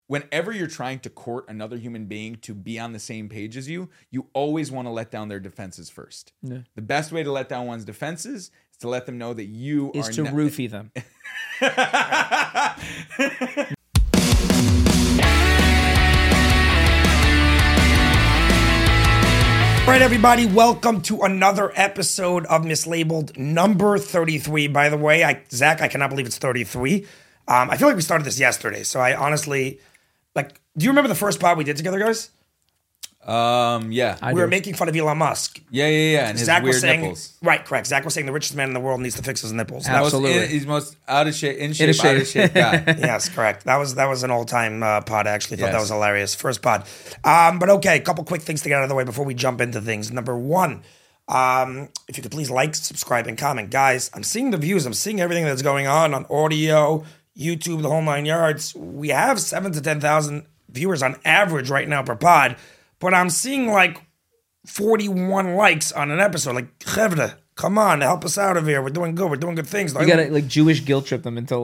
whenever you're trying to court another human being to be on the same page as you, you always want to let down their defenses first. Yeah. The best way to let down one's defenses is to let them know that you Is are to roofie them. All right, everybody, welcome to another episode of Mislabeled, number 33. By the way, Zach, I cannot believe it's 33. I feel like we started this yesterday, so I honestly, do you remember the first pod we did together, guys? Yeah. We were making fun of Elon Musk. Yeah, and his Zach was weird saying, nipples. Right, correct. Zach was saying the richest man in the world needs to fix his nipples. Absolutely. He's most out of shape guy. Yes, correct. That was an old time pod. I actually thought that Yes. was hilarious. First pod. But okay, a couple quick things to get out of the way before we jump into things. Number one, if you could please like, subscribe, and comment. Guys, I'm seeing the views. I'm seeing everything that's going on audio, YouTube, the whole 9 yards. We have 7,000 to 10,000 viewers on average right now per pod, but I'm seeing like 41 likes on an episode. Like, Chevra, come on, help us out of here. We're doing good. We're doing good things. You gotta Jewish guilt trip them into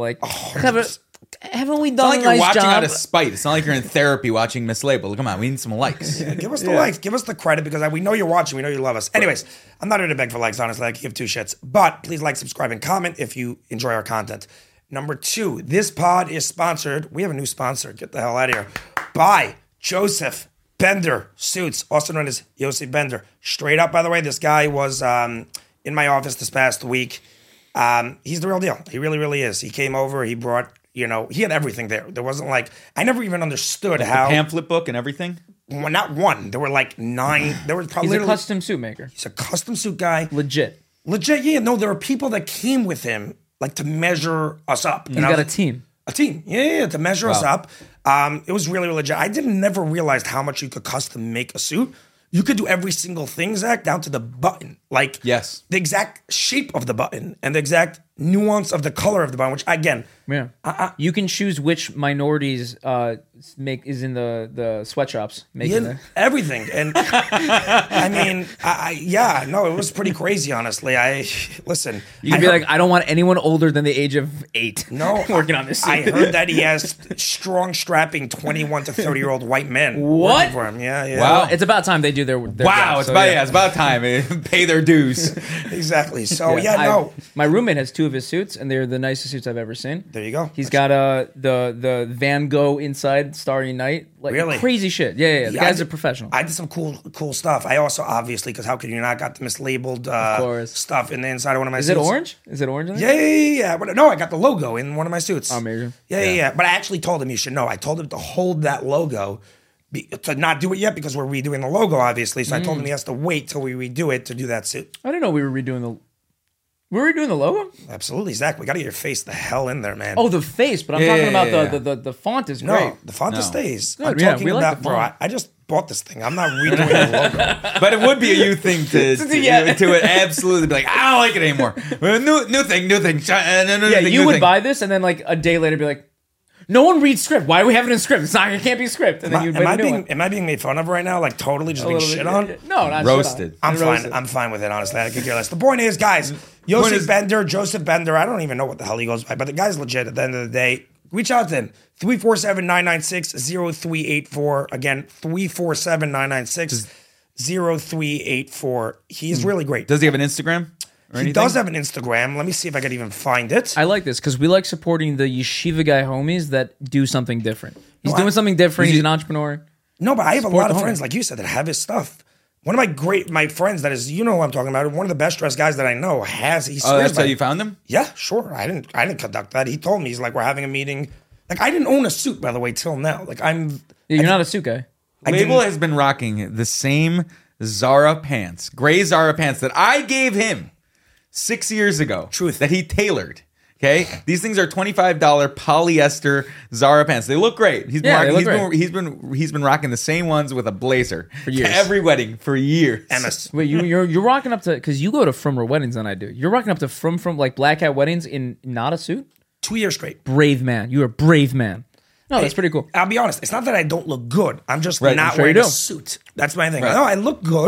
haven't we It's not done like a you're nice watching job? out of spite. It's not like you're in therapy watching Mislabeled. Come on, we need some likes. Give us the likes. Give us the credit because we know you're watching. We know you love us. Anyways, I'm not here to beg for likes, honestly. I can give two shits. But please like, subscribe, and comment if you enjoy our content. Number two, this pod is sponsored. We have a new sponsor. Get the hell out of here. By Joseph Bender Suits, also known as Yossi Bender. Straight up, by the way, this guy was in my office this past week. He's the real deal. He really, really is. He came over. He brought, he had everything there. There wasn't I never even understood how. Pamphlet book and everything? Well, not one. There were like 9. There were probably. He's a custom suit maker. He's a custom suit guy. Legit. Yeah. No, there are people that came with him to measure us up. He's got a team. A team. Yeah, to measure us up. It was really, really legit. I never realized how much you could custom make a suit. You could do every single thing, Zach, down to the button. Yes. The exact shape of the button and the exact nuance of the color of the button, which, again, You can choose which minorities is in the sweatshops making everything. And I mean, it was pretty crazy, honestly. Listen. You can be like, I don't want anyone older than the age of 8 No, working on this suit. I heard that he has strong, strapping 21 to 30-year-old white men What? working for him. Yeah. Wow. It's about time they do their Wow, job, it's about time. Pay their dues. Exactly. So, my roommate has 2 of his suits, and they're the nicest suits I've ever seen. There you go. He's got the Van Gogh inside Starry Night. Really? Crazy shit. Yeah. The guy's a professional. I did some cool stuff. I also, obviously, because how could you not, got the mislabeled stuff in the inside of one of my suits. Is it orange? Is it orange in there? Yeah. But no, I got the logo in one of my suits. Oh, amazing. Yeah. But I actually told him, you should know, I told him to hold that logo, to not do it yet because we're redoing the logo, obviously. So I told him he has to wait till we redo it to do that suit. I didn't know we were redoing the... Were we doing the logo? Absolutely, Zach. We got to get your face the hell in there, man. Oh, the face, but I'm talking about the font is great. No, the font stays. Good, I'm yeah, talking we like about, the bro. font. I just bought this thing. I'm not redoing the logo. But it would be a you thing to absolutely be like, I don't like it anymore. New thing. You would buy this and then a day later be like, no one reads script. Why do we have it in script? It can't be script. And then you'd am I being made fun of right now? Totally just being shit on? No, not roasted. I'm fine. I'm fine with it, honestly. I could care less. The point is, guys, Joseph Bender, I don't even know what the hell he goes by, but the guy's legit at the end of the day. Reach out to him. 347-996-0384. Again, 347-996-0384. He's really great. Does he have an Instagram? He does have an Instagram. Let me see if I can even find it. I like this because we like supporting the yeshiva guy homies that do something different. He's doing something different. He's an entrepreneur. No, but I have a Support lot of the friends, like you said, that have his stuff. One of my friends that is, who I'm talking about, one of the best dressed guys that I know has. That's how you found him? Yeah, sure. I didn't conduct that. He told me, he's like, we're having a meeting. I didn't own a suit, by the way, till now. You're not a suit guy. Label has been rocking the same Zara pants, gray Zara pants that I gave him 6 years ago. Truth. That he tailored. Okay? These things are $25 polyester Zara pants. They look great. He's been rocking the same ones with a blazer for years. To every wedding for years. MS. Wait, you're rocking up to, because you go to frummer weddings than I do. You're rocking up to from black hat weddings in not a suit? 2 years straight. Brave man. You're a brave man. No, that's pretty cool. I'll be honest. It's not that I don't look good. I'm just Right, not I'm sure wearing you a do. suit. That's my thing. Right. No, I look good.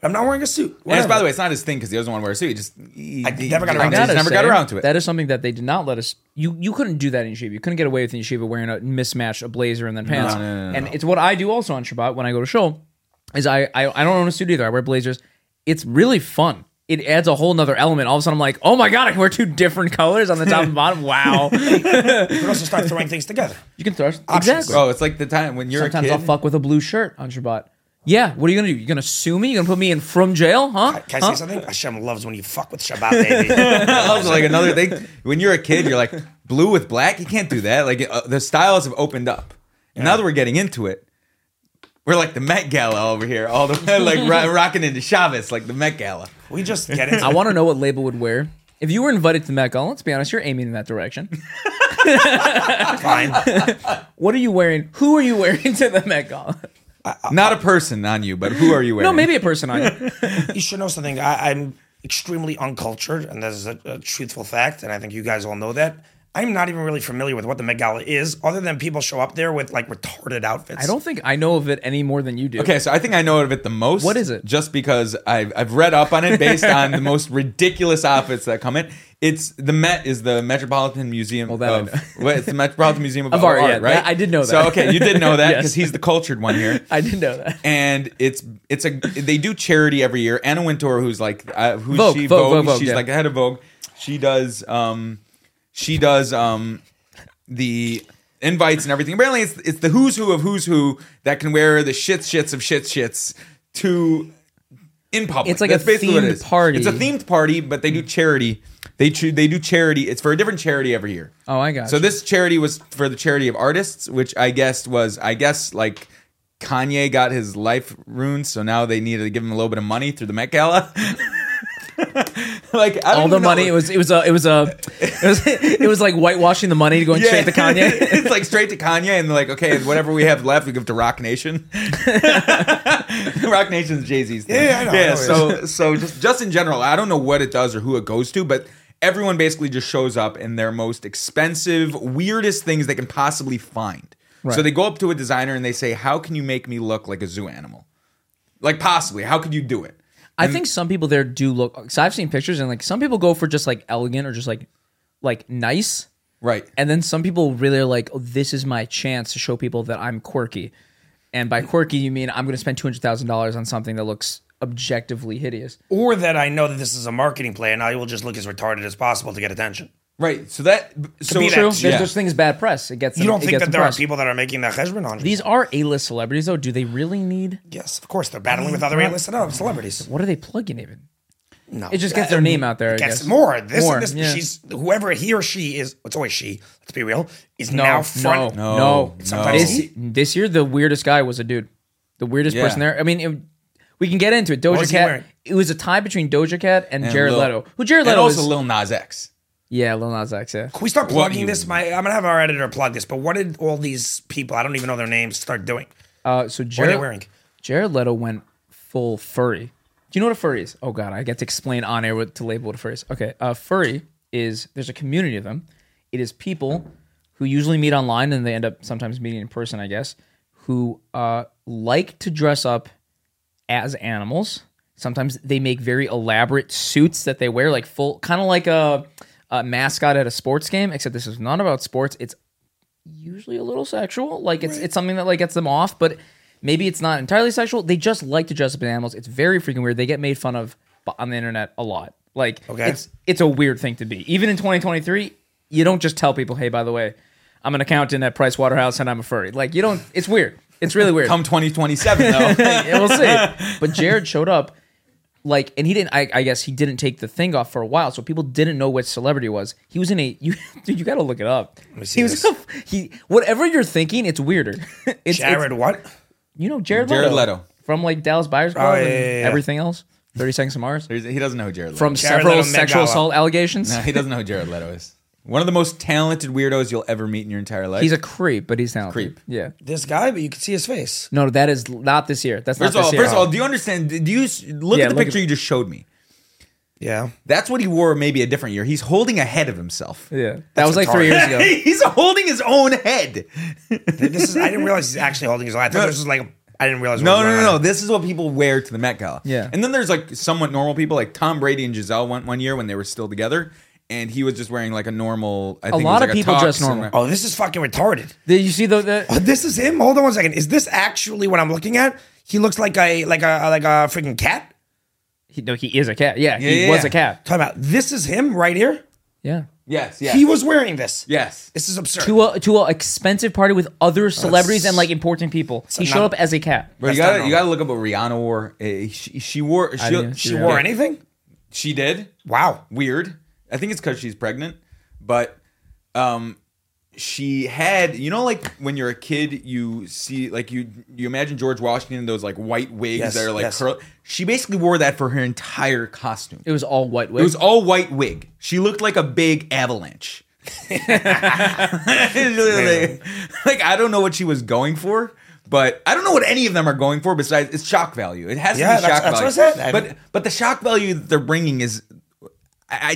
But I'm not wearing a suit. And by the way, it's not his thing because he doesn't want to wear a suit. He never got around to it. That is something that they did not let us. You couldn't do that in yeshiva. You couldn't get away with in yeshiva wearing a mismatched, a blazer and then pants. No. And it's what I do also on Shabbat when I go to shul. Is I don't own a suit either. I wear blazers. It's really fun. It adds a whole nother element. All of a sudden, I'm like, oh my God, I can wear 2 different colors on the top and bottom. Wow. You can also start throwing things together. You can throw Options. exactly. Oh, it's like the time when you're Sometimes a kid. I'll fuck with a blue shirt on Shabbat. Yeah, what are you gonna do? You gonna sue me? You gonna put me in from jail? Huh? Can I say something? Hashem loves when you fuck with Shabbat, baby. Also, like another thing, when you're a kid, you're like blue with black. You can't do that. Like the styles have opened up, and now that we're getting into it, we're like the Met Gala over here, all the like rocking into Shabbos, like the Met Gala. We just get into I want to know what label would wear. If you were invited to the Met Gala, let's be honest, you're aiming in that direction. fine. What are you wearing? Who are you wearing to the Met Gala? Not a person on you, but who are you wearing? No, maybe a person on you. You should know something. I'm extremely uncultured, and that is a truthful fact, and I think you guys all know that. I'm not even really familiar with what the Met Gala is, other than people show up there with like retarded outfits. I don't think I know of it any more than you do. Okay, so I think I know of it the most. What is it? Just because I've read up on it based on the most ridiculous outfits that come in. It's the Met is the Metropolitan Museum it's the Metropolitan Museum of Art, yeah, right? I did know that. So okay, you did know that because Yes. he's the cultured one here. I did know that. And they do charity every year. Anna Wintour, who's like who's Vogue, she? Vogue, She's yeah. like the head of Vogue. She does the invites and everything. Apparently, it's the who's who of who's who that can wear the shits of shits to in public. It's like That's a basically what it themed is. party. It's a themed party, but they do charity. They do charity. It's for a different charity every year. Oh, I got So you. this charity was for the charity of artists, which I guess like Kanye got his life ruined, so now they needed to give him a little bit of money through the Met Gala. Like I don't all the even know. money. It was like whitewashing the money going straight to Kanye. It's like straight to Kanye, and they're like, okay, whatever we have left, we give to Rock Nation. Rock Nation's Jay-Z's thing. Yeah, I know. Yeah, so just in general, I don't know what it does or who it goes to, but everyone basically just shows up in their most expensive, weirdest things they can possibly find. Right. So they go up to a designer and they say, how can you make me look like a zoo animal? Like possibly, how could you do it? I think some people there do look. Because I've seen pictures and like some people go for just like elegant or just like nice. Right. And then some people really are like, oh, this is my chance to show people that I'm quirky. And by quirky, you mean I'm going to spend $200,000 on something that looks objectively hideous. Or that I know that this is a marketing play, and I will just look as retarded as possible to get attention. Right. So that so be that True. Yeah. There's things bad press. It gets. You don't it think gets that there are press. people that are making that cheshbon on you? These are A-list celebrities, though. Do they really need? Yes, of course. They're battling with other A-list celebrities. What are they plugging even? No. It just gets their name out there. I Gets guess. more. This, Yeah. She's whoever he or she is. It's always she. Let's be real. Is now front. No. This year, the weirdest guy was a dude. The weirdest Yeah. person there. I mean, we can get into it. Doja was he Cat. wearing? It was a tie between Doja Cat and Jared Leto. Who Jared and Leto also is? Lil Nas X. Yeah, Lil Nas X. Yeah. Can we start plugging you- this? I'm gonna have our editor plug this. But what did all these people? I don't even know their names. Start doing. So What are they Jared wearing? Jared Leto went full furry. Do you know what a furry is? Oh God, I get to explain on air to label what a furry is. Okay, furry is there's a community of them. It is people who usually meet online and they end up sometimes meeting in person, I guess, who like to dress up as animals. Sometimes they make very elaborate suits that they wear, like full, kind of like a mascot at a sports game. Except this is not about sports. It's usually a little sexual. Like it's something that like gets them off, but maybe it's not entirely sexual. They just like to dress up as animals. It's very freaking weird. They get made fun of on the internet a lot. Like it's a weird thing to be. Even in 2023, you don't just tell people, "Hey, by the way, I'm an accountant at Price Waterhouse and I'm a furry." Like you don't. It's weird. It's really weird. Come 2027 though. We'll see. But Jared showed up, like, and he didn't. I guess he didn't take the thing off for a while, so people didn't know what celebrity it was. He was in a. You got to look it up. see He was. Whatever you're thinking, it's weirder. Jared, what? You know Jared Jared Leto. from like Dallas Buyers Club yeah, and yeah. everything else. 30 Seconds to Mars. He doesn't know who Jared Leto From is. Jared several Leto, Met sexual Gala. assault allegations. No, he doesn't know who Jared Leto is. One of the most talented weirdos you'll ever meet in your entire life. He's a creep, but he's talented. Creep. Yeah. This guy, but you can see his face. No, that is not this year. That's not this year. First of all, do you understand? Do you look Yeah, at the look picture you just showed me? Yeah. That's what he wore maybe a different year. He's holding a head of himself. Yeah. That was like 3 years ago. He's holding his own head. This is. I didn't realize he's actually holding his. I thought this was like. I didn't realize. No, what was no, going no, on. no. This is what people wear to the Met Gala. Yeah. And then there's like somewhat normal people, like Tom Brady and Giselle went one year when they were still together, and he was just wearing like a normal. I think it was lot like of people tux dress and- normal. Oh, this is fucking retarded. Did you see the Oh, this is him. Hold on one second. Is this actually what I'm looking at? He looks like a freaking cat. no, he is a cat. Yeah, Yeah, he yeah, was yeah. a cat. Talking about this is him right here. Yeah. Yes, yes. He was wearing this. Yes. This is absurd. To a expensive party with other celebrities and like important people. He showed up as a cat. Bro, you That's not gotta you gotta look up what Rihanna wore. She wore. didn't she see wore Yeah. anything? She did. Wow. Weird. I think it's because she's pregnant, but she had, you know, like when you're a kid, you see, like you imagine George Washington in those like white wigs Yes, that are like yes. curl. She basically wore that for her entire costume. It was all white wig. It was all white wig. She looked like a big avalanche. like I don't know what she was going for. But I don't know what any of them are going for. Besides, it's shock value. It has Yeah, to be shock that's value. what I said. But the shock value that they're bringing is, I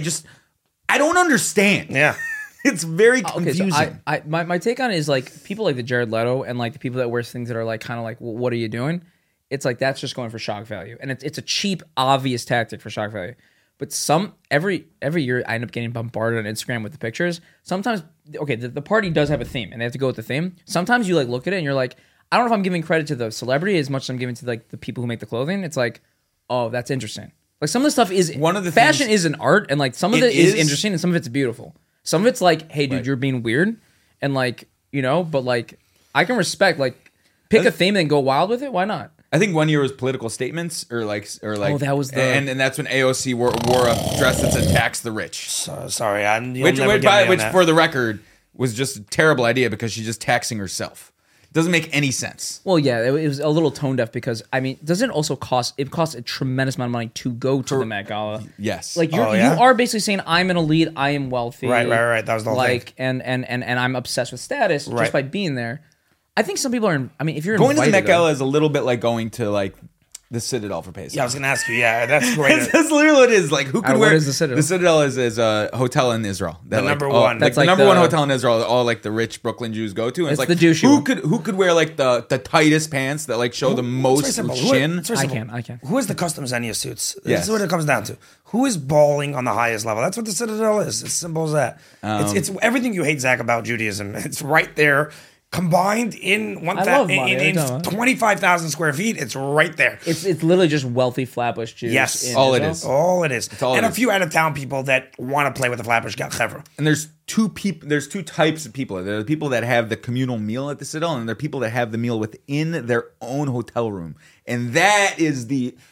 don't understand. Yeah. It's very Okay, confusing. so my take on it is like people like the Jared Leto and like the people that wear things that are like kind of like, well, what are you doing? It's like that's just going for shock value, and it's a cheap, obvious tactic for shock value. But every year I end up getting bombarded on Instagram with the pictures. Sometimes, okay, the party does have a theme, and they have to go with the theme. Sometimes you like look at it and you're like, I don't know if I'm giving credit to the celebrity as much as I'm giving to like the people who make the clothing. It's like, oh, that's interesting. Like some of the stuff is One of the fashion things- is an art, and like some of It it is is- interesting, and some of it's beautiful. Some of it's like, hey, dude, Right. you're being weird, and like, you know, but like, I can respect like pick a theme and go wild with it. Why not? I think one year was political statements or like Oh, that was the- and that's when AOC wore a dress that said "tax the rich," Sorry, which for the record was just a terrible idea because she's just taxing herself. It doesn't make any sense. Well, yeah, it was a little tone deaf because I mean, doesn't it also cost? It costs a tremendous amount of money to go to the Met Gala. Yes, Like you yeah? are basically saying I'm an elite, I am wealthy, Right. That was the whole like, thing. and I'm obsessed with status Right. just by being there. I think some people are. I mean, if you're going to the invited, Met Gala though- is a little bit like going to like the Citadel for Pesach. Yeah, I was gonna ask you. Yeah, that's great. That's literally what it is. Like, who could What wear is the Citadel? The Citadel is a hotel in Israel. That, The like, number all- one. like That's the like number one the- hotel in Israel. That all like the rich Brooklyn Jews go to. And It's like the douchey who one. could wear like the tightest pants that like show the It's most very simple. chin. It's very I simple. can. Who is the customs on your suits? This Yes. is what it comes down to. Who is balling on the highest level? That's what the Citadel is. It's simple as that. It's everything you hate, Zach, about Judaism. It's right there, combined in love money. in I know. 25,000 square feet. It's right there. It's literally just wealthy Flatbush Jews. Yes. in All it Israel. is. All it is. all it And a is. few out of town people that want to play with the Flatbush Chevra. And there's two types of people. There are the people that have the communal meal at the Citadel, and there are people that have the meal within their own hotel room. And that is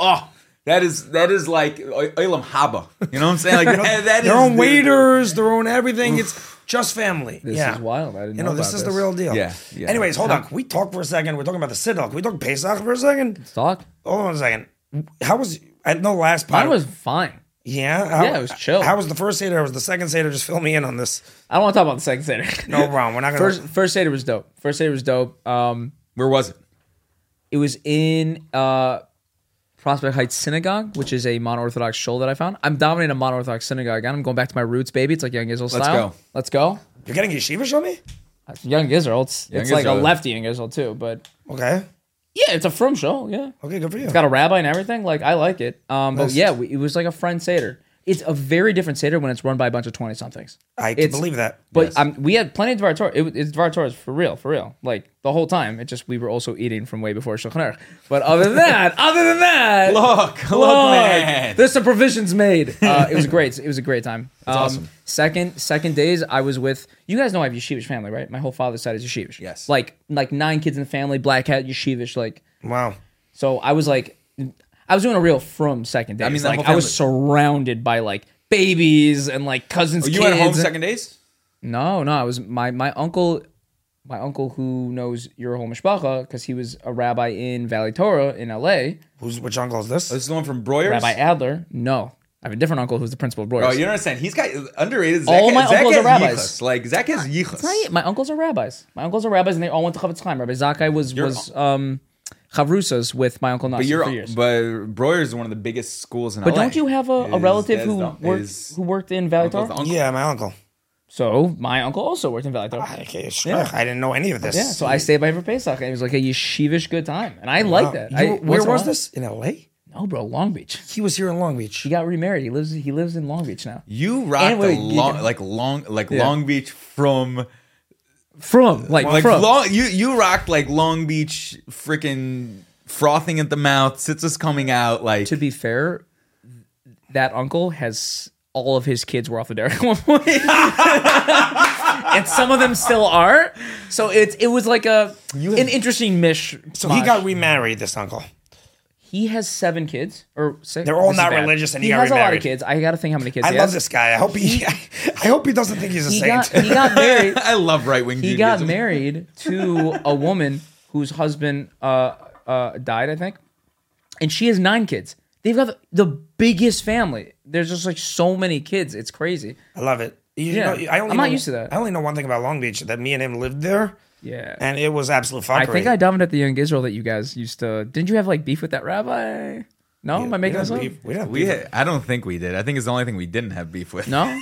that is like Olam Haba. You know what I'm saying? Like that is Their own the- waiters, their own everything. It's just family. This yeah. is wild. I didn't You know know, this about is the real deal. Yeah, yeah. Anyways, hold on. Can we talk for a second? We're talking about the Citadel. Can we talk Pesach for a second? Talk. Hold on a second. How was, I know last pod. Mine was fine. Yeah? Yeah, it was chill. How was the first Seder? How was the second Seder? Just fill me in on this. I don't want to talk about the second Seder. No problem. We're not going to. First Seder was dope. First Seder was dope. Where was it? It was in Prospect Heights Synagogue, which is a mono-Orthodox shul that I found. I'm dominating a mono-Orthodox synagogue again. I'm going back to my roots, baby. It's like Young Israel Let's style. go. Let's go. You're getting yeshiva on me? Young Israel. It's like a Israel. lefty Young Israel too, but Okay. yeah, it's a frum shul. Yeah, Okay, good for you. it's got a rabbi and everything. Like I like it. But Nice. yeah, it was like a friend Seder. It's a very different Seder when it's run by a bunch of 20-somethings. I can It's- believe that. But Yes. we had plenty of Dvar Torah. It's Dvar Torah for real. Like the whole time. It just we were also eating from way before Shulchan Aruch. But other than that, Look, man. there's some provisions made. It was great. It was a great time. awesome. Second days, I was with you guys know I have Yeshivish family, right? My whole father's side is Yeshivish. Yes. Like 9 kids in the family, black hat, Yeshivish. Like Wow. so, I was doing a real from second day. I mean, mean, the like whole I was surrounded by like babies and like cousins. Oh, you kids. went home second days? No, I was my uncle who knows your whole mishpacha because he was a rabbi in Valley Torah in L.A. Which uncle is this? This is the one from Breuer's? Rabbi Adler. No, I have a different uncle who's the principal of Breuer's. Oh, you don't understand. He's got underrated. All Zach, my Zach uncles has are rabbis. yichus. Like Zach has yichus. Right, my uncles are rabbis. And they all went to Chavetz Chaim. Rabbi Zakkai was chavrusas with my uncle Nasser for years. But Breuer's is one of the biggest schools in But LA. don't you have a His relative dad's who the- worked his who worked in Valley uncle's Torah? the uncle. Yeah, my uncle. So my uncle also worked in Valley Thor. Okay, sure. I didn't know any of this. Yeah, so I stayed by for Pesach, and it was like a yeshivish good time, and I like that. Where was this? In LA? No, bro, Long Beach. He was here in Long Beach. He got remarried. He lives in Long Beach now. You rocked Long Beach from From Long. You rocked like Long Beach, freaking frothing at the mouth, Sitza's coming out. Like, to be fair, that uncle has all of his kids were off the derrick at one point, and some of them still are. So it was like an interesting mish. So he got remarried. This uncle. He has 7 kids, or 6. They're all not religious, and he got has remarried. a lot of kids. I got to think how many kids. I he love has. this guy. I hope he doesn't think he's a saint. He got married. I love right wing. He got married to a woman whose husband died, I think, and she has 9 kids. They've got the biggest family. There's just like so many kids. It's crazy. I love it. I'm not used to that. I only know one thing about Long Beach, that me and him lived there. Yeah. And it was absolute fuckery. I think I davened at the Young Israel that you guys used to. Didn't you have like beef with that rabbi? No? Am I making this up? I don't think we did. I think it's the only thing we didn't have beef with. No?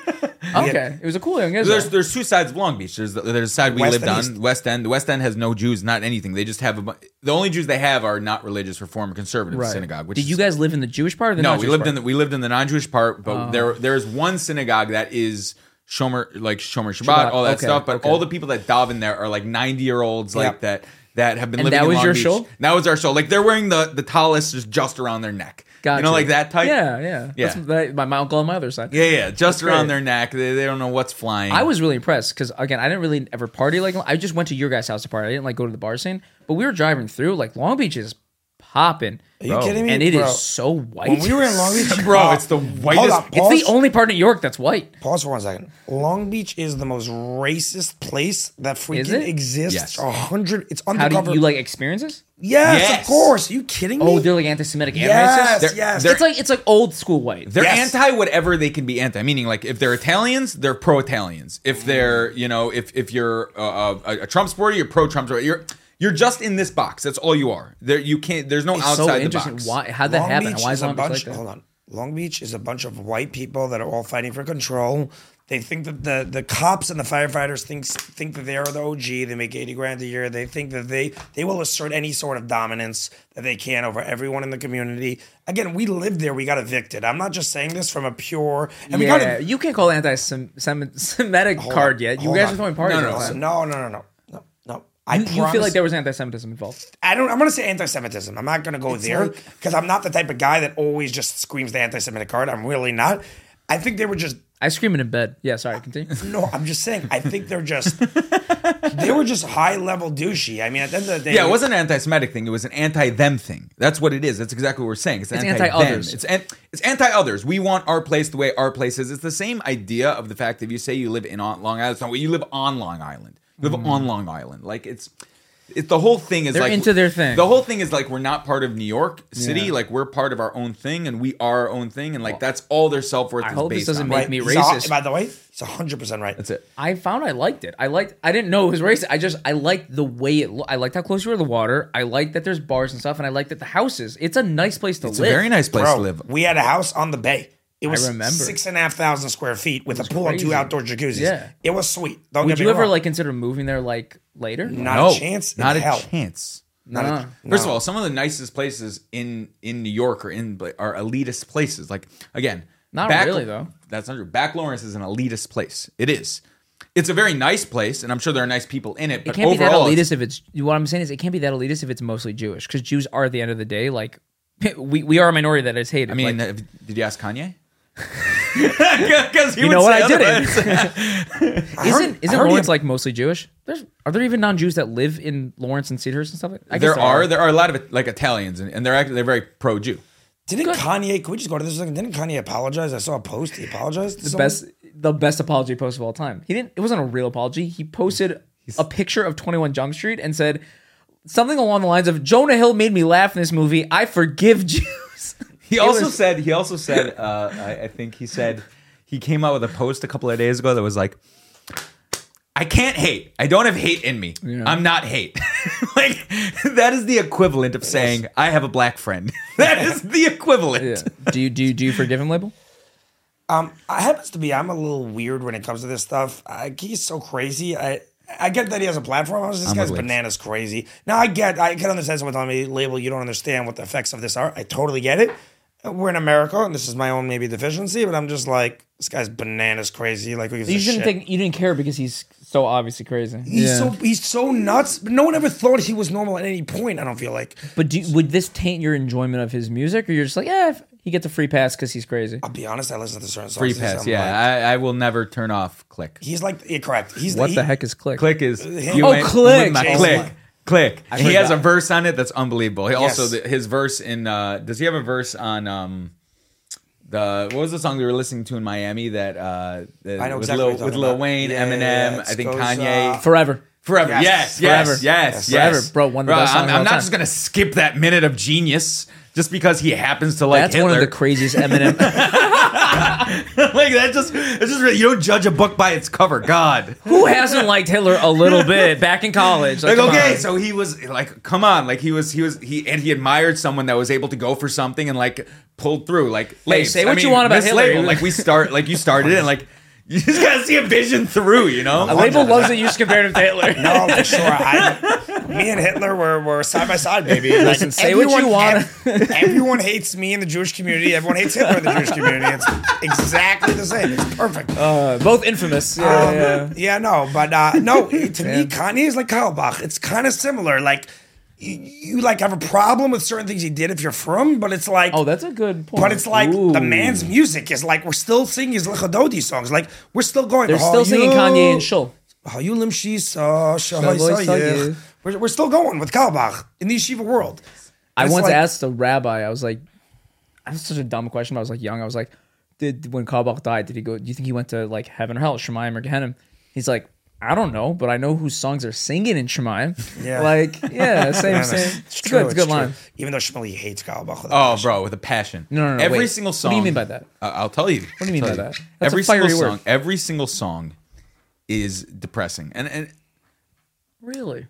Okay. It was a cool Young Israel. There's 2 sides of Long Beach. There's a side we lived on, West End. The West End has no Jews, not anything. They just have the only Jews they have are not religious, Reform, conservative synagogue. Did you guys live in the Jewish part or the non-Jewish part? We lived in the non-Jewish part, but there's one synagogue that is Shomer Shabbat, all that stuff. But all the people that daven there are like 90-year-olds like that have been living in Long Beach. And that was your show? That was our show. Like they're wearing the talis just around their neck. Gotcha. You know, like that type? Yeah. That's my uncle on my other side. Yeah. Just around their neck. They don't know what's flying. I was really impressed because, again, I didn't really ever party like I just went to your guys' house to party. I didn't like go to the bar scene. But we were driving through, like Long Beach is popping. Are you kidding me? And it is so white. When we were in Long Beach, bro, it's the whitest. It's the only part of New York that's white. Pause for 1 second. Long Beach is the most racist place that freaking exists. Yes. 100. It's How undercover. do you like experiences? Yes, of course. Are you kidding me? Oh, they're like anti-Semitic and Yes, racist. yes. It's like old school white. They're anti whatever they can be anti. Meaning, like if they're Italians, they're pro Italians. If they're if you're a Trump supporter, you're pro Trump supporter. You're just in this box. That's all you are. You can't. There's no outside the box. Why? How'd that happen? Why is Long Beach like that? Hold on. Long Beach is a bunch of white people that are all fighting for control. They think that the cops and the firefighters think that they're the OG. They make $80,000 a year. They think that they will assert any sort of dominance that they can over everyone in the community. Again, we lived there. We got evicted. I'm not just saying this from a pure. And we got you can't call it anti-Semitic card yet. You guys are throwing parties. No. You feel like there was anti-Semitism involved? I'm going to say anti-Semitism. I'm not going to go there because I'm not the type of guy that always just screams the anti-Semitic card. I'm really not. I think they were just. I scream it in bed. Yeah, sorry, continue. No, I'm just saying. I think they were just high-level douchey. I mean, at the end of the day. Yeah, it wasn't an anti-Semitic thing. It was an anti-them thing. That's what it is. That's exactly what we're saying. It's anti-others. It's anti-others. We want our place the way our place is. It's the same idea of the fact that if you say you live in Long Island, it's not what you live on Long Island. You live on Long Island. Like it's the whole thing is they're like into their thing. The whole thing is like we're not part of New York City. Like we're part of our own thing, and we are our own thing, and like that's all their self-worth is based on. I hope this doesn't make me He's racist. By the way, he's 100% right. That's it. I found I liked it. I didn't know it was racist. I liked the way it looked. I liked how close you were to the water. I liked that there's bars and stuff, and I liked that the houses. It's a nice place to live. It's a very nice place to live. We had a house on the bay. It was I remember. 6,500 square feet with a pool and 2 outdoor jacuzzis. Yeah. It was sweet. Would you ever like consider moving there like later? Not a chance. Not a hell. chance. No. First of all, some of the nicest places in New York are elitist places. Like again, not really though. That's not true. Back Lawrence is an elitist place. It is. It's a very nice place, and I'm sure there are nice people in it. But it can't overall, be that elitist if it's. What I'm saying is, it can't be that elitist if it's mostly Jewish, because Jews are at the end of the day like we are a minority that is hated. I mean, did you ask Kanye? Because you know what, I didn't. Isn't Lawrence like mostly Jewish? Are there even non-Jews that live in Lawrence and Cedarhurst and stuff like that? There are a lot of like Italians, and they're very pro-Jew. Didn't Kanye? Can we just go to this second? Didn't Kanye apologize? I saw a post. He apologized. The best apology post of all time. He didn't. It wasn't a real apology. He posted a picture of 21 Jump Street and said something along the lines of, "Jonah Hill made me laugh in this movie. I forgive Jews." He also said. I think he said he came out with a post a couple of days ago that was like, I can't hate. I don't have hate in me. Yeah. I'm not hate. Like, that is the equivalent of saying, I have a black friend. That is the equivalent. Yeah. Do you forgive him, Label? I happens to be. I'm a little weird when it comes to this stuff. He's so crazy. I get that he has a platform. This guy's bananas crazy. Now I can understand someone telling me, label, you don't understand what the effects of this are. I totally get it. We're in America, and this is my own maybe deficiency, but I'm just like, this guy's bananas crazy. Like, You didn't care because he's so obviously crazy. He's so nuts. But no one ever thought he was normal at any point. I don't feel like. But would this taint your enjoyment of his music, or you're just like, he gets a free pass because he's crazy? I'll be honest. I listen to certain songs. Free pass. Yeah, like, I will never turn off Click. He's like, correct. What the heck is Click? Click is Click. Click. He has a verse on it that's unbelievable. He also his verse in. Does he have a verse on what was the song we were listening to in Miami that I know with exactly with Lil Wayne, Eminem, I think Kanye, Forever. Yes, Forever, bro. One of the best songs I'm not just gonna skip that minute of genius just because he happens to like That's Hitler. one of the craziest Eminem. Like it's just you don't judge a book by its cover. God, who hasn't liked Hitler a little bit back in college? Like okay, so he was like, come on, like he admired someone that was able to go for something and like pulled through. Like, hey, say what you want about Hitler. Label, like you started it and like. You just gotta see a vision through, you know. A label loves that you just compared him to Hitler. No, for sure. Me and Hitler were side by side, baby. Listen, say what you want. Everyone hates me in the Jewish community. Everyone hates Hitler in the Jewish community. It's exactly the same. It's perfect. Both infamous. To me, Kanye is like Karlbach. It's kind of similar. Like. You like have a problem with certain things he did if you're from, but it's like that's a good point. But it's like the man's music is like we're still singing his Lechadodi songs. Like we're still going. They're still singing Kanye and Shul. We're still going with Karlbach in the yeshiva world. I once asked a rabbi. I was like, I was such a dumb question. But I was like young. I was like, when Karlbach died, did he go? Do you think he went to like heaven or hell, Shemayim or Gehenna? He's like, I don't know, but I know whose songs are singing in Shemayim. Yeah. Same. It's good. It's a good line. Even though Shmuley hates Karlbach. Bro, with a passion. No. Every single song. What do you mean by that? I'll tell you. What do you mean by that? That's every a fiery single word. song. Every single song is depressing. And really?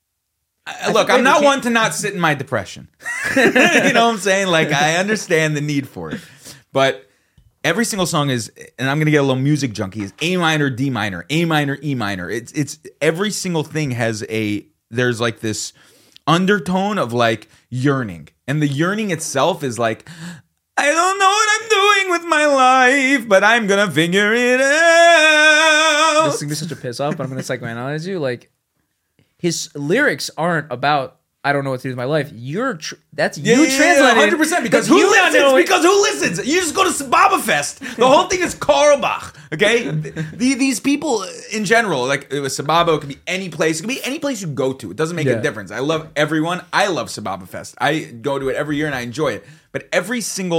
Look, I'm not one to not sit in my depression. You know what I'm saying? Like, I understand the need for it. But every single song is, and I'm going to get a little music junkie, is A minor, D minor, A minor, E minor. It's every single thing has there's like this undertone of like yearning. And the yearning itself is like, I don't know what I'm doing with my life, but I'm going to figure it out. This is going to be such a piss off, but I'm going to psychoanalyze you. Like, his lyrics aren't about, I don't know what to do with my life. That's you translated 100% because who listens? Because who listens? You just go to Sababa Fest. The whole thing is Karlbach. Okay, these people in general, like it was Sababa. It could be any place. It could be any place you go to. It doesn't make a difference. I love everyone. I love Sababa Fest. I go to it every year and I enjoy it. But everything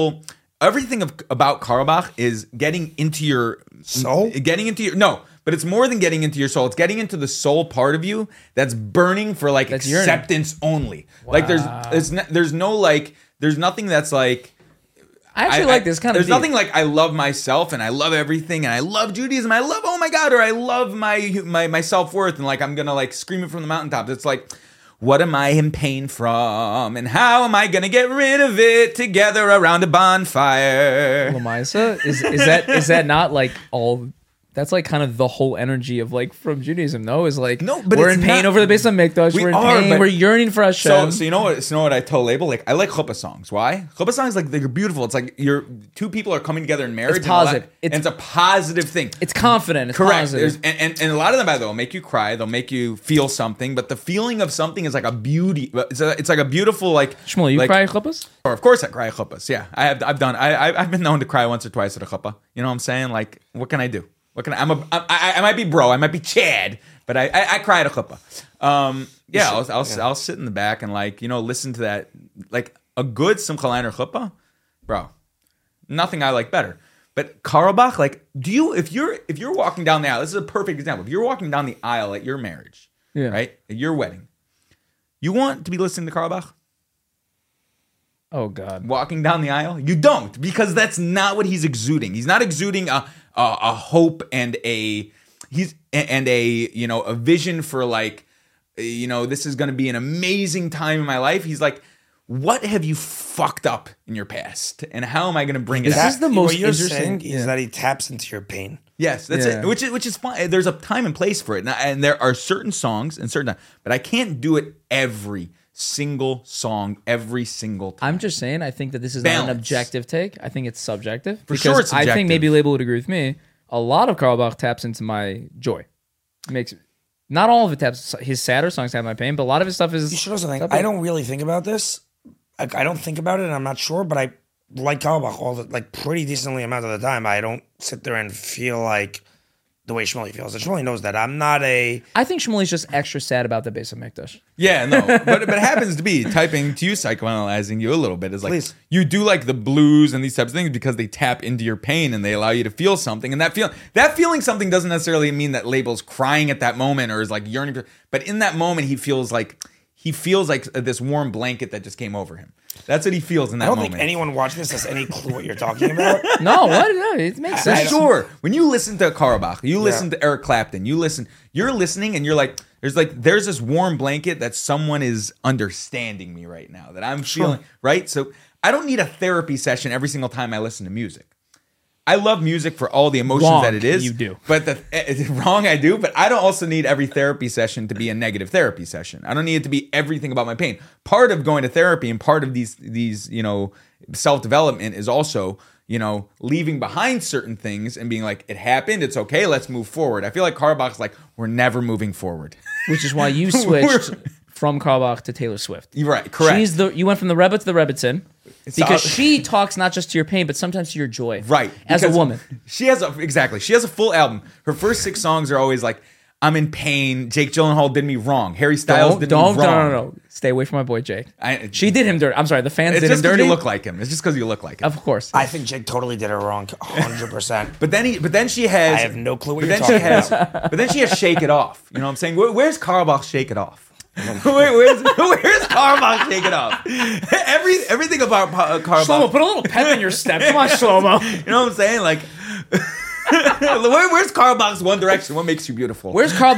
about Karlbach is getting into your soul. But it's more than getting into your soul. It's getting into the soul part of you that's burning for like acceptance only. Wow. Like there's nothing that's like. I actually like this kind of. There's nothing like I love myself and I love everything and I love Judaism. I love, oh my God, or I love my self-worth and like I'm gonna like scream it from the mountaintops. It's like, what am I in pain from and how am I gonna get rid of it together around a bonfire? Lamaisa? Is that not like all? That's like kind of the whole energy of like from Judaism, though. Is like no, but we're in pain over the base of Mikdash. We're in pain. We're yearning for Hashem. So you know what I tell Label? Like I like chuppah songs. Why? Chuppah songs like they're beautiful. It's like two people are coming together in marriage. It's positive. And it's a positive thing. It's confident. It's correct. Positive. And a lot of them, by the way, will make you cry. They'll make you feel something. But the feeling of something is like a beauty. It's like a beautiful like. Shmuel, you cry chuppahs? Or of course I cry chuppahs. Yeah, I've been known to cry once or twice at a chuppah. You know what I'm saying? Like what can I do? I might be bro, I might be Chad, but I cry at a chuppah. I'll sit in the back and like listen to that like a good Simcha Leiner chuppah, bro. Nothing I like better. But Karlbach, like, if you're walking down the aisle, this is a perfect example. If you're walking down the aisle at your marriage, right, at your wedding, you want to be listening to Karlbach? Oh God! Walking down the aisle, you don't, because that's not what he's exuding. He's not exuding a hope and a vision for like this is going to be an amazing time in my life. He's like, what have you fucked up in your past, and how am I going to bring it This out? is the most what you're interesting- saying is that he taps into your pain. Yes, that's Yeah. it. Which is fine. There's a time and place for it, and there are certain songs and certain, but I can't do it every single song every single time. I'm just saying, I think that this is not an Balance. objective take. I think it's subjective. For sure it's I subjective. think maybe Label would agree with me. A lot of Karl Bach taps into my joy. Makes not all of it taps. His sadder songs have my pain, but a lot of his stuff is. You should also think. I don't really think about this. I don't think about it, and I'm not sure. But I like Karlbach all the pretty decently amount of the time. I don't sit there and feel like the way Shmuley feels. And Shmuley knows that. I'm not a. I think Shmuley's just extra sad about the base of Mikdash. Yeah, no, but it happens to be typing to you, psychoanalyzing you a little bit is like Please. you do like the blues and these types of things because they tap into your pain and they allow you to feel something, and that feeling something doesn't necessarily mean that Label's crying at that moment or is like yearning for, but in that moment he feels like this warm blanket that just came over him. That's what he feels in that I don't moment. think anyone watching this has any clue what you're talking about. No, what? No, it makes For sense. sure. When you listen to Karl Bach, you listen to Eric Clapton, you're listening and you're like, there's this warm blanket that someone is understanding me right now, that I'm feeling, right? So I don't need a therapy session every single time I listen to music. I love music for all the emotions Wrong, that it is. you do. But wrong I do, but I don't also need every therapy session to be a negative therapy session. I don't need it to be everything about my pain. Part of going to therapy and part of these self-development is also, leaving behind certain things and being like, it happened, it's okay, let's move forward. I feel like Karl Bach's like, we're never moving forward. Which is why you switched from Karl Bach to Taylor Swift. You're right, correct. You went from the Rebbe to the Rebbitzin because all- she talks not just to your pain, but sometimes to your joy. Right. As a because woman. She has a full album. Her first 6 songs are always like, I'm in pain. Jake Gyllenhaal did me wrong. Harry Styles did me wrong. No. Stay away from my boy Jake. She did him dirty. I'm sorry, the fans It's did him just because dirty. you look like him. It's just because you look like him. Of course. I think Jake totally did her wrong, 100%. But then she has. I have no clue what but you're then she talking has, about. But then she has Shake It Off. You know what I'm saying? Where's Karl Bach Shake It Off? where's Karl Bach Shake It Off? Everything about Karl Shlomo, Bach. put a little pep in your step. Come on, Shlomo. You know what I'm saying? Like, where's Karl Bach's One Direction? What makes you beautiful? Where's Karl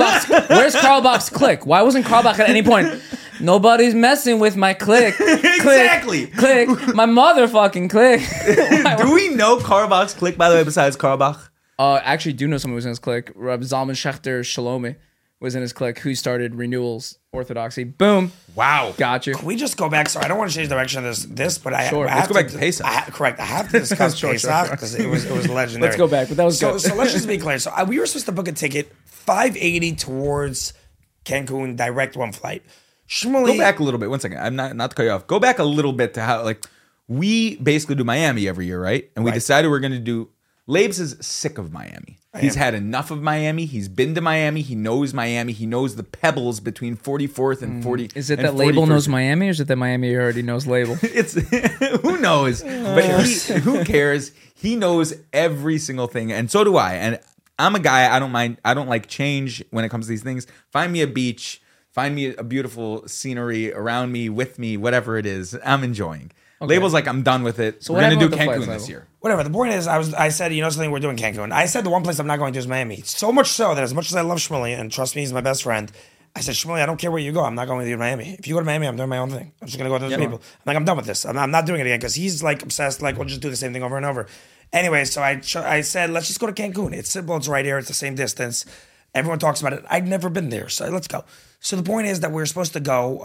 Bach's click? Why wasn't Karl Bach at any point? Nobody's messing with my click. Exactly. Click. My motherfucking click. Do we know Karl Bach's clique, by the way, besides Karl Bach? Actually, do know someone who was in his clique. Reb Zalman Schachter Shalomi was in his clique, who started Renewals Orthodoxy. Boom. Wow. Got you. Can we just go back? Sorry, I don't want to change the direction of this, but I Sure. have Let's go back to Pesach. Correct. I have to discuss Pesach because it was legendary. Let's go back, but that was so. good. So let's just be clear. So we were supposed to book a ticket, $580 towards Cancun, direct one flight. Shmuley, Go back a little bit. One second. I'm not to cut you off. Go back a little bit to how, like, we basically do Miami every year, right? And we decided we're going to do. Labes is sick of Miami. He's had enough of Miami. He's been to Miami. He knows Miami. He knows the pebbles between 44th and 40. Is it and that Label 41st. knows Miami, or is it that Miami already knows Label? It's who knows, but who cares? He knows every single thing, and so do I. And I'm a guy. I don't mind. I don't like change when it comes to these things. Find me a beach. Find me a beautiful scenery around me, with me, whatever it is. I'm enjoying. Label's like, I'm done with it. So We're what gonna do happened with the Cancun flights, this year. whatever. The point is, I said, you know something, we're doing Cancun. I said the one place I'm not going to is Miami. So much so that as much as I love Shmuley, and trust me, he's my best friend, I said, Shmuley, I don't care where you go. I'm not going with you to Miami. If you go to Miami, I'm doing my own thing. I'm just going to go with other people. I'm like, I'm done with this. I'm not doing it again because he's like obsessed, like, we'll just do the same thing over and over. Anyway, so I said, let's just go to Cancun. It's simple. It's right here. It's the same distance. Everyone talks about it. I'd never been there. So let's go. So the point is that we're supposed to go,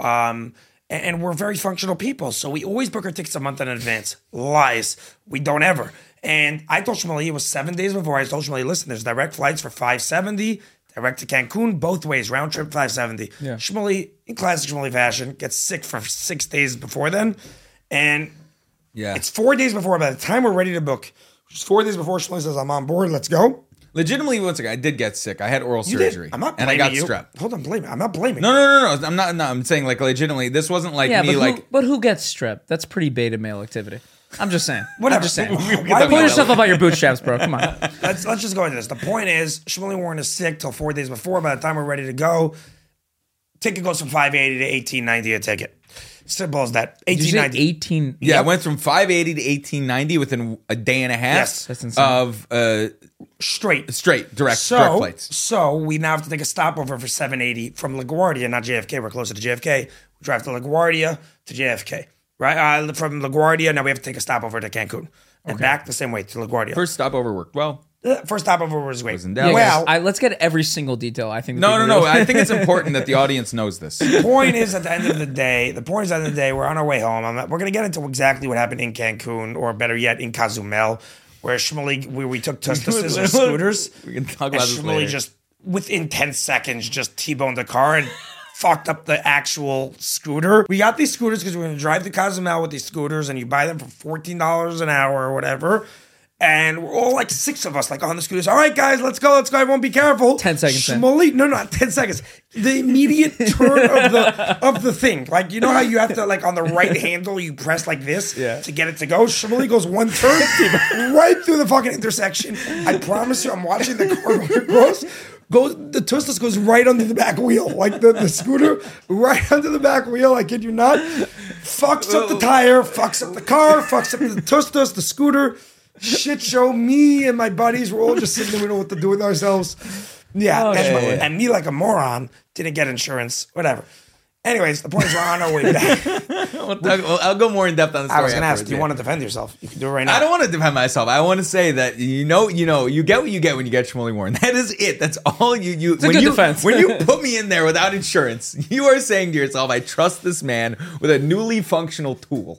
and we're very functional people. So we always book our tickets a month in advance. Lies. We don't ever. And I told Shmuley, it was 7 days before. I told Shmuley, listen, there's direct flights for $570, direct to Cancun, both ways, round trip $570. Yeah. Shmuley, in classic Shmuley fashion, gets sick for 6 days before then. And Yeah. it's 4 days before. By the time we're ready to book, which is 4 days before, Shmuley says, I'm on board, let's go. Legitimately, once again, I did get sick. I had oral You did. surgery. I'm not and blaming I got you. strep. Hold on, blaming. I'm not blaming. No. I'm not. No, I'm saying like legitimately. This wasn't like Yeah, me. but who gets strep? That's pretty beta male activity. I'm just saying. Whatever. I'm just saying. Why Pull yourself up by your bootstraps, bro. Come on. Let's just go into this. The point is, Shmuley Warren is sick till 4 days before. By the time we're ready to go, ticket goes from $580 to $1890 a ticket. Simple as that. Did you say $1890. 18? Yeah, Yep. it went from 580 to 1890 within a day and a half. Yes. That's insane. Of Straight. straight direct So, flights. so we now have to take a stopover for $780 from LaGuardia, not JFK. We're closer to JFK. We drive to LaGuardia to JFK. right? From LaGuardia, now we have to take a stopover to Cancun. And back the same way to LaGuardia. First stopover worked well. First stopover was great. Was in Dallas. Well, let's get every single detail. I think. No. I think it's important that the audience knows this. point is at the end of the day, we're on our way home. We're going to get into exactly what happened in Cancun, or better yet, in Cozumel, where Shmuley, we took Tustuses or scooters. We can talk about this Shmuley later. just, within 10 seconds, just T-boned the car and fucked up the actual scooter. We got these scooters because we're going to drive to Cozumel with these scooters, and you buy them for $14 an hour or whatever. And we're all like 6 of us, like on the scooters. All right, guys, let's go. Everyone be careful. 10 seconds in. Shmuley, no, not 10 seconds. The immediate turn of the thing. Like, you know how you have to, like, on the right handle, you press like this to get it to go? Shmuley goes one turn right through the fucking intersection. I promise you, I'm watching the car where it goes. The Tustus goes right under the back wheel. Like, the scooter, right under the back wheel. I kid you not. Fucks up the tire, fucks up the car, fucks up the Tustus, the scooter. Shit show. Me and my buddies were all just sitting there, we don't know what to do with ourselves. Yeah, and me like a moron didn't get insurance, whatever. Anyways, the point is we're on our way back. I'll go more in depth on the story. I was going to ask, afterwards, do you want to defend yourself? You can do it right now. I don't want to defend myself. I want to say that you get what you get when you get Shmuley Warren. That is it. That's all you. It's a good defense. When you put me in there without insurance, you are saying to yourself, "I trust this man with a newly functional tool."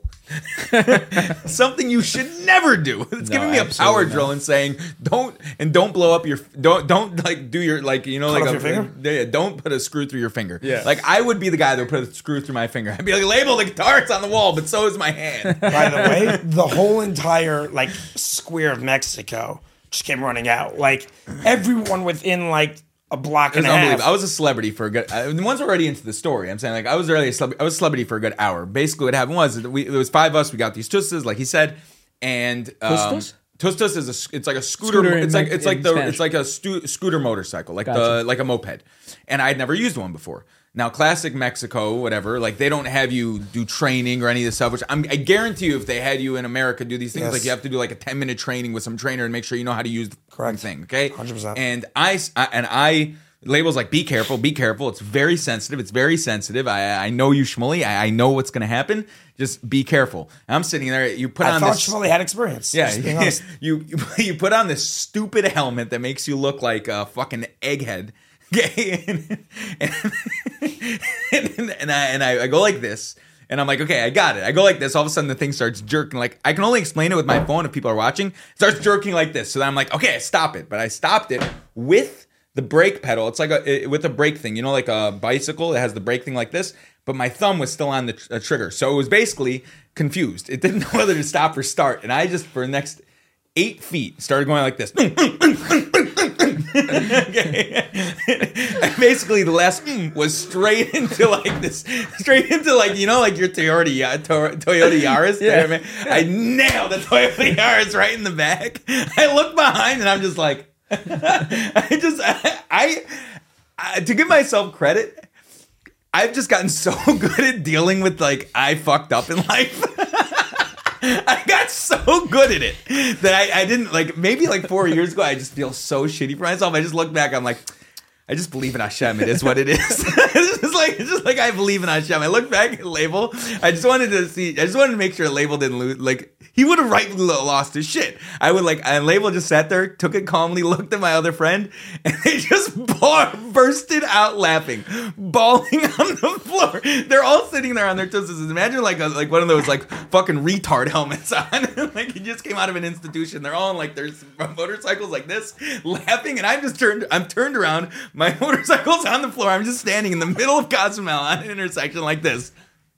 Something you should never do. It's giving me a power drill and saying don't blow up your don't like do your like you know Cut like off your finger? Yeah, don't put a screw through your finger. Yeah. Like I would be the guy that would put a screw through my finger. I'd be like, label the guitar's on the wall, but so is my hand. By the way, the whole entire like square of Mexico just came running out. Like everyone within like a block It was and a half. unbelievable. I was a celebrity for a good. The one's already into the story. I'm saying like I was a celebrity for a good hour. Basically, what happened was it was 5 of us. We got these tustas, like he said, and Tustas? Tustas is it's like a scooter. Scooter it's in Spanish. it's like a scooter motorcycle, like Gotcha. like a moped. And I'd never used one before. Now, classic Mexico, whatever, like they don't have you do training or any of this stuff. Which I guarantee you, if they had you in America do these things, Yes. like you have to do like a 10-minute training with some trainer and make sure you know how to use the Correct. thing. Okay, 100%. And I labels like be careful. It's very sensitive. I know you, Shmuley. I know what's going to happen. Just be careful. And I'm sitting there. You put I on thought this. Shmuley had experience. Just being Yeah, honest. you put on this stupid helmet that makes you look like a fucking egghead. Okay, and I go like this. And I'm like, okay, I got it. I go like this. All of a sudden, the thing starts jerking. Like, I can only explain it with my phone if people are watching. It starts jerking like this. So then I'm like, okay, stop it. But I stopped it with the brake pedal. It's like with a brake thing. You know, like a bicycle that has the brake thing like this. But my thumb was still on the trigger. So it was basically confused. It didn't know whether to stop or start. And I just, for the next 8 feet, started going like this. Okay. And basically the last was straight into like you know like your Toyota Yaris. Yeah. There, man. I nailed the Toyota Yaris right in the back. I look behind and I'm just like I to give myself credit, I've just gotten so good at dealing with like I fucked up in life. I got so good at it that I didn't like maybe like 4 years ago I just feel so shitty for myself. I just look back, I'm like, I just believe in Hashem. It is what it is. it's just like I believe in Hashem. I look back at Label. I just wanted to make sure Label didn't lose. Like he would have rightly lost his shit. I would like, and Label just sat there, took it calmly, looked at my other friend, and they just bursted out laughing, bawling on the floor. They're all sitting there on their tusses. Imagine like one of those like fucking retard helmets on. Like he just came out of an institution. They're all on like their motorcycles like this, laughing, and I'm turned around. My motorcycle's on the floor. I'm just standing in the middle of Cozumel on an intersection like this.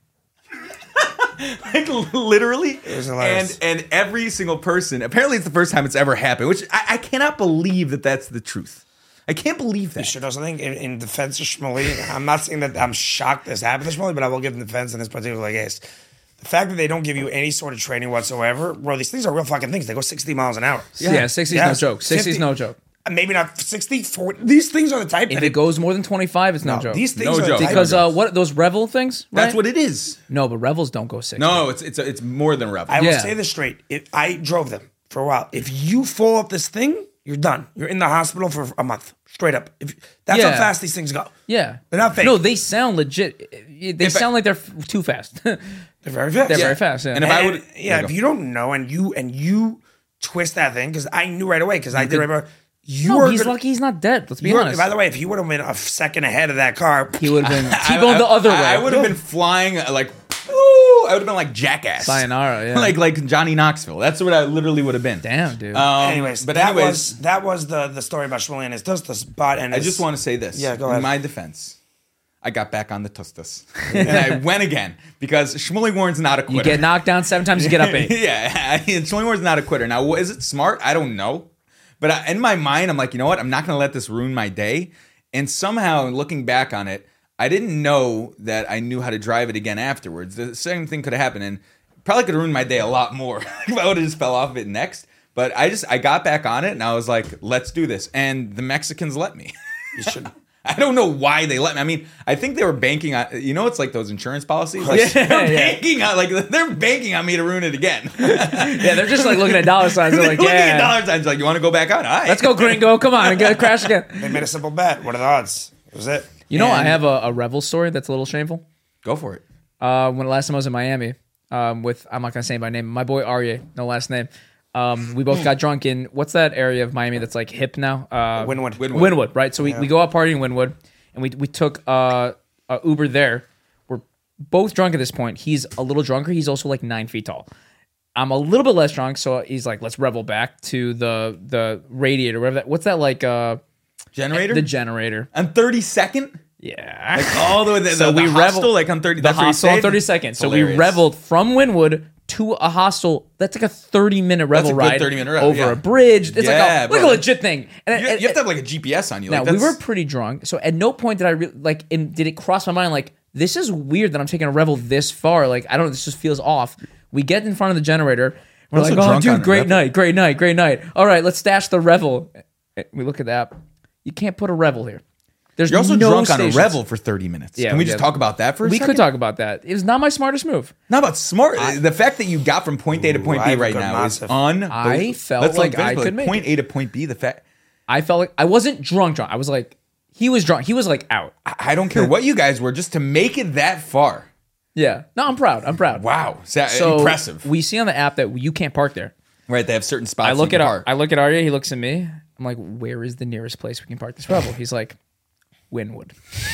Like literally. It was hilarious. And every single person, apparently it's the first time it's ever happened, which I cannot believe that that's the truth. I can't believe that. You should know something in defense of Shmuley. I'm not saying that I'm shocked this happened to Shmuley, but I will give him defense in this particular case. The fact that they don't give you any sort of training whatsoever, bro, these things are real fucking things. They go 60 miles an hour. Yeah, 60 is no joke. 60 is no joke. Maybe not 60, 40. These things are the type If that it goes more than 25, it's no joke. These things No are joke. the type Because of, what those Revel things, right? That's what it is. No, but Revels don't go 60. No, it's more than Rebel. I will Yeah. say this straight. I drove them for a while. If you fall off this thing, you're done. You're in the hospital for a month, straight up. That's how Yeah. fast these things go. Yeah. They're not fake. No, they sound legit. They sound like they're too fast. They're They're very fast. very fast. Yeah. And if I would, if you don't know and you twist that thing, because I knew right away, because I did remember. He's lucky he's not dead. Let's be honest. By the way, if he would have been a second ahead of that car, He would have been T-boned the other way. I would have been flying like, ooh, I would have been like Jackass. Sayonara, yeah. like Johnny Knoxville. That's what I literally would have been. Damn, dude. anyways, but that anyways, was the story about Shmuley and his tustus. But I just want to say this. Yeah, go ahead. In my defense, I got back on the tustus. And I went again because Shmuley Warren's not a quitter. you get knocked down 7 times, you get up 8. Yeah, Shmuley Warren's not a quitter. Now, is it smart? I don't know. But in my mind, I'm like, you know what? I'm not going to let this ruin my day. And somehow, looking back on it, I didn't know that I knew how to drive it again afterwards. The same thing could have happened, and probably could have ruined my day a lot more if I would have just fell off of it next. But I got back on it, and I was like, let's do this. And the Mexicans let me. You should. I don't know why they let me. I mean, I think they were banking on, it's like those insurance policies. Like, they're banking on me to ruin it again. Yeah, they're just like looking at dollar signs. They're like, looking at yeah. dollar signs, like, you want to go back on? All right. Let's go, gringo. Come on, and crash again. They made a simple bet. What are the odds? That was it. You know, I And- have a Revel story that's a little shameful. Go for it. When last time I was in Miami, with I'm not gonna say my name, my boy Arye, no last name. We both got drunk in what's that area of Miami that's like hip now? Wynwood. Right? So we go out partying in Wynwood, and we took a Uber there. We're both drunk at this point. He's a little drunker. He's also like 9 feet tall. I'm a little bit less drunk, so he's like, let's revel back to the radiator, whatever that. What's that like? Generator? The generator. On 32nd? Yeah. Like all the way to So the we hostel, reveled- like on 30. The that's where you hostel on stayed? 32nd. So Hilarious. we reveled from Wynwood to a hostel. That's like a 30-minute revel a good ride 30-minute ride, over yeah. a bridge. It's Yeah, like a bro. legit thing. And You have to have like a GPS on you. now Like, we that's- were pretty drunk, so at no point did I did it cross my mind like this is weird that I'm taking a revel this far. Like I don't know, this just feels off. We get in front of the generator. We're also like, oh drunk on dude, a great revel. night, great night, great night. All right, let's stash the revel. We look at the app. You can't put a revel here. There's You're also no drunk stations. on a revel for 30 minutes. Yeah, Can we we just did. talk about that for a We second? could talk about that. It was not my smartest move. Not about smart. The fact that you got from point A to point I B have a right good now is massive. unbelievable. I felt Let's like finish I with, could make point A to point B. The fact I felt like I wasn't drunk. I was like, he was drunk. He was like out. I don't care what you guys were, just to make it that far. Yeah. No, I'm proud. Wow, So impressive. we see on the app that you can't park there. Right, they have certain spots. I look you at can park. I look at Arya. He looks at me. I'm like, where is the nearest place we can park this revel? He's like, Wynwood.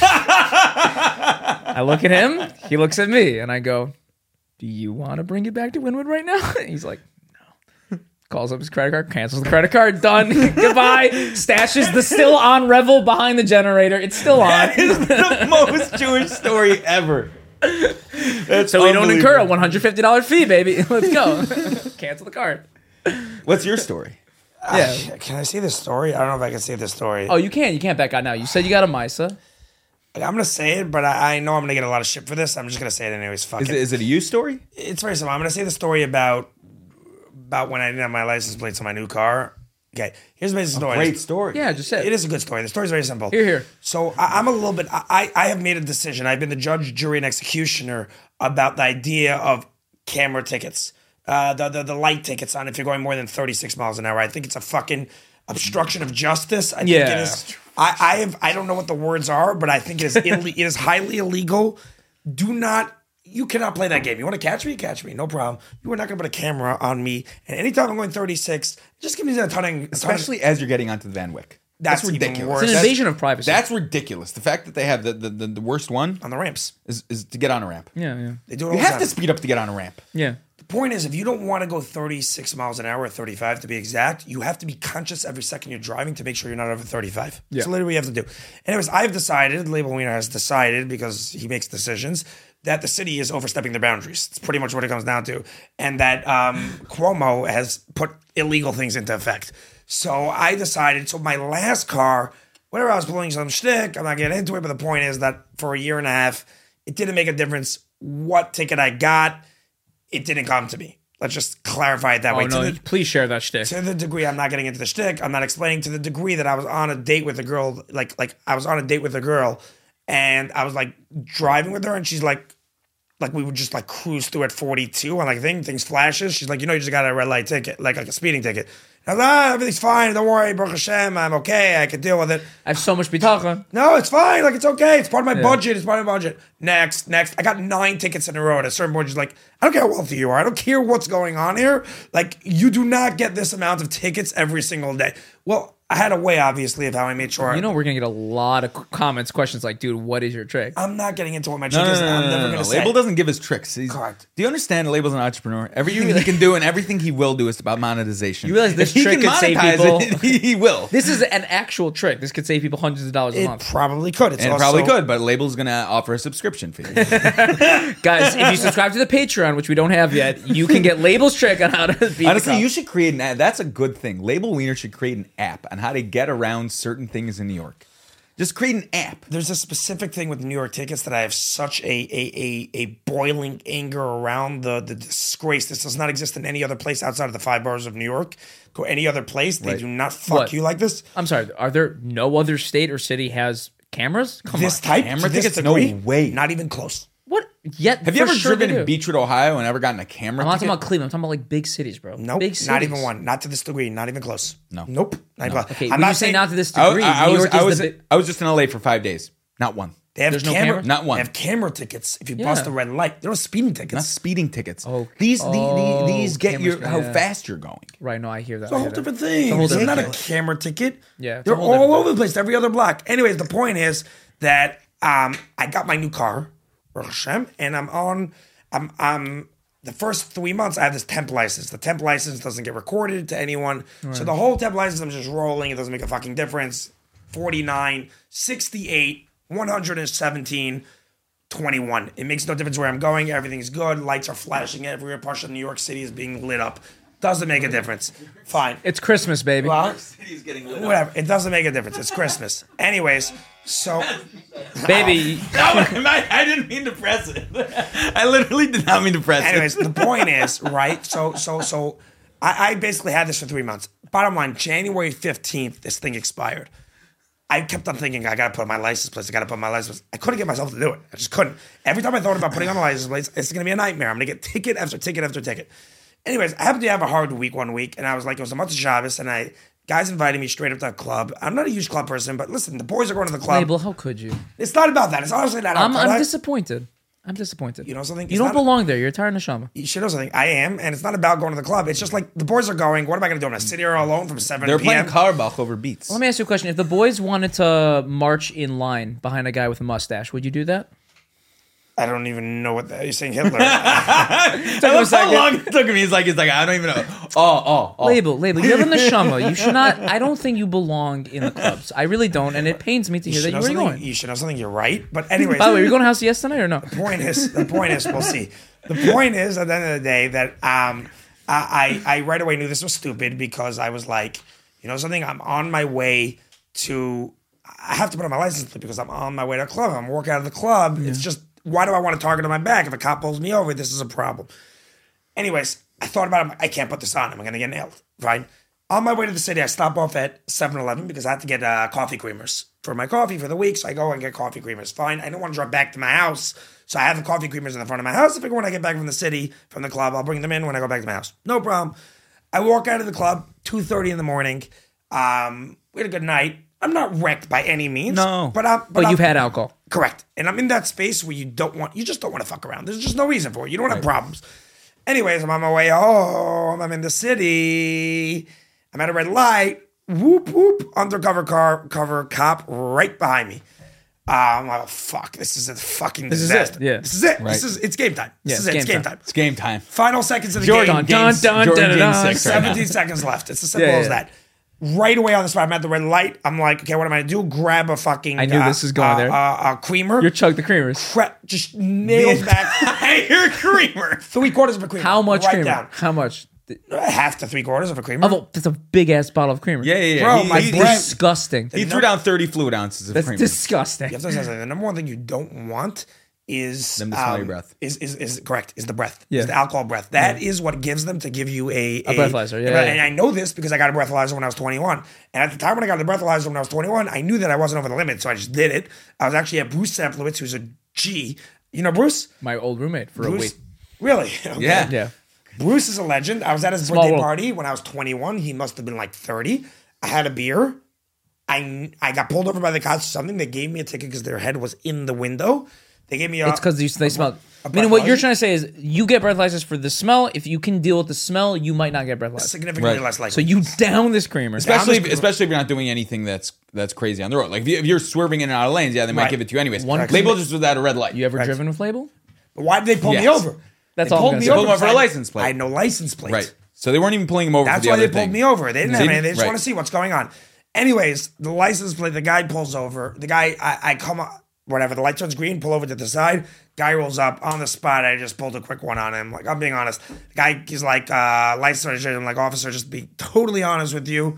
I look at him. He looks at me, and I go, do you want to bring it back to Wynwood right now? He's like, no. Calls up his credit card, cancels the credit card, done. Goodbye. Stashes the still on revel behind the generator. It's still on. That is the most Jewish story ever. That's So we don't incur a unbelievable. $150 fee, baby. Let's go. Cancel the card. What's your story? Yeah. Can I say this story? I don't know if I can say this story. Oh, you can't. You can't back out now. You said you got a Misa. I'm gonna say it, but I know I'm gonna get a lot of shit for this. I'm just gonna say it anyways. Fuck it. Is it a you story? It's very simple. I'm gonna say the story about when I didn't have my license plates on my new car. Okay, here's the basic story. Great story. Yeah, just say It is a good story. The story's very simple. Here. So I'm a little bit. I have made a decision. I've been the judge, jury, and executioner about the idea of camera tickets, the light tickets on if you're going more than 36 miles an hour. I think it's a fucking obstruction of justice. I think Yeah. it is. I don't know what the words are, but I think it is it is highly illegal. You cannot play that game. You want to catch me? Catch me. No problem. You are not going to put a camera on me. And anytime I'm going 36, just give me a ton of... Especially as you're getting onto the Van Wyck. That's That's even ridiculous. worse. It's an That's- invasion of privacy. That's ridiculous. The fact that they have the worst one on the ramps. is to get on a ramp. yeah. They do it all You the have time. to speed up to get on a ramp. Yeah. The point is, if you don't want to go 36 miles an hour or 35 to be exact, you have to be conscious every second you're driving to make sure you're not over 35. Yeah. So literally what you have to do. Anyways, I've decided, Label Wiener has decided, because he makes decisions, that the city is overstepping their boundaries. It's pretty much what it comes down to. And that Cuomo has put illegal things into effect. So I decided, so my last car, whatever, I was pulling some shtick, I'm not getting into it, but the point is that for a year and a half, it didn't make a difference what ticket I got. It didn't come to me. Let's just clarify it that way. Oh, no, please share that shtick. To the degree I'm not getting into the shtick, I'm not explaining to the degree that I was on a date with a girl, like I was on a date with a girl, and I was like driving with her, and she's like, like we would just like cruise through at 42 and like things flashes. She's like, you know, you just got a red light ticket, like a speeding ticket. I was like, everything's fine. Don't worry, Baruch Hashem, I'm okay. I can deal with it. I have so much bitachon. No, it's fine. Like, it's okay. It's part of my budget. It's part of my budget. Next. I got 9 tickets in a row. At a certain point, she's like, I don't care how wealthy you are. I don't care what's going on here. Like, you do not get this amount of tickets every single day. Well, I had a way, obviously, of how I made sure. You know, we're gonna get a lot of comments, questions like, "Dude, what is your trick?" I'm not getting into what my trick is. I'm never going to say. Label doesn't give us tricks. Correct. Do you understand? Label's an entrepreneur. Everything he can do and everything he will do is about monetization. You realize this If he trick can could save monetize people- it, he will. This is an actual trick. This could save people hundreds of dollars a It month. probably could. It's And it also, probably could, but Label's going to offer a subscription fee. Guys, if you subscribe to the Patreon, which we don't have yet, you can get Label's trick on how to beat Honestly, the you crowd. should create an app. That's a good thing. Label Wiener should create an app on how to get around certain things in New York. Just create an app. There's a specific thing with New York tickets that I have such a boiling anger around the disgrace. This does not exist in any other place outside of the 5 boroughs of New York. Go any other place, they Right. do not fuck What? you like this. I'm sorry. Are there no other state or city has cameras? Come This on. type, Camera to this tickets? No degree, way. not even close. What? Yet? Have you for ever sure driven they in do. Beachwood, Ohio, and ever gotten a camera I'm not ticket? talking about Cleveland. I'm talking about like big cities, bro. Nope, Big cities. not even one. Not to this degree. Not even close. No. Nope. Not even close. Okay, I'm when not you say saying not to this I, degree, I New was, York I, is was, the big. I was just in LA for 5 days. Not one. They have There's no camera. camera? Not one. They have camera tickets. If you Yeah. bust a red light, there are speeding Not tickets. speeding tickets. Oh, these oh, these get cameras, your how yeah. fast you're going. Right, no, I hear that. It's a whole different thing. It's a whole It's different not a thing. camera ticket. Yeah, it's a they're whole all different over the place. Every other block. Anyways, the point is that I got my new car, Baruch Hashem, and I'm the first 3 months I have this temp license. The temp license doesn't get recorded to anyone. So the whole temp license I'm just rolling. It doesn't make a fucking difference. 49, 68, 117, 21. It makes no difference where I'm going. Everything's good. Lights are flashing everywhere. Part of New York City is being lit up. Doesn't make a difference. Fine. It's Christmas, baby. Well, City's getting lit whatever. It doesn't make a difference. It's Christmas. Anyways, so Baby, I didn't mean to press it. I literally did not mean to press anyways, it. the point is, right? So I basically had this for 3 months. Bottom line, January 15th, this thing expired. I kept on thinking, I gotta put my license plate. I gotta put my license plate. I couldn't get myself to do it. I just couldn't. Every time I thought about putting on a license plate, it's gonna be a nightmare. I'm gonna get ticket after ticket after ticket. Anyways, I happened to have a hard week one week, and I was like, it was a month of Shabbos, and guys invited me straight up to a club. I'm not a huge club person, but listen, the boys are going to the club. Label, how could you? It's not about that. It's honestly not. I'm about that. disappointed. I'm disappointed. You know something? You It's don't not- belong there. You're a tired neshama. You should know something. I am, and it's not about going to the club. It's just like the boys are going. What am I going to do? I'm going to sit here alone from 7 They're p.m. playing Carbach over beats. Let me ask you a question. If the boys wanted to march in line behind a guy with a mustache, would you do that? I don't even know what you're saying. Hitler. I love how long it took me. He's like, I don't even know. Oh. Label. You have a neshama. You should not. I don't think you belong in the clubs. I really don't, and it pains me to hear that you were going. You should know something. You're right. But anyways, By the way, you're going to House Yes tonight or no? the point is, we'll see. The point is, at the end of the day, that I right away knew this was stupid because I was like, you know something? I'm on my way to. I have to put on my license plate because I'm on my way to a club. I'm working out of the club. It's just, why do I want a target on my back? If a cop pulls me over, this is a problem. Anyways, I thought about it. I can't put this on. I'm going to get nailed. Fine. On my way to the city, I stop off at 7-Eleven because I have to get coffee creamers for my coffee for the week. So I go and get coffee creamers. Fine. I don't want to drive back to my house. So I have the coffee creamers in the front of my house. I figure when I get back from the city, from the club, I'll bring them in when I go back to my house. No problem. I walk out of the club, 2:30 in the morning. We had a good night. I'm not wrecked by any means. No. But you've had alcohol. Correct. And I'm in that space where you just don't want to fuck around. There's just no reason for it. You don't have problems. Anyways, I'm on my way home. I'm in the city. I'm at a red light. Whoop, whoop. Undercover cop right behind me. I'm like, oh, fuck. This is a fucking disaster. Yeah. This is it. Right. It's game time. Yeah, It's game time. It's game time. Final seconds of the Jordan, game. Jordan Game 6 right now. 17 seconds left. It's as simple Yeah, as yeah. that. Right away on the spot, I'm at the red light. I'm like, okay, what am I gonna do? Grab a fucking. I knew this was going there. A creamer. You're chug the creamers. Just nails back. Hey, you're a creamer. 3/4 of a creamer. How much right creamer? down. How much? Half to 3/4 of a creamer. Oh, that's a big ass bottle of creamer. Yeah. Bro, my He, breath- Disgusting. he threw down 30 fluid ounces of That's cream. disgusting. You have to understand something. The number one thing you don't want is Them to smell your breath. Is correct. Is the breath. Yeah. Is the alcohol breath. That is what gives them to give you a breathalyzer, yeah. And I know this because I got a breathalyzer when I was 21. And at the time when I got the breathalyzer when I was 21, I knew that I wasn't over the limit, so I just did it. I was actually at Bruce Semplowitz, who's a G. You know Bruce? My old roommate for a Bruce? week. Really? Okay. Yeah. Yeah. Bruce is a legend. I was at his Small birthday world. party when I was 21. He must have been like 30. I had a beer. I got pulled over by the cops or something. They gave me a ticket because their head was in the window. They gave me a... It's because they smell. a Meaning, what you're breathalyzer? trying to say is you get breathalyzers for the smell. If you can deal with the smell, you might not get breathalyzers. significantly Right. less likely. So you down this creamer. Especially, Down the- especially if you're not doing anything that's crazy on the road. Like if you're swerving in and out of lanes, yeah, they might Right. give it to you anyways. One- Label just without a red light. You ever Right. driven with label? But why did they pull me Yes. over? That's They all I'm pulled gonna me say. over Pulled him over for a because license plate. I had no license plate. Right. So they weren't even pulling him over That's for the why other they pulled thing. me over. They didn't have See? anything. They just Right. want to see what's going on. Anyways, the license plate, the guy pulls over. The guy, I come up, whatever, the light turns green, pull over to the side. Guy rolls up on the spot. I just pulled a quick one on him. Like, I'm being honest. The guy, he's like, license registration. I'm like, officer, just be totally honest with you.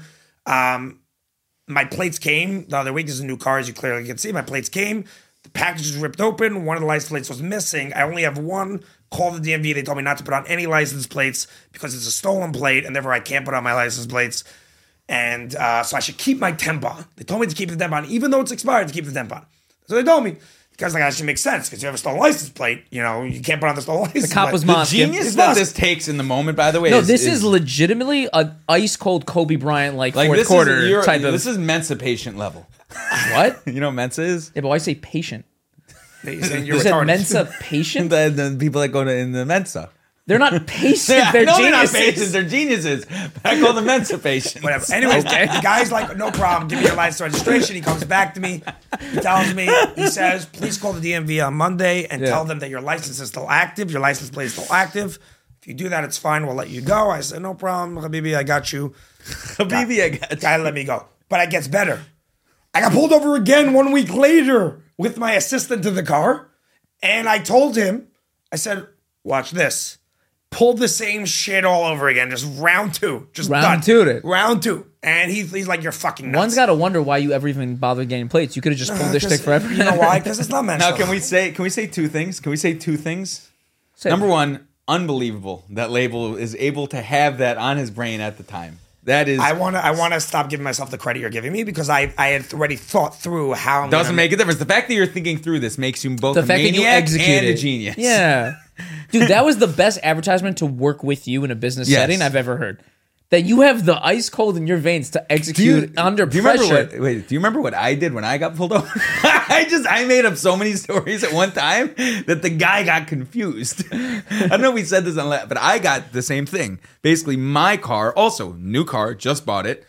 My plates came the other week. This is a new car, as you clearly can see. My plates came. The package was ripped open. One of the license plates was missing. I only have one. Called the DMV. They told me not to put on any license plates because it's a stolen plate, and therefore I can't put on my license plates. And so I should keep my temp on. They told me to keep the temp on, even though it's expired, to keep the temp on. So they told me. The guy's like, that should make sense because you have a stolen license plate. You know, you can't put on the stolen license The cop plate. was The Moscow. genius It's that Moscow. this takes in the moment, by the way. No, this is legitimately an ice cold Kobe Bryant like fourth this quarter is, type of. This is Mensa patient level. what? You know what Mensa is? Yeah, but why say patient? You're saying you're You said retarded. Mensa patient? The people that go to in the Mensa. They're not patient. Yeah, They're no, they're not geniuses. patients. They're geniuses. But I call them Mensa patients. Whatever. Anyways, Okay. the guy's like, no problem. Give me your license registration. He comes back to me. He tells me, he says, please call the DMV on Monday and Yeah. tell them that your license is still active. Your license plate is still active. If you do that, it's fine. We'll let you go. I said, no problem, Habibi. I got you. Habibi, I got you. Guy let me go. But it gets better. I got pulled over again 1 week later with my assistant to the car. And I told him, I said, watch this. Pulled the same shit all over again. Just round two. Just Round done. two'd it. Round two. And he's like, you're fucking nuts. One's got to wonder why you ever even bothered getting plates. You could have just pulled this shtick forever. You know why? Because it's not mental. Now, can we say two things? Can we say two things? Say- Number one, unbelievable that Label is able to have that on his brain at the time. That is I want to stop giving myself the credit you're giving me because I had already thought through how I'm doesn't gonna make a difference. The fact that you're thinking through this makes you both the a fact that you maniac executed and a genius. Yeah. Dude, that was the best advertisement to work with you in a business Yes. setting I've ever heard. That you have the ice cold in your veins to execute under do you pressure. remember do you remember what I did when I got pulled over? I made up so many stories at one time that the guy got confused. I don't know if we said this on but I got the same thing. Basically, my car, also new car, just bought it.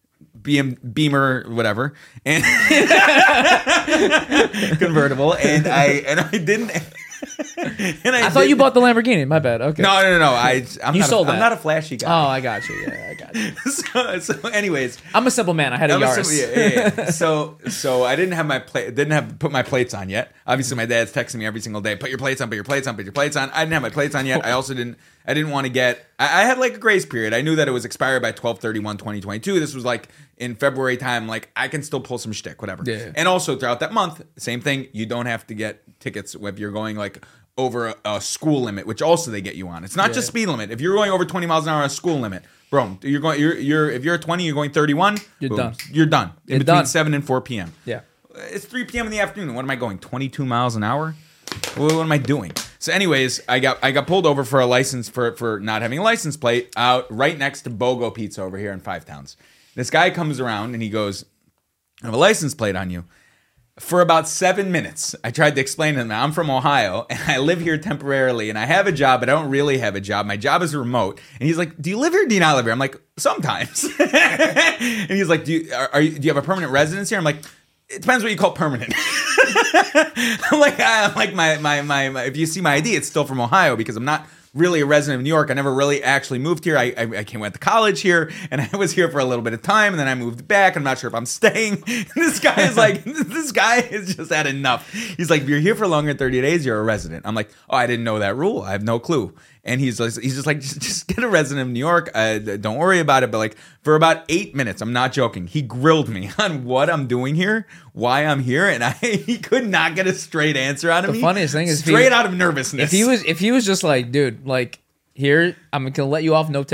Beamer, whatever, and convertible, and I didn't. And I thought you bought the Lamborghini. My bad. Okay. No. You sold I'm that. not a flashy guy. Oh, I got you. Yeah, I got you. So anyways, I'm a simple man. I had a Yaris. yeah. So I didn't have my put my plates on yet. Obviously, my dad's texting me every single day. Put your plates on. Put your plates on. Put your plates on. I didn't have my plates on yet. I also didn't want to get. I had like a grace period. I knew that it was expired by 12/31/2022. This was like in February time. Like I can still pull some shtick, whatever. Yeah. And also throughout that month, same thing. You don't have to get tickets if you're going like over a school limit, which also they get you on. It's not just speed limit. If you're going over 20 miles an hour on a school limit, bro, you're if you're 20, you're going 31. You're boom, done. You're done. In You're between done. 7 and 4 p.m. Yeah. It's 3 p.m. in the afternoon. What am I going? 22 miles an hour? What am I doing? So, anyways, I got pulled over for a license for not having a license plate out right next to BOGO Pizza over here in Five Towns. This guy comes around and he goes, "I have a license plate on you." For about 7 minutes, I tried to explain to him, I'm from Ohio, and I live here temporarily, and I have a job, but I don't really have a job. My job is remote. And he's like, do you live here or do you not live here? I'm like, sometimes. And he's like, do you have a permanent residence here? I'm like, it depends what you call permanent. I'm like, my if you see my ID, it's still from Ohio because I'm not really a resident of New York. I never really actually moved here. I went to college here, and I was here for a little bit of time, and then I moved back. I'm not sure if I'm staying. And this guy is like, this guy has just had enough. He's like, if you're here for longer than 30 days, you're a resident. I'm like, oh, I didn't know that rule. I have no clue. And he's just like, just get a resident of New York. Don't worry about it. But like for about 8 minutes, I'm not joking. He grilled me on what I'm doing here, why I'm here, and he could not get a straight answer out of me. The funniest thing is out of nervousness. If he was just like, dude, like here, I'm gonna let you off, no ticket.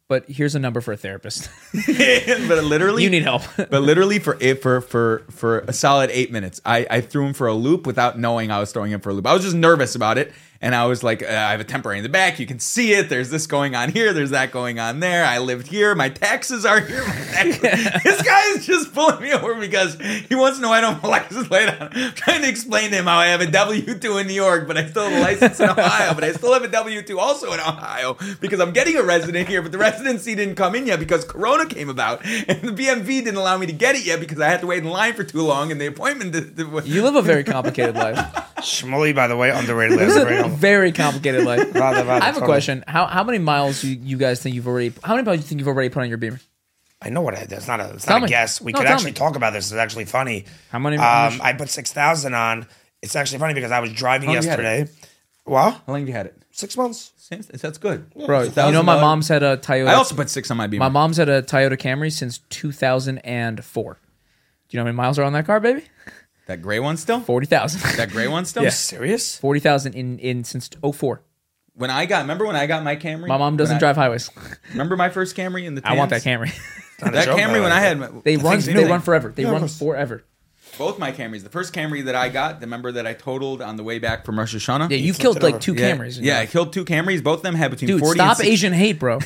but here's a number for a therapist. But literally, You need help. But literally, for a solid 8 minutes, I threw him for a loop without knowing I was throwing him for a loop. I was just nervous about it, and I was like, I have a temporary in the back. You can see it. There's this going on here. There's that going on there. I lived here. My taxes are here. This guy is just pulling me over because he wants to know I don't have a license plate on. I'm trying to explain to him how I have a W-2 in New York, but I still have a license in Ohio, but I still have a W-2 also in Ohio because I'm getting a resident here, but the residency didn't come in yet because Corona came about, and the BMV didn't allow me to get it yet because I had to wait in line for too long, and the appointment. You live a very complicated life. Shmuley, by the way, underrated. It's a very complicated life. Rather, I have a totally. question. How many miles you guys think you've already? How many miles do you think you've already put on your Beamer? I know what I did. It's not a Tell me. guess. We No, could tell actually me. talk about this. It's actually funny. How many? I put 6,000 on. It's actually funny because I was driving How long you had yesterday. What? How long have you had it? 6 months. That's good. Bro, you know my mom's had a Toyota. I also put 6 on my Beamer. My mom's had a Toyota Camry since 2004. Do you know how many miles are on that car, baby? That gray one still? 40,000. That gray one still? Yeah. Serious? 40,000 in since 04. Remember when I got my Camry? My mom doesn't drive highways. Remember my first Camry in the I want that Tans? Camry. Not a That joke, Camry by when the I way. had They thing. run forever. They Yeah, of run course. forever. Both my Camrys. The first Camry that I got, remember that I totaled on the way back from Rosh Hashanah? Yeah, you've flipped killed it like over. 2 Yeah. Camrys. Yeah, I killed 2 Camrys. Both of them had between Dude, 40 stop and 60. Asian hate, bro.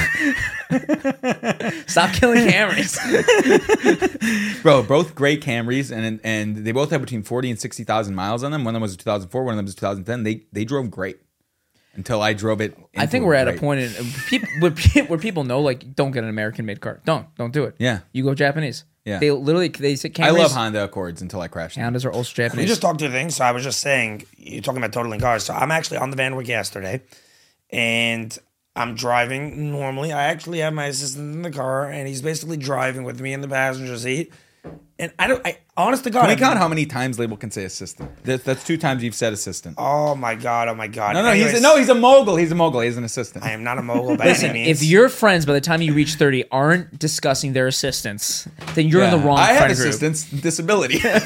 Stop killing Camrys. Bro, both great Camrys, and they both had between 40 and 60,000 miles on them. One of them was 2004, one of them was 2010. They drove great until I drove it. I think we're at a point where people know, like, don't get an American-made car. Don't do it. Yeah. You go Japanese. Yeah. They say Camrys. I love Honda Accords until I crashed them. Hondas are also We Japanese. just talked to things. So I was just saying, you're talking about totaling cars. So I'm actually on the Van Wick yesterday, and I'm driving normally. I actually have my assistant in the car, and he's basically driving with me in the passenger seat. And honest to God, Can we I've count been- how many times Label can say assistant? That's 2 times you've said assistant. Oh my God! No, Anyways, he's a mogul. He's a mogul. He's an assistant. I am not a mogul by any means. If your friends by the time you reach 30 aren't discussing their assistants, then you're in the wrong I friend had group. assistants, disability. I'm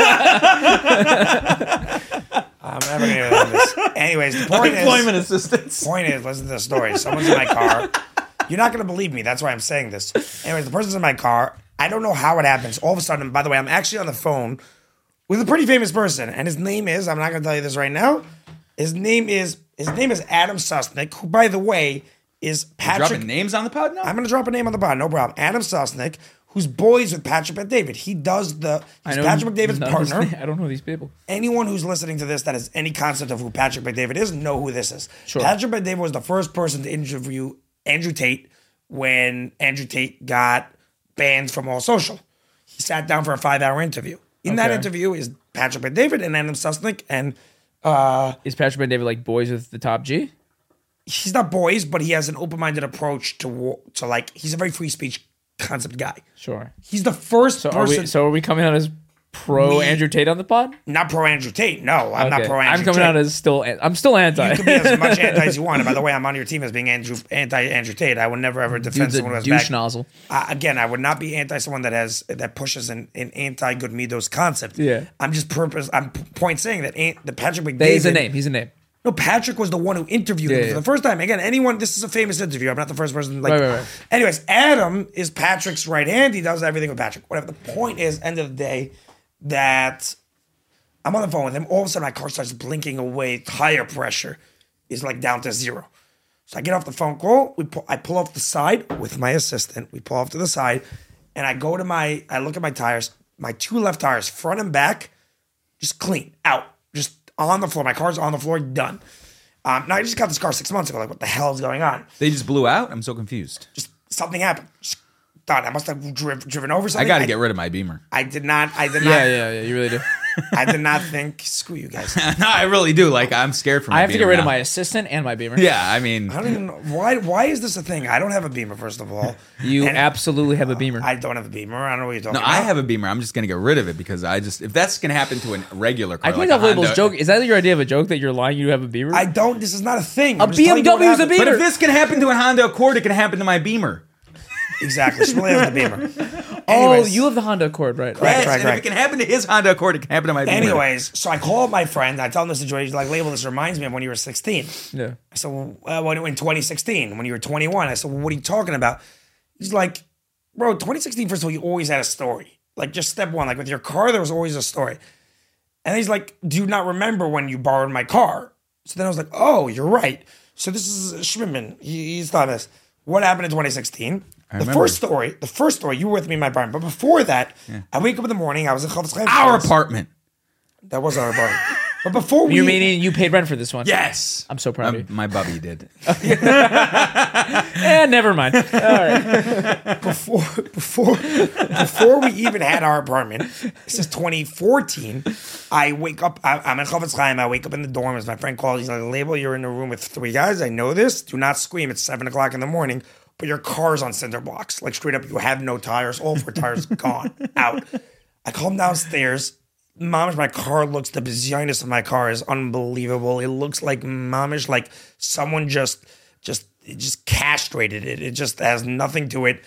never gonna do this. Anyways, the point Employment assistants. listen to the story. Someone's in my car. You're not gonna believe me. That's why I'm saying this. Anyways, the person's in my car. I don't know how it happens. All of a sudden, by the way, I'm actually on the phone with a pretty famous person, and his name is, I'm not gonna tell you this right now. His name is Adam Susnick, who, by the way, is Patrick. Dropping names on the pod now? I'm gonna drop a name on the pod, no problem. Adam Susnick, who's boys with Patrick Bet-David. He's Patrick Bet-David's partner. I don't know these people. Anyone who's listening to this that has any concept of who Patrick Bet-David is, know who this is. Sure. Patrick Bet-David was the first person to interview Andrew Tate when Andrew Tate got banned from All Social. He sat down for a 5-hour interview. In that Okay. interview is Patrick Bet-David and Adam Susnick, and Is Patrick Bet-David like boys with the top G? he's not boys, but he has an open-minded approach to like, he's a very free speech concept guy. Sure. He's the first So person, are we coming out as pro Andrew Tate on the pod? not pro Andrew Tate. No, I'm not Okay. pro Andrew I'm coming Tate. out as I'm still anti. You can be as much anti as you want. And by the way, I'm on your team as being anti-Andrew Tate. I would never ever defend Dude's a someone who has douche back. nozzle. Again, I would not be anti someone that pushes an anti-good Midos concept. Yeah. I'm point saying that the Patrick McDavid. He's a name. He's a name. No, Patrick was the one who interviewed him Yeah, for yeah. the first time. Again, this is a famous interview. I'm not the first person. Right. Anyways, Adam is Patrick's right hand. He does everything with Patrick. Whatever. The point is, end of the day, that I'm on the phone with him. All of a sudden, my car starts blinking away. Tire pressure is like down to 0. So I get off the phone call. I pull off the side with my assistant. We pull off to the side, and I look at my tires. My 2 left tires, front and back, just clean out, just on the floor. My car's on the floor, done. Now I just got this car 6 months ago. Like, what the hell is going on? They just blew out? I'm so confused. Just something happened. Just done. I must have driven over I something. got to get rid of my Beamer. I did not. Yeah. You really do. I did not think. Screw you guys. No, I really do. Like, I'm scared for my I have to get Beamer rid of now. my assistant and my Beamer. Yeah, I mean, I don't even know why. Why is this a thing? I don't have a Beamer. First of all, You And absolutely have a Beamer. I don't have a Beamer. I don't know what you're talking no, about. I have a Beamer. I'm just going to get rid of it because if that's going to happen to a regular car, I think like that a label's Honda- joke. Is that your idea of a joke that you're lying? You have a Beamer. I don't. This is not a thing. A I'm just telling you what BMW is a happened. Beamer. But if this can happen to a Honda Accord, it can happen to my Beamer. Exactly. Shmuel has the Beamer. Anyways. you have the Honda Accord, right? Yes, Correct. and if it can happen to his Honda Accord, it can happen to my Beamer. Anyways, so I call up my friend. I tell him the situation. He's like, Label, this reminds me of when you were 16. Yeah. I said, well, in 2016, when you were 21. I said, well, what are you talking about? He's like, bro, 2016, first of all, you always had a story. Like, just step one. Like, with your car, there was always a story. And he's like, do you not remember when you borrowed my car? So then I was like, oh, you're right. So this is Schmidman. He's thought this. What happened in 2016? The first story, you were with me in my apartment. But before that, I wake up in the morning. I was in Chavetz Chaim. Our apartment. That was our apartment. But before we... You meaning you paid rent for this one? Yes. I'm so proud of you. My bubby did. Never mind. All right. Before we even had our apartment, this is 2014. I wake up. I'm in Chavetz Chaim. I wake up in the dorm. As my friend calls, he's like, Label, you're in a room with 3 guys. I know this. Do not scream. It's 7 o'clock in the morning. But your car's on cinder blocks. Like, straight up, you have no tires. All 4 tires gone, out. I come downstairs. Mamish, my car looks, the bizarreness of my car is unbelievable. It looks like Mamish, like someone just castrated it. It just has nothing to it.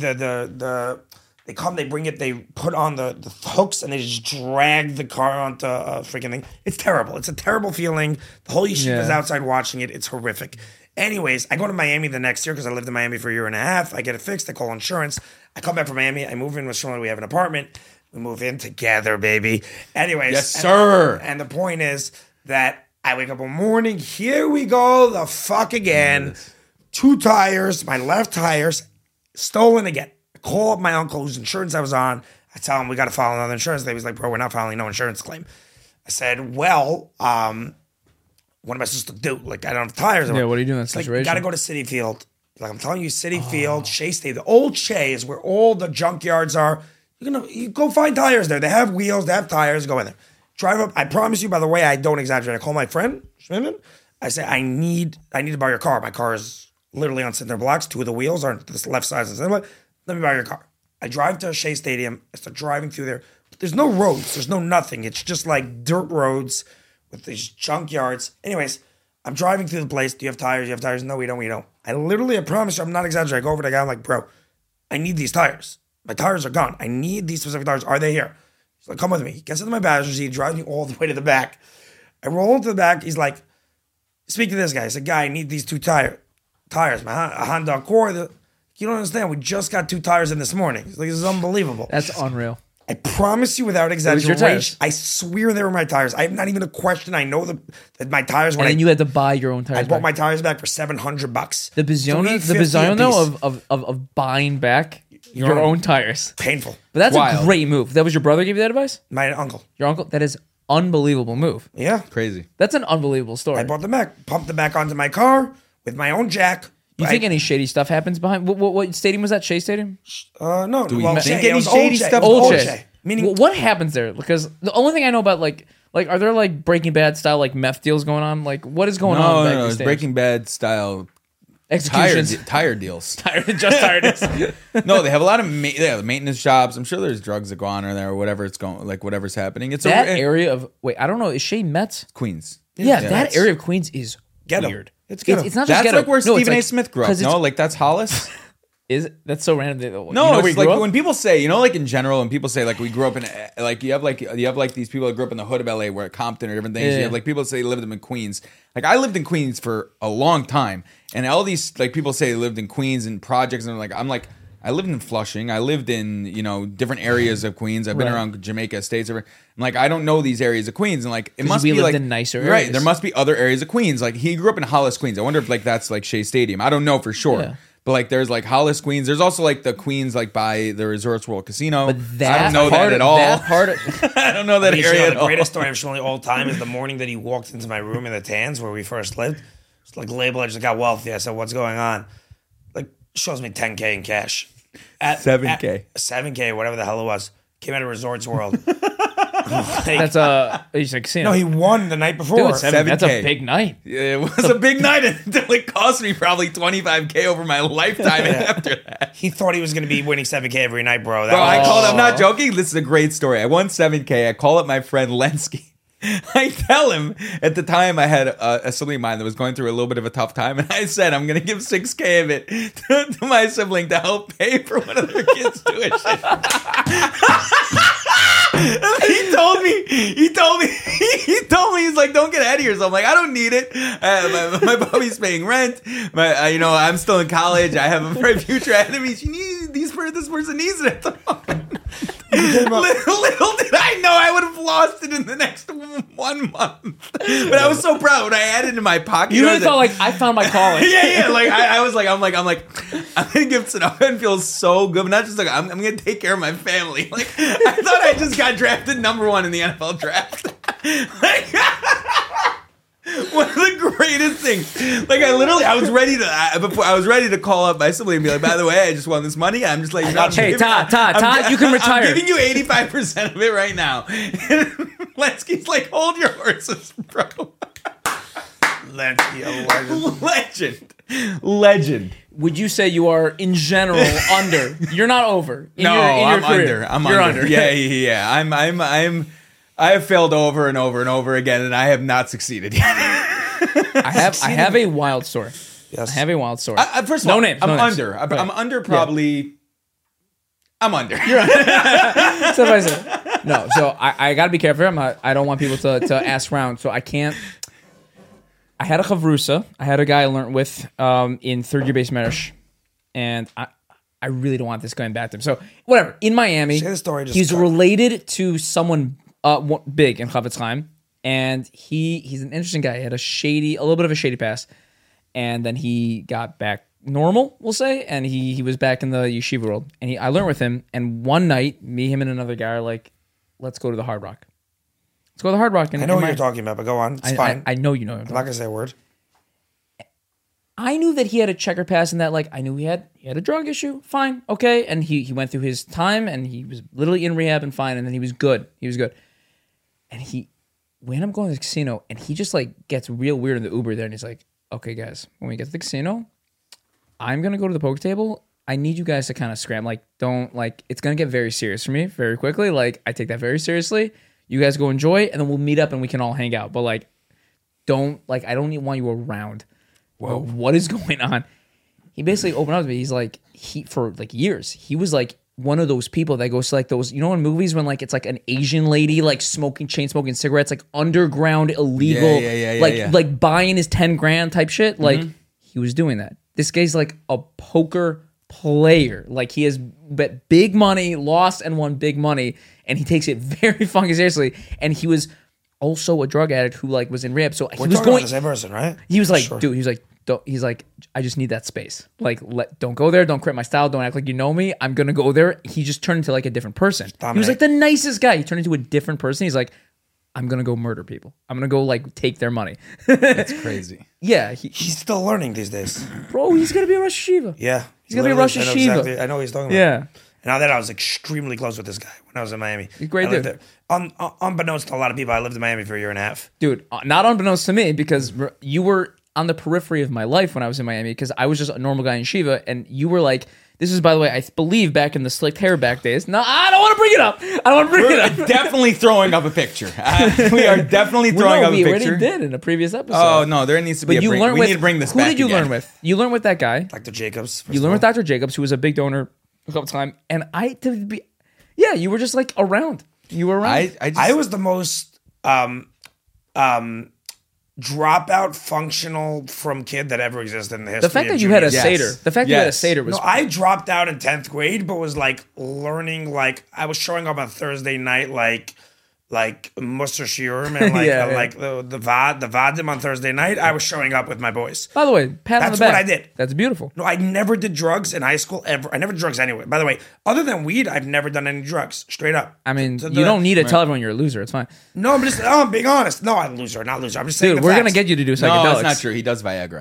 They come, they bring it, they put on the hooks, and they just drag the car onto a freaking thing. It's terrible. It's a terrible feeling. The whole yeshiva is outside watching it. It's horrific. Anyways, I go to Miami the next year because I lived in Miami for a year and a half. I get it fixed. I call insurance. I come back from Miami. I move in with Shlomo. We have an apartment. We move in together, baby. Anyways. Yes, sir. And the point is that I wake up one morning. Here we go. The fuck again. 2 tires. My left tires stolen again. I call up my uncle whose insurance I was on. I tell him we got to file another insurance claim. He's like, bro, we're not filing no insurance claim. I said, well, what am I supposed to do? Like, I don't have tires. Yeah, what do you do in that Like, situation? you got to go to City Field. Like, I'm telling you, City Field, Shea State. The old Shea is where all the junkyards are. You go find tires there. They have wheels. They have tires. Go in there. Drive up. I promise you, by the way, I don't exaggerate. I call my friend, Schmidman. I say, I need to borrow your car. My car is literally on cinder blocks. 2 of the wheels are on the left side of the cinder block. Let me borrow your car. I drive to Shea Stadium. I start driving through there. But there's no roads. There's no nothing. It's just like dirt roads with these junkyards. Anyways, I'm driving through the place. Do you have tires? You have tires? No, we don't. I promise you, I'm not exaggerating. I go over to the guy. I'm like, bro, I need these tires. My tires are gone. I need these specific tires. Are they here? He's like, come with me. He gets into my passenger seat, drives me all the way to the back. I roll into the back. He's like, speak to this guy. I said, guy, I need these 2 tires. My Honda Accord. You don't understand. We just got 2 tires in this morning. He's like, this is unbelievable. That's unreal. I promise you without your exaggeration, tires? I swear they were my tires. I have not even a question. I know that my tires were. And then you had to buy your own tires. I bought my tires back for $700. The bizarre of buying back your own tires. Painful. But that's Wild. a great move. That was your brother give you that advice? My uncle. Your uncle? That is unbelievable move. Yeah. Crazy. That's an unbelievable story. I bought them back, pumped them back onto my car with my own jack. You think any shady stuff happens behind? What stadium was that? Shea Stadium? No. we well, think Shea, any it was shady old Shea. stuff- It was Old old Shea. Shea. Meaning, What happens there? Because the only thing I know about like are there like Breaking Bad style like meth deals going on? Like what is going on? No, it's Breaking Bad style executions. tire deals. Just tired. No, they have a lot of maintenance jobs. I'm sure there's drugs that go on in there or whatever it's going, like whatever's happening. It's That area of I don't know. Is Shea Mets? Queens. Yeah, Yeah, that area of Queens is Ghetto. weird. It's ghetto. It's not just That's ghetto. like where No, it's Stephen A. like- Smith grew up. 'cause it's- No, like that's Hollis. That's so random. No, you know where it's you grew like up? when people say, like in general, when people say like we grew up in like you have like these people that grew up in the hood of LA, where Compton or different things. Yeah. You have like people that say they lived in Queens. Like I lived in Queens for a long time, and all these like people say they lived in Queens and projects, and I'm like I lived in Flushing. I lived in different areas of Queens. I've been Right. around Jamaica Estates. And like I don't know these areas of Queens, and like it 'Cause must we be lived like in nicer right. areas. There must be other areas of Queens. Like he grew up in Hollis, Queens. I wonder if like that's like Shea Stadium. I don't know for sure. Yeah. But like there's like Hollis, Queens. There's also like the Queens like by the Resorts World Casino. But that I don't know part that at of- all. That part of, I don't know that area at The all. greatest story of Shmuley all time is the morning that he walked into my room in the Tans where we first lived. It's like label. I just got wealthy. I said, "What's going on?" Like shows me $10K in cash. 7K. 7K, whatever the hell it was. Came out of Resorts World. that's he's like casino. No, he won the night before. Dude, that's 7K. a big night. It was a big night until it cost me probably $25K over my lifetime after that. He thought he was going to be winning 7K every night, bro. That Bro, I was- called. I'm not joking. This is a great story. I won 7K. I call up my friend Lenski. I tell him at the time I had a sibling of mine that was going through a little bit of a tough time, and I said I'm going to give $6,000 of it to my sibling to help pay for one of their kids' tuition. He told me, he's like, don't get ahead of yourself. I'm like, I don't need it. My puppy's paying rent. I'm still in college. I have a bright future ahead of me. This person needs it at the moment. Little did I know I would have lost it in the next 1 month. But I was so proud when I had it in my pocket. You really felt like I found my calling. Yeah. Like I'm gonna give it to and feels so good. But not just like I'm gonna take care of my family. Like I thought I just got drafted #1 in the NFL draft. One of the greatest things. Like I was ready to call up my sibling and be like, by the way, I just won this money. I'm just like, hey, Todd, you can retire. I'm giving you 85% of it right now. And Lensky's like, hold your horses, bro. Lensky, a legend. Would you say you are in general under? You're not over. I'm career. under. You're under. Yeah. I have failed over and over and over again, and I have not succeeded yet. I have a wild story. Yes. I have a wild story. First of all, names. I'm No names. under. Right. I'm under probably. I'm under. So if I say, no, so I got to be careful. I don't want people to ask around, so I can't. I had a chavrusa. I had a guy I learned with in third year base Merish, and I really don't want this going back to him. So whatever. In Miami, Say the story, just he's cut. related to someone big in Chavetz Chaim, and he's an interesting guy. He had a little bit of a shady past, and then he got back normal, we'll say, and he was back in the yeshiva world. And I learned with him, and one night, me, him, and another guy are like, let's go to the Hard Rock. Let's go to the Hard Rock. I know what you're talking about, but go on. It's fine. I know you know. I'm not gonna say a word. I knew that he had a checker pass and that, like, I knew he had a drug issue. Fine. Okay. And he went through his time and he was literally in rehab and fine. And then he was good. And we end up going to the casino and he just, like, gets real weird in the Uber there. And he's like, okay, guys, when we get to the casino, I'm going to go to the poker table. I need you guys to kind of scram. Like, don't, like, it's going to get very serious for me very quickly. Like, I take that very seriously. You guys go enjoy and then we'll meet up and we can all hang out. But, like, don't, like, I don't even want you around. Whoa, what is going on? He basically opened up to me. He's like, for like years, he was like one of those people that goes to like those, you know, in movies when like it's like an Asian lady like chain smoking cigarettes, like underground illegal, like buying his 10 grand type shit. Like he was doing that. This guy's like a poker player. Like he has bet big money, lost and won big money, and he takes it very fucking seriously. And he was also a drug addict who like was in rehab. So We're he was talking going. about the same person, right? He was like, Sure. dude. He's like, I just need that space. Like, don't go there. Don't crit my style. Don't act like you know me. I'm gonna go there. He just turned into like a different person. He was like the nicest guy. He turned into a different person. He's like, I'm gonna go murder people. I'm gonna go like take their money. That's crazy. Yeah, He's still learning these days. bro, he's gonna be a Rosh Hashiva. Yeah. He's gonna be a Rosh Hashiva. I know what he's talking about. Yeah. And now that I was extremely close with this guy when I was in Miami. He's a great I lived dude. there. Unbeknownst to a lot of people, I lived in Miami for a year and a half. Dude, not unbeknownst to me because you were on the periphery of my life when I was in Miami because I was just a normal guy in Shiva and you were like, this is, by the way, I believe back in the slicked hair back days. No, I don't want to bring it up. We're definitely throwing up a picture. We are definitely throwing up a we picture. already did in a previous episode. Oh, no, there needs to be But a break. We need to bring this who back did you again. learn with? You learned with that guy. Dr. Jacobs. You learned with Dr. Jacobs, who was a big donor a couple times. And you were just like around. You were around. I was the most dropout functional from kid that ever existed in the history. the fact of that you had a junior- Seder. The fact that you had a Seder was. No, I dropped out in 10th grade, but was like learning, like I was showing up on Thursday night, like Musar Shiurim and like Yeah, yeah. like the Vadim on Thursday night. I was showing up with my boys. By the way, pat on the That's back. what I did. That's beautiful. No, I never did drugs in high school ever. I never did drugs anyway. By the way, other than weed, I've never done any drugs. Straight up. I mean, So you don't need to tell everyone you're a loser. It's fine. No, I'm being honest. No, I'm a loser, not loser. I'm just saying. Dude, the we're facts. going to get you to do No, psychedelics. it's not true. He does Viagra.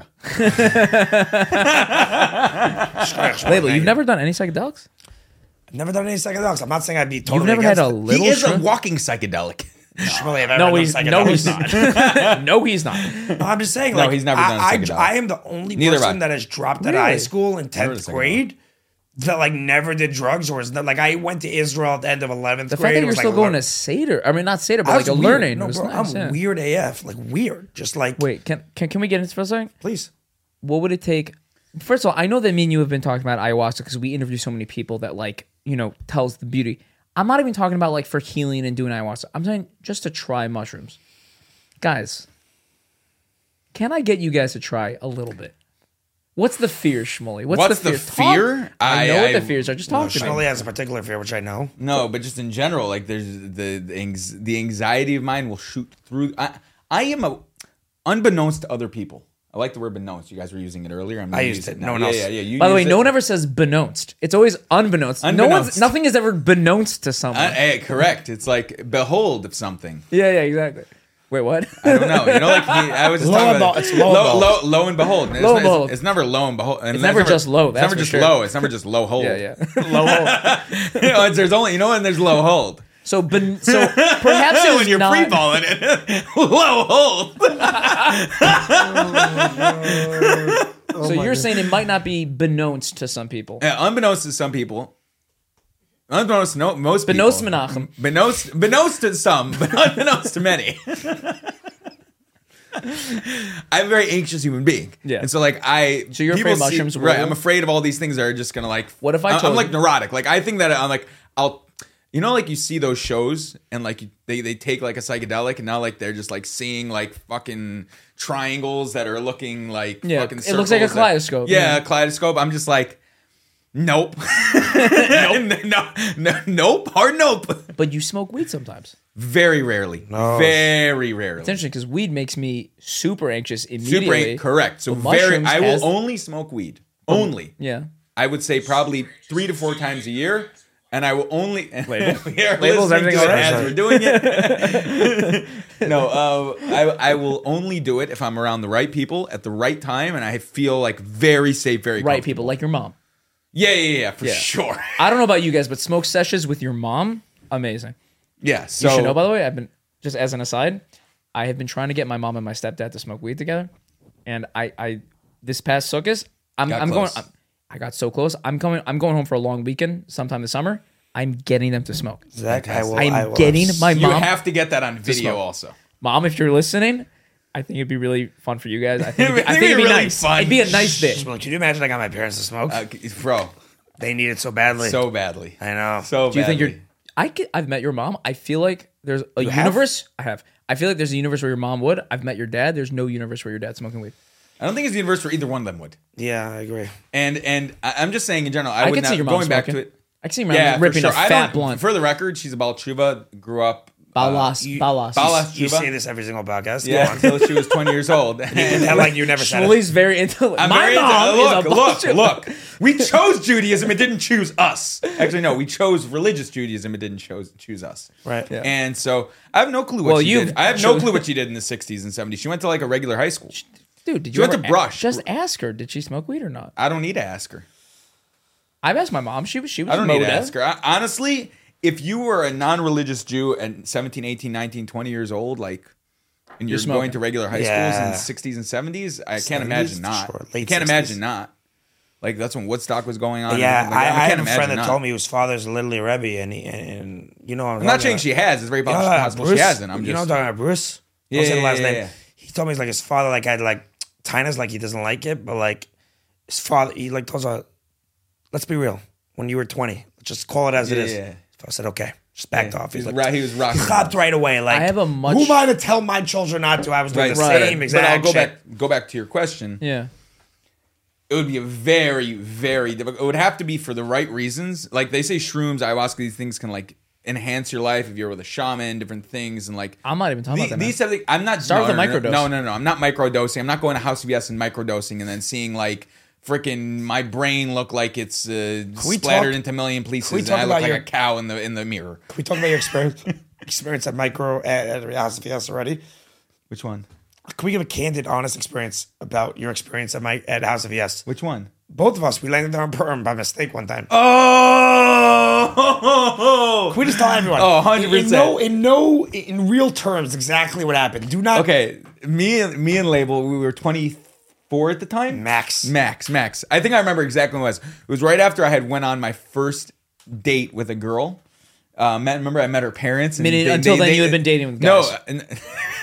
Label, you've never done any psychedelics? I've never done any psychedelics. I'm not saying I'd be totally. You've never had a against little He is a shrimp? walking psychedelic. Shmuley, I've ever No, done he's psychedelics. not. No, he's not. No, I'm just saying. No, Like, he's never done I psychedelic. I am the only Neither have person I. that has dropped out Really? of high school in Never 10th done grade that like never did drugs or was not, like I went to Israel at the end of 11th The grade. fact that It you're was, still like, going lear- to Seder. I mean, not Seder, but I like was a weird. learning. No, It was bro, nice, I'm yeah. weird AF. Like weird. Just like Wait, can we get into this for a second? please. What would it take? First of all, I know that me and you have been talking about ayahuasca because we interview so many people that like, tells the beauty. I'm not even talking about like for healing and doing ayahuasca. I'm saying just to try mushrooms. Guys, can I get you guys to try a little bit? What's the fear, Shmuley? What's the fear? Talk. I know what the I- fears are. Just talk to me. Shmuley has a particular fear, which I know. No, but just in general, like there's the anxiety of mine will shoot through. I am unbeknownst to other people. I like the word beknownst. You guys were using it earlier. I'm gonna I used use it. now. No one Yeah, else. Yeah, you By the way, use no it. one ever says beknownst. It's always unbeknownst. Unbeknownst. Nothing is ever beknownst to someone. Correct. It's like behold of something. yeah, exactly. Wait, what? I don't know. I was just Lo talking and about behold. It's lo and behold. lo and behold. Lo and behold. It's never lo and behold. And It's never just low, It's that's never for just sure. low. It's never just low hold. yeah. Low hold. There's only when there's low hold. So perhaps it was when you're not, free balling it, low hold. So you're saying it might not be beknownst to some people. Unbeknownst to some people. Unbeknownst to most people. Beknownst Menachem. Beknownst to some, but unbeknownst to many. I'm a very anxious human being. Yeah. And so like So you're afraid mushrooms will- right, I'm afraid of all these things that are just gonna like What if I I'm told like you- neurotic. Like I think that I'm like like you see those shows and like they take like a psychedelic and now like they're just like seeing like fucking triangles that are looking like Yeah, fucking it looks like a circles kaleidoscope. Yeah, a kaleidoscope. I'm just like nope. Nope. Hard nope. But you smoke weed sometimes. Very rarely. No. Very rarely. It's interesting because weed makes me super anxious immediately. Correct. So But very mushrooms I will has- only smoke weed. Only. Yeah. I would say probably 3 to 4 times a year. And I will only Label. We are Labels, listening everything to it all right? as we're doing it. No, I will only do it if I'm around the right people at the right time, and I feel like very safe, very Right comfortable. people, like your mom. Yeah, for Yeah. sure. I don't know about you guys, but smoke sessions with your mom, amazing. Yeah. You So should know, by the way, I've been, just as an aside, I have been trying to get my mom and my stepdad to smoke weed together. And I this past Sukkot, I'm going, close. I got so close. I'm going home for a long weekend sometime this summer. I'm getting them to smoke. Zach, I will. I'm I will getting my you mom. have to get that on video smoke. also. Mom, if you're listening, I think it'd be really fun for you guys. I think it'd be really nice. fun. It'd be a nice day. Can you imagine I got my parents to smoke? Bro, They need it so badly. so badly. I know. So Do you think badly. I've met your mom. I feel like there's a have? universe. I have. I feel like there's a universe where your mom would. I've met your dad. There's no universe where your dad's smoking weed. I don't think it's the universe where either one of them would. Yeah, I agree. And I'm just saying in general, I would could not, see your mom going back smoking. to it. I can see your mom Yeah, ripping for sure. a I fat don't- blunt. For the record, she's a Baal Tshuva, grew up Balas. You Tshuva. say this every single podcast. Yeah, Go on. until she was 20 years old. And like you never said it. Shmuley's very into. I'm My very mom into, is a bullshit. look. We chose Judaism; it didn't choose us. Actually, no, we chose religious Judaism; it didn't choose us. Right. Yeah. And so I have no clue what Well, she you've did. I have no chosen- clue what she did in the 60s and 70s. She went to like a regular high school. Dude, did She you went ever to Brush. Just ask her. Did she smoke weed or not? I don't need to ask her. I've asked my mom. She was. I don't need to Moda. ask her. Honestly, if you were a non-religious Jew at 17, 18, 19, 20 years old, like, and you're smoking. going to regular high Yeah. schools in the 60s and 70s, I 70s can't imagine for not. sure. I Late can't 60s. imagine not. Like, that's when Woodstock was going on. Yeah, and everything. Like, I can't have a friend imagine that not. told me whose father's literally a Rebbe, and you know, I'm not saying she has. It's very possible she hasn't. I'm you know, just. I'm talking about Bruce. Yeah, Don't say the yeah, last yeah, name. yeah. He told me he's like his father like had like tinnitus, like he doesn't like it, but like his father, he like tells her, "Let's be real. When you were 20, just call it as it is." Yeah. I said, "Okay." Just backed off. He He's was like, he was rocking. he clapped right away. Like, I have a much- who am I to tell my children not to? I was doing Right, the right. same But exact I'll shit. go back to your question. Yeah. It would be a very, very difficult. It would have to be for the right reasons. Like they say, shrooms, ayahuasca, these things can like enhance your life if you're with a shaman, different things, and like I'm not even talking about that. these man. type of things. I'm not Start with a no, microdose. No. I'm not microdosing. I'm not going to House of Yes and microdosing and then seeing like freaking my brain look like it's we splattered talk- into a million pieces, we and talk I look about like your- a cow in the mirror. Can we talk about your experience at Micro at House of Yes already? Which one? Can we give a candid, honest experience about your experience at House of Yes? Which one? Both of us, we landed on perm by mistake one time. Oh, Can we just tell everyone? Oh, 100%. In real terms, exactly what happened. Do not. Okay, me and Label, we were 23 4 at the time. Max. I think I remember exactly when it was. It was right after I had went on my first date with a girl. Remember, I met her parents. And Until then, you had been dating with guys.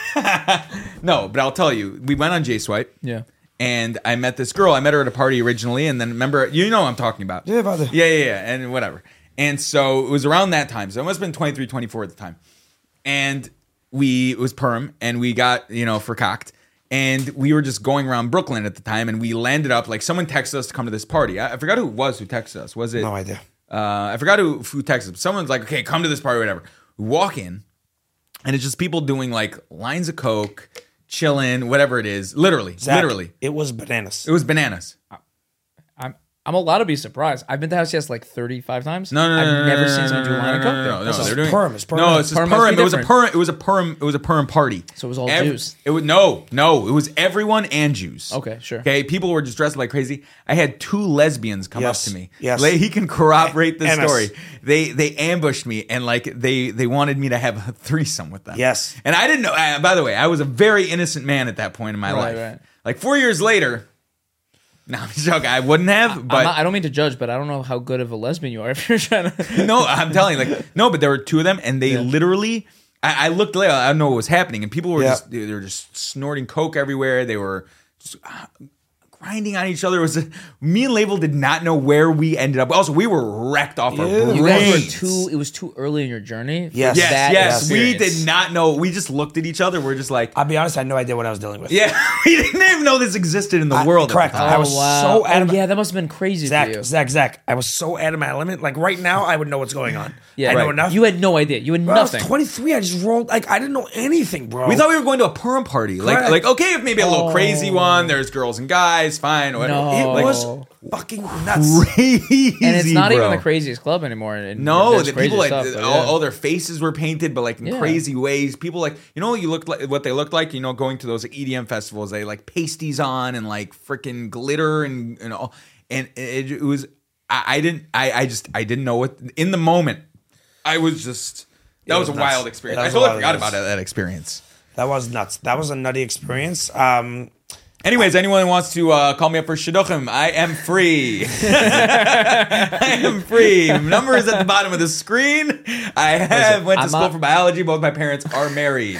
No, but I'll tell you. We went on J-Swipe. Yeah. And I met this girl. I met her at a party originally, and then remember, you know what I'm talking about. Yeah, brother. Yeah, and whatever. And so it was around that time. So it must have been 23, 24 at the time. And it was perm, and we got, vercocked. And we were just going around Brooklyn at the time, and we landed up, like, someone texted us to come to this party. I forgot who it was who texted us. Was it? No idea. I forgot who texted us. Someone's like, okay, come to this party, whatever. We walk in, and it's just people doing, like, lines of Coke, chilling, whatever it is. Literally. It was bananas. It was bananas. I'm allowed to be surprised. I've been to House Yes like 35 times. No, I've never seen someone do line of coke. No, This is they're doing perm. It's perm. No, it's just Perm must perm. be It was a different. perm. It was a perm party. So it was all Jews. It was no. It was everyone and Jews. Okay, sure. Okay, people were just dressed like crazy. I had 2 lesbians come Yes, up to me. yes. He can corroborate this Annas. story. They ambushed me and like they wanted me to have a threesome with them. Yes. and I didn't know. By the way, I was a very innocent man at that point in my life. Right. Like 4 years later. No, I'm joking. I wouldn't have, but I don't mean to judge, but I don't know how good of a lesbian you are if you're trying to. no, I'm telling you, no, but there were 2 of them, and they literally. I looked later. I don't know what was happening, and people were they were just snorting coke everywhere. They were just grinding on each other. It was me and Label did not know where we ended up. Also, we were wrecked off our brains. You guys were it was too early in your journey. For Yes. that Yes. We experience. did not know. We just looked at each other. We're just like, I'll be honest, I had no idea what I was dealing with. yeah, we didn't even know this existed in the world. at the correct. time. I was so out of yeah, that must have been crazy for you. Zach. I was so out of my element. Like right now, I would know what's going on. Yeah, I know right. enough. You had no idea. You had Bro, I was nothing. 23. I just rolled. Like I didn't know anything, bro. We thought we were going to a perm party. Correct. Like okay, if maybe a little crazy one. There's girls and guys. Fine. Whatever. it No. was fucking nuts. Crazy, And it's not bro. even the craziest club anymore. And No, there's the crazy people like stuff, but all their faces were painted, but like in Yeah. crazy ways. People like you looked like what they looked like. Going to those like EDM festivals, they like pasties on and like freaking glitter and all. And it was I didn't know what in the moment. I was just that was a was wild nuts. experience. That I was totally wild, forgot yes. about that experience. That was nuts. That was a nutty experience. Anyways, anyone who wants to call me up for shidduchim, I am free. I am free. Number is at the bottom of the screen. I went to school for biology. Both my parents are married.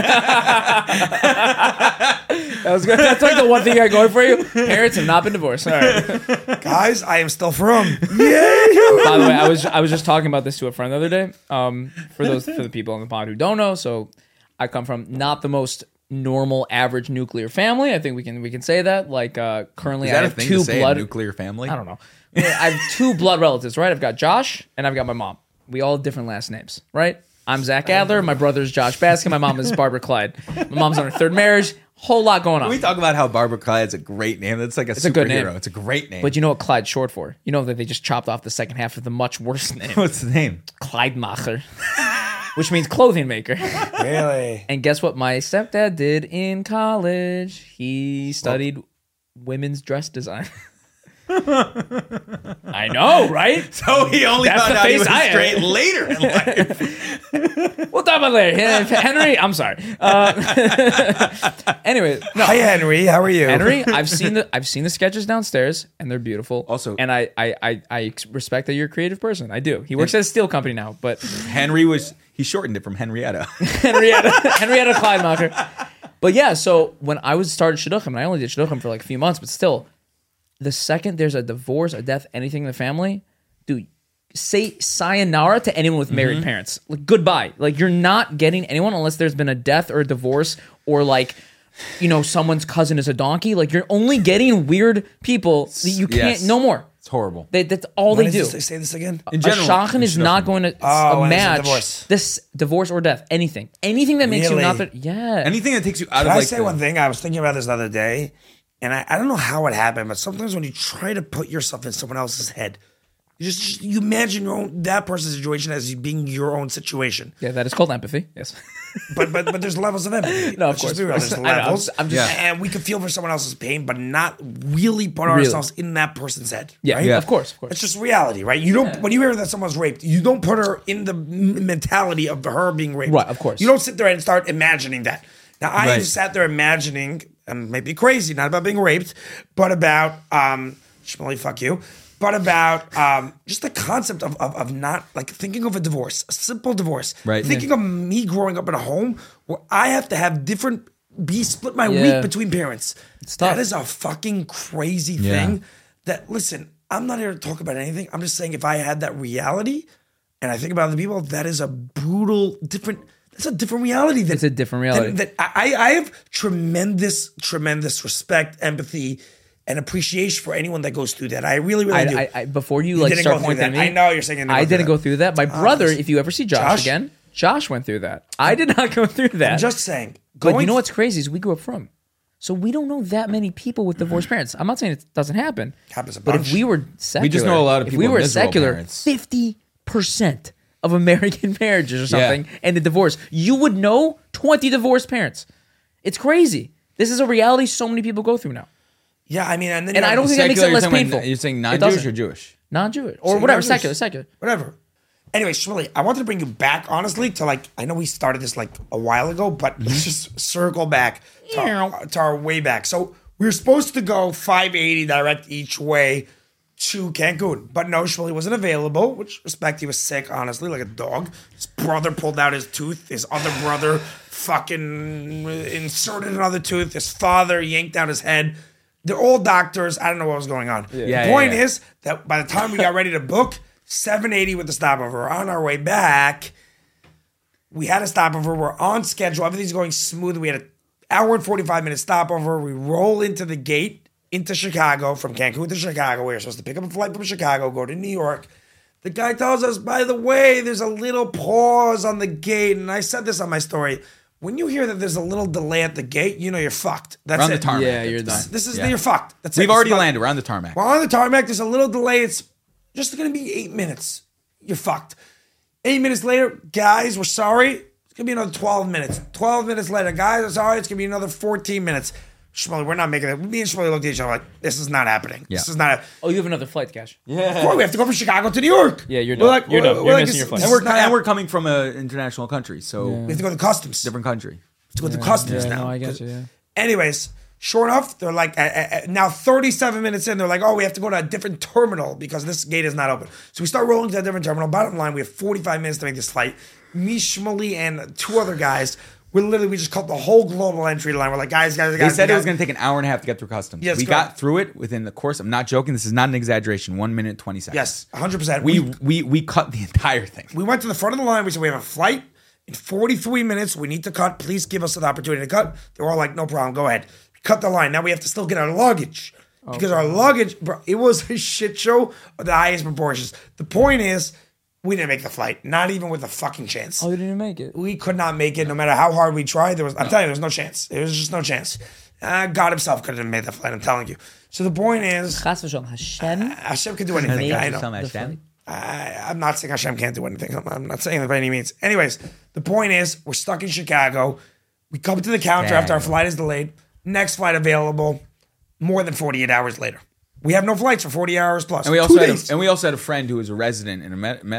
That was good. That's like the one thing I got going for you. Parents have not been divorced. All right. Guys, I am still from. Yeah. By the way, I was just talking about this to a friend the other day. For the people on the pod who don't know, so I come from not the most normal, average nuclear family. I think we can say that. Like currently, Is that I a have thing 2 to say? blood. A nuclear family? I don't know. I have 2 blood relatives, right? I've got Josh and I've got my mom. We all have different last names, right? I'm Zach Adler. My brother's Josh Baskin. My mom is Barbara Clyde. My mom's on her 3rd marriage. Whole lot going on. We talk about how Barbara Clyde's a great name. That's like a superhero. a good name. It's a great name. But you know what Clyde's short for? You know that they just chopped off the second half of the much worse name. What's the name? Kleidmacher. Which means clothing maker. Really? And guess what my stepdad did in college? He studied women's dress design. I know, right? So he only That's found the out he face was I am. straight later in life. We'll talk about it later. Henry, I'm sorry. Anyway, no. Hi, Henry. How are you? Henry, I've seen the sketches downstairs, and they're beautiful. Also- and I respect that you're a creative person. I do. He works at a steel company now, but He shortened it from Henrietta. Henrietta Kleidmacher. But yeah, so when I started shidduchim, and I only did shidduchim for like a few months, but still, the second there's a divorce, a death, anything in the family, dude, say sayonara to anyone with married parents. Like goodbye. Like you're not getting anyone unless there's been a death or a divorce or like, someone's cousin is a donkey. Like you're only getting weird people that you can't. Yes. No more. It's horrible. That's all When they is do. this? Say this again. In A general, shachan is not going to when it's a match divorce. this divorce or death. Anything that makes you Really? not that. Yeah. Anything that takes you out Can of I like say one thing? I was thinking about this the other day, and I don't know how it happened, but sometimes when you try to put yourself in someone else's head, you imagine that person's situation as being your own situation. Yeah, that is called empathy. Yes. But there's levels of empathy. No, of Let's just course. be real. There's I know, levels. I'm just- and we can feel for someone else's pain, but not really put ourselves in that person's head. Yeah, right? Yeah. of course. It's just reality, right? You don't when you hear that someone's raped, you don't put her in the mentality of her being raped. Right, of course. You don't sit there and start imagining that. Now I Right. sat there imagining maybe crazy, not about being raped, but about Shmuley, fuck you. But about just the concept of not like thinking of a divorce, a simple divorce. Right. Thinking of me growing up in a home where I have to have split my week between parents. It's tough. That is a fucking crazy thing. That listen, I'm not here to talk about anything. I'm just saying if I had that reality, and I think about other people, that is a brutal, different. That's a different reality. It's a different reality. That I have tremendous respect, empathy, and appreciation for anyone that goes through that. I really do. I before you like didn't start go through pointing at that. me, I know you're saying I didn't go through that. My brother, listen. if you ever see Josh again, Josh went through that. I did not go through that. I'm just saying. But you know what's crazy is we grew up from. So we don't know that many people with divorced parents. I'm not saying it doesn't happen. Happens a But bunch. if we were secular, We just know a lot of if people we with were miserable secular, parents. 50% of American marriages or something, and the divorce, you would know 20 divorced parents. It's crazy. This is a reality so many people go through now. Yeah, I mean, and then And I don't think that makes it less painful. You're saying It non-Jewish doesn't. or Jewish? Non-Jewish or So whatever, non-Jewish. secular. Whatever. Anyway, Shmuley, I wanted to bring you back, honestly, to like, I know we started this like a while ago, but let's just circle back to our way back. So we were supposed to go 580 direct each way to Cancun, but no, Shmuley wasn't available, which respect, he was sick, honestly, like a dog. His brother pulled out his tooth. His other brother fucking inserted another tooth. His father yanked out his head. They're all doctors. I don't know what was going on. Yeah, The point yeah. is that by the time we got ready to book, 780 with the stopover. On our way back, we had a stopover. We're on schedule. Everything's going smooth. We had an hour and 45-minute stopover. We roll into the gate into Chicago, from Cancun to Chicago. We were supposed to pick up a flight from Chicago, go to New York. The guy tells us, by the way, there's a little pause on the gate. And I said this on my story. When you hear that there's a little delay at the gate, you know you're fucked. That's We're on it. the tarmac. Yeah, you're done. This is Yeah. you're fucked. That's We've it. already It's about- landed. We're on the tarmac. We're on the tarmac. There's a little delay. It's just going to be 8 minutes. You're fucked. 8 minutes later, guys, we're sorry. It's going to be another 12 minutes. 12 minutes later, guys, I'm sorry. It's going to be another 14 minutes. Shmuley, we're not making it. Me and Shmuley looked at each other like, this is not happening. Yeah. This is not. Oh, you have another flight, Cash. Boy, we have to go from Chicago to New York. Yeah, you're We're done. You're done. we're You're like, missing your flight. this And is not we're coming from an international country, so We have to go to customs. different country. We have to go to customs now. No, I get you. Yeah. Anyways, sure enough, they're like, now 37 minutes in, they're like, oh, we have to go to a different terminal because this gate is not open. So we start rolling to a different terminal. Bottom line, we have 45 minutes to make this flight. Me, Shmuley, and two other guys, we just cut the whole global entry line. We're like, guys. They said it was going to take an hour and a half to get through customs. Yes, we correct. got through it within the course. I'm not joking. This is not an exaggeration. 1 minute, 20 seconds. Yes, 100%. We cut the entire thing. We went to the front of the line. We said, we have a flight in 43 minutes. We need to cut. Please give us the opportunity to cut. They were all like, no problem. Go ahead. We cut the line. Now we have to still get our luggage. Because our luggage, bro, it was a shit show of the highest proportions. The point is, we didn't make the flight. Not even with a fucking chance. Oh, you didn't make it. We could not make it no matter how hard we tried. I'm telling you, there was no chance. There was just no chance. God himself couldn't have made that flight. I'm telling you. So the point is, Chas v'shalom, Hashem. Hashem could do anything. I know. the flight. I'm not saying Hashem can't do anything. I'm not saying that by any means. Anyways, the point is, we're stuck in Chicago. We come to the counter after our flight is delayed. Next flight available more than 48 hours later. We have no flights for 40 hours plus. And we 2 also days. had a friend who was a resident in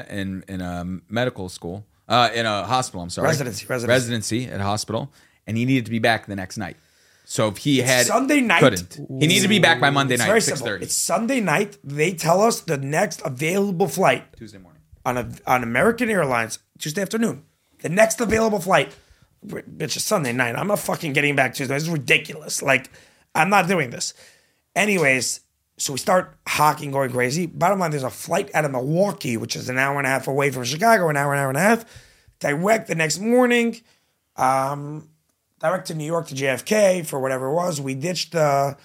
a medical school, in a hospital. I'm sorry, residency at a hospital, and he needed to be back the next night. So if he had Sunday night. couldn't. He needed to be back by Monday It's night, very 6:30. simple. It's Sunday night. They tell us the next available flight Tuesday morning. on American Airlines Tuesday afternoon. The next available flight, bitch, is Sunday night. I'm not fucking getting back Tuesday. This is ridiculous. Like, I'm not doing this. Anyways, so we start hawking, going crazy. Bottom line, there's a flight out of Milwaukee, which is an hour and a half away from Chicago, an hour and a half. Direct the next morning, direct to New York to JFK for whatever it was. We ditched the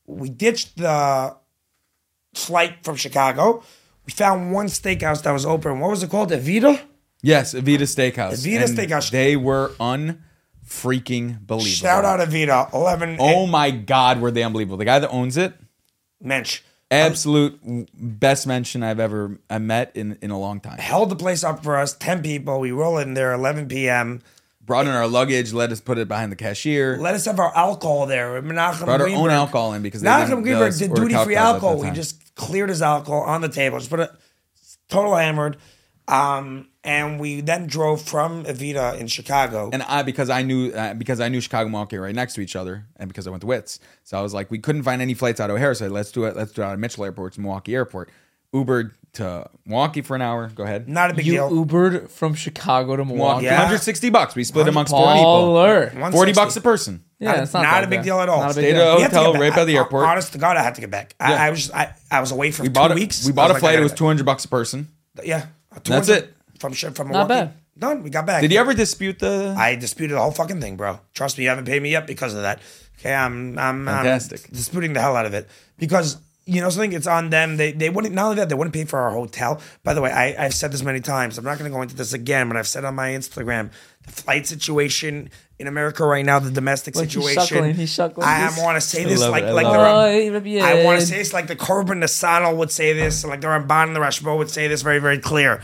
flight from Chicago. We found one steakhouse that was open. What was it called? Evita? Yes, Evita Steakhouse. Evita And Steakhouse. They were unfreaking believable. Shout out Evita. 11. Oh my God, were they unbelievable? The guy that owns it, Mensch. absolute best mention I've ever met in a long time. Held the place up for us. 10 people. We roll in there 11 p.m. Brought in our luggage, let us put it behind the cashier. Let us have our alcohol there. Menachem Brought our own Greenberg- alcohol in because they Menachem didn't Greenberg did order duty-free cocktails at alcohol. that We time. just cleared his alcohol on the table. Just put it total hammered. And we then drove from Evita in Chicago. And because I knew Chicago and Milwaukee were right next to each other, and because I went to Wits, so I was like, we couldn't find any flights out of O'Hare, so let's do it out of Mitchell Airport to Milwaukee Airport. Ubered to Milwaukee for an hour. Go ahead. Not a big You deal. Ubered from Chicago to Milwaukee. Yeah. $160. We split amongst four people. Baller. $40 a person. Yeah, it's not Not that a big bad. deal at all. Not a big Stayed deal. at a We had to hotel get right back. by the airport. Honest to God, I had to get back. Yeah. I was away for We 2 bought weeks. We bought I a was flight. like, It was I $200 a person. gotta- Yeah. That's 200 it. From Milwaukee. Not bad. Done. We got back. Did you ever dispute the? I disputed the whole fucking thing, bro. Trust me, you haven't paid me yet because of that. Okay, I'm Fantastic. disputing the hell out of it because you know something. It's on them. They wouldn't. Not only that, they wouldn't pay for our hotel. By the way, I've said this many times. I'm not going to go into this again, but I've said on my Instagram the flight situation in America right now, the domestic Look, he's situation. chuckling, he's chuckling. I want to say this love like it, I like love they're I want to say it's like the Corbin Nassano would say this, like the Ramban and the Rashbo would say this very, very clear.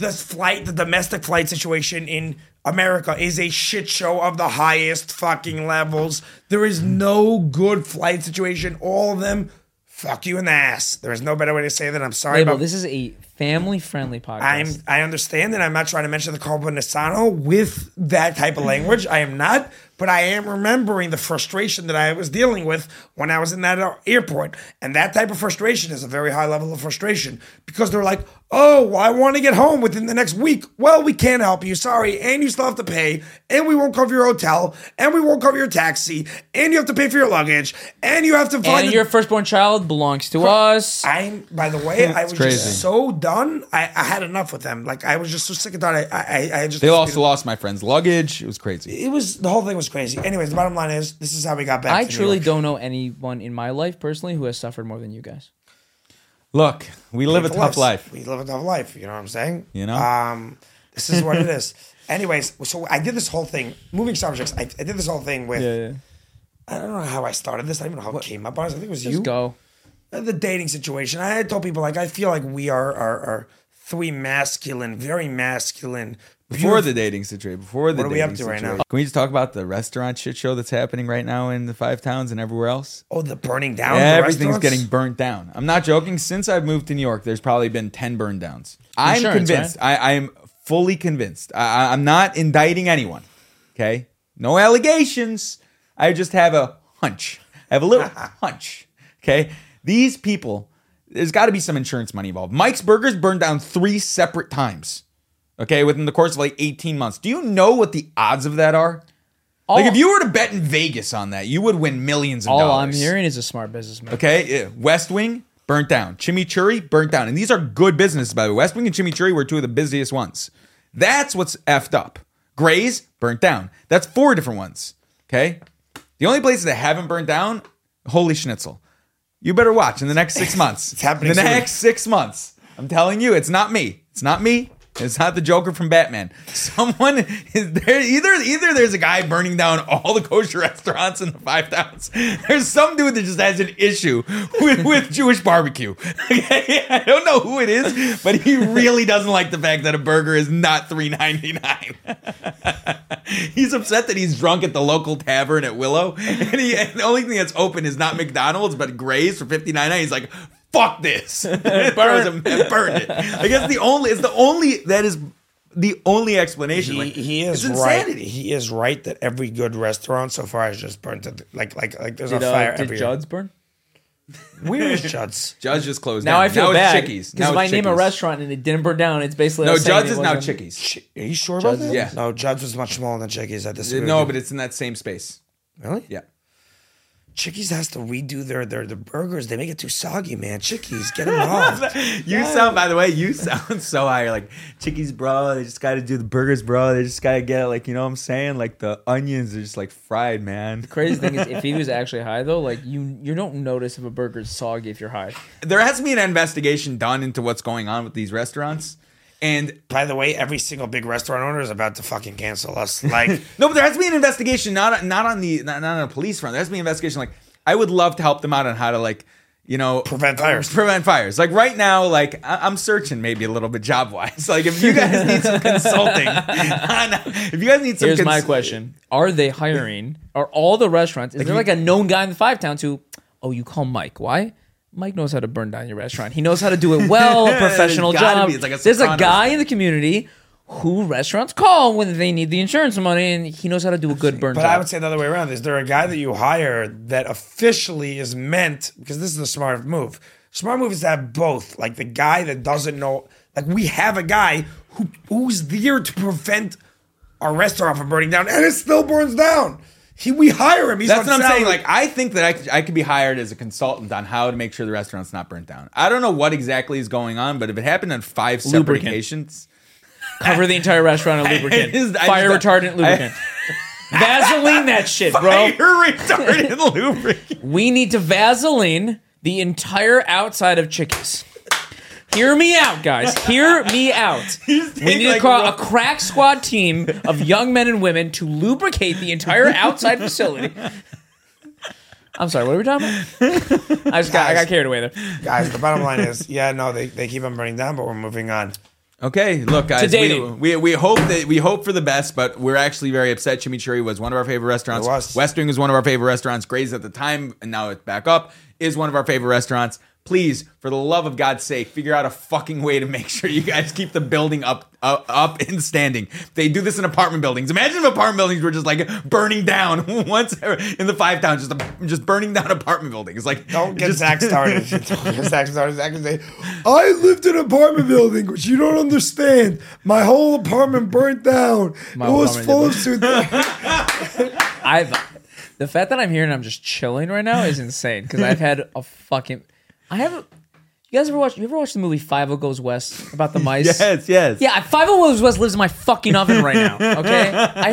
The domestic flight situation in America is a shit show of the highest fucking levels. There is no good flight situation. All of them, fuck you in the ass. There is no better way to say that. I'm sorry Label, about this is a family-friendly podcast. I understand that I'm not trying to mention the Corbin Nassano with that type of language. I am not. But I am remembering the frustration that I was dealing with when I was in that airport. And that type of frustration is a very high level of frustration because they're like, oh, well, I want to get home within the next week. Well, we can't help you. Sorry. And you still have to pay. And we won't cover your hotel. And we won't cover your taxi. And you have to pay for your luggage. And you have to find and your firstborn child belongs to us. By the way, I was crazy. just so done. I had enough with them. Like, I was just so sick of that. I just. They also lost my friend's luggage. It was crazy. The whole thing was crazy. Anyways, the bottom line is this is how we got back. I to New truly York. don't know anyone in my life personally who has suffered more than you guys. Look, we live a tough life. We live a tough life. You know what I'm saying? You know? This is what it is. Anyways, so I did this whole thing. Moving subjects. I did this whole thing with. I don't know how I started this. I don't even know how it came up. Honestly, I think it was Just you. go. The dating situation. I told people like I feel like we are three masculine, very masculine. Before the dating situation. Before the What are we dating up to right situation. now? Can we just talk about the restaurant shit show that's happening right now in the 5 towns and everywhere else? Oh, the burning down. the Everything's restaurants? getting burnt down. I'm not joking. Since I've moved to New York, there's probably been 10 burn downs. I'm Insurance, convinced. I am fully convinced. I'm not indicting anyone. Okay? No allegations. I just have a hunch. I have a little hunch. Okay? These people, there's got to be some insurance money involved. Mike's Burgers burned down 3 separate times. Okay? Within the course of like 18 months. Do you know what the odds of that are? Like if you were to bet in Vegas on that, you would win millions of All dollars. I'm hearing is a smart businessman. Okay, yeah. West Wing burnt down. Chimichurri burnt down. And these are good businesses, by the way. West Wing and Chimichurri were 2 of the busiest ones. That's what's effed up. Gray's burnt down. That's 4 different ones. Okay? The only places that haven't burnt down, Holy Schnitzel. You better watch in the next 6 months. It's happening In the soon. next 6 months. I'm telling you, it's not me. It's not me. It's not the Joker from Batman. Someone is there. Either there's a guy burning down all the kosher restaurants in the 5 towns. There's some dude that just has an issue with Jewish barbecue. Okay? I don't know who it is, but he really doesn't like the fact that a burger is not $3.99. He's upset that he's drunk at the local tavern at Willow, and the only thing that's open is not McDonald's but Gray's for $59.99. He's like, fuck this. Burned it. I guess that is the only explanation. He is it's right. insanity. He is right that every good restaurant so far has just burnt it. Like there's a fire Did every Judd's burn? Where is Judd's? Judge just closed Now down. I feel Now bad it's Chickies. because if Now I it's name a Chickies. restaurant and it didn't burn down, it's basically No, us saying Judd's it is now wasn't- Chickies. Are you sure about that? Yeah. No, Judd's was much smaller than Chickies. I disagree. No, with but you. it's in that same space. Really? Yeah. Chickies has to redo their burgers. They make it too soggy, man. Chickies, get involved. You sound, by the way, you sound so high. You're like, Chickies, bro. They just got to do the burgers, bro. They just got to get, like, you know what I'm saying? Like, the onions are just, like, fried, man. Crazy thing is, if he was actually high though, like you don't notice if a burger's soggy if you're high. There has to be an investigation done into what's going on with these restaurants. And By the way, every single big restaurant owner is about to fucking cancel us. Like, no, but there has to be an investigation, not on a police front. There has to be an investigation. Like, I would love to help them out on how to, like, you know, Prevent fires. Prevent fires. Like right now, like I'm searching maybe a little bit job wise. Like if you guys need some consulting, if you guys need some, Here's my question: are they hiring? Are all the restaurants? Is there like a known guy in the 5 towns who? Oh, you call Mike? Why? Mike knows how to burn down your restaurant. He knows how to do it well, a professional There's gotta job. be. It's like a There's a Sopranos guy thing. in the community who restaurants call when they need the insurance money, and he knows how to do a good burn But job. I would say the other way around. Is there a guy that you hire that officially is meant, because this is the smart move. Smart move is to have both. Like the guy that doesn't know, like we have a guy who's there to prevent our restaurant from burning down, and it still burns down. We hire him. He's That's on what I'm saying. salary. Like, I think that I could be hired as a consultant on how to make sure the restaurant's not burnt down. I don't know what exactly is going on, but if it happened on 5 separate Lubricant. occasions, Cover the entire restaurant in lubricant. I Fire just- retardant lubricant. Vaseline that shit, bro. fire retardant lubricant. We need to Vaseline the entire outside of Chickies. Hear me out, guys. Hear me out. We need to like call a one- crack squad team of young men and women to lubricate the entire outside facility. I'm sorry, what are we talking about? I got carried away there. Guys, the bottom line is, they keep on burning down, but we're moving on. Okay, look, guys, dating. we hope for the best, but we're actually very upset. Chimichurri was one of our favorite restaurants. It was. West Wing is one of our favorite restaurants. Gray's at the time, and now it's back up, is one of our favorite restaurants. Please, for the love of God's sake, figure out a fucking way to make sure you guys keep the building up and standing. They do this in apartment buildings. Imagine if apartment buildings were just like burning down once in the 5 towns, just burning down apartment buildings. Like, Don't get just- Zach started. Don't get Zach started. Zach can say, I lived in an apartment building, which you don't understand. My whole apartment burnt down. My it was apartment full of The fact that I'm here and I'm just chilling right now is insane because I've had a fucking. You guys ever watch? You ever watch the movie 50 Goes West about the mice? Yes. Yeah, 50 Goes West lives in my fucking oven right now. Okay,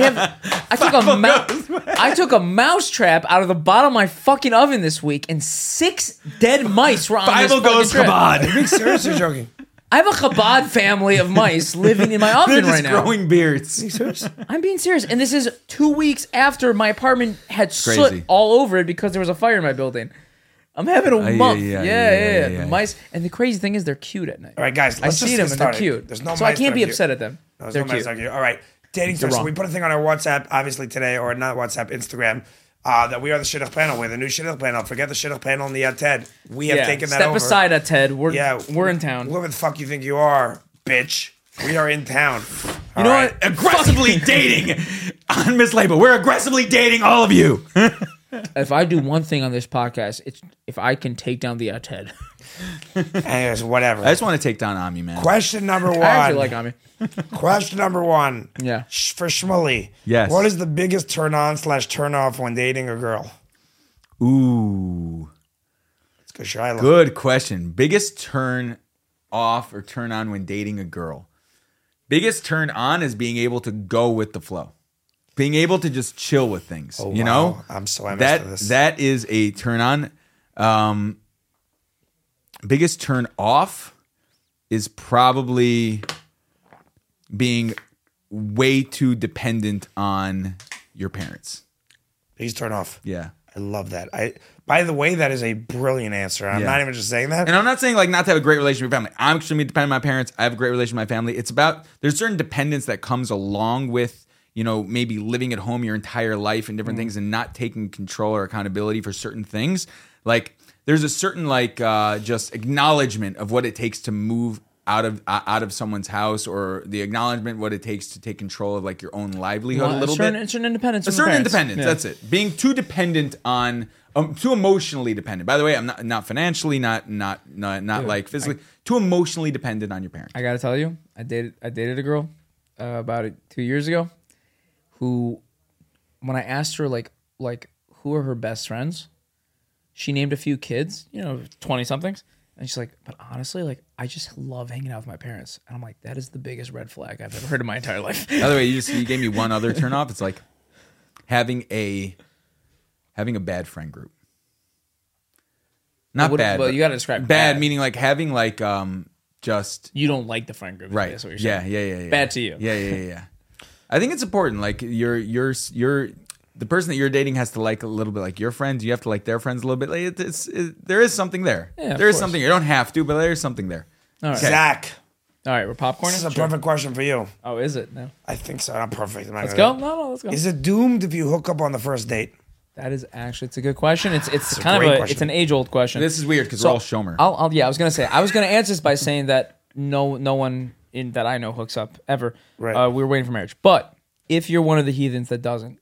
I took a mouse trap out of the bottom of my fucking oven this week, and 6 dead mice were on this Bible goes fucking trap. Chabad. Being serious or joking? I have a Chabad family of mice living in my They're oven just right now. growing beards. I'm being serious, and this is 2 weeks after my apartment had Crazy. soot all over it because there was a fire in my building. I'm having a month. yeah. The mice, and the crazy thing is they're cute at night. All right, guys, I let's see just them get and they're started. cute. There's no so I mice can't that be are upset cute. at them. There's They're no mice cute. that are cute. All right, dating stuff. So wrong. we put a thing on our WhatsApp, obviously today, or not WhatsApp, Instagram, that we are the Shidduch panel. We're the new Shidduch panel. Forget the Shidduch panel and the Ted. We have taken that Step over. aside, Ted. We're in town. Whoever the fuck you think you are, bitch. We are in town. You know what? Aggressively dating on Miss Label. We're aggressively dating all of you. If I do one thing on this podcast, it's if I can take down the Ted. Anyways, whatever. I just want to take down Ami, man. Question number one. I actually like Ami. Question number one. Yeah. For Shmuley. Yes. What is the biggest turn on / turn off when dating a girl? Ooh, It's good, Shiloh. good question. Biggest turn off or turn on when dating a girl? Biggest turn on is being able to go with the flow. Being able to just chill with things, Oh, you wow. know? I'm so invested in this. That is a turn on. Biggest turn off is probably being way too dependent on your parents. Please turn off. Yeah. I love that. By the way, that is a brilliant answer. I'm Yeah. not even just saying that. And I'm not saying like not to have a great relationship with your family. I'm extremely dependent on my parents. I have a great relationship with my family. It's about there's certain dependence that comes along with, you know, maybe living at home your entire life and different things and not taking control or accountability for certain things. Like there's a certain like just acknowledgement of what it takes to move out of someone's house, or the acknowledgement what it takes to take control of like your own livelihood a little bit. A certain independence. A from certain parents. independence. Yeah. That's it. Being too dependent on, too emotionally dependent. By the way, I'm not financially, not like physically. Too emotionally dependent on your parents. I gotta tell you, I dated a girl about 2 years ago, who, when I asked her like who are her best friends, she named a few kids, 20 somethings, and she's like, but honestly, like I just love hanging out with my parents, and I'm like, that is the biggest red flag I've ever heard in my entire life. By the way, you gave me one other turn off. It's like having a bad friend group. Not bad. Well, but you gotta describe bad, meaning like having like just you don't like the friend group, right. That's what you're saying. Yeah. Bad to you. Yeah. I think it's important. Like you're the person that you're dating has to like a little bit like your friends. You have to like their friends a little bit. Like there is something there. Yeah, there is course. something. You don't have to, but there's something there. All right. Zach, All right, we're popcorning. this is a Sure. perfect question for you. Oh, is it? No. I think so. Not perfect. Let's go. No, let's go. Is it doomed if you hook up on the first date? That is actually, it's a good question. It's a kind great of question. it's an age old question. This is weird because So, we're all Shomer. I was gonna answer this by saying that no one in that I know hooks up ever. Right. We're waiting for marriage. But if you're one of the heathens that doesn't,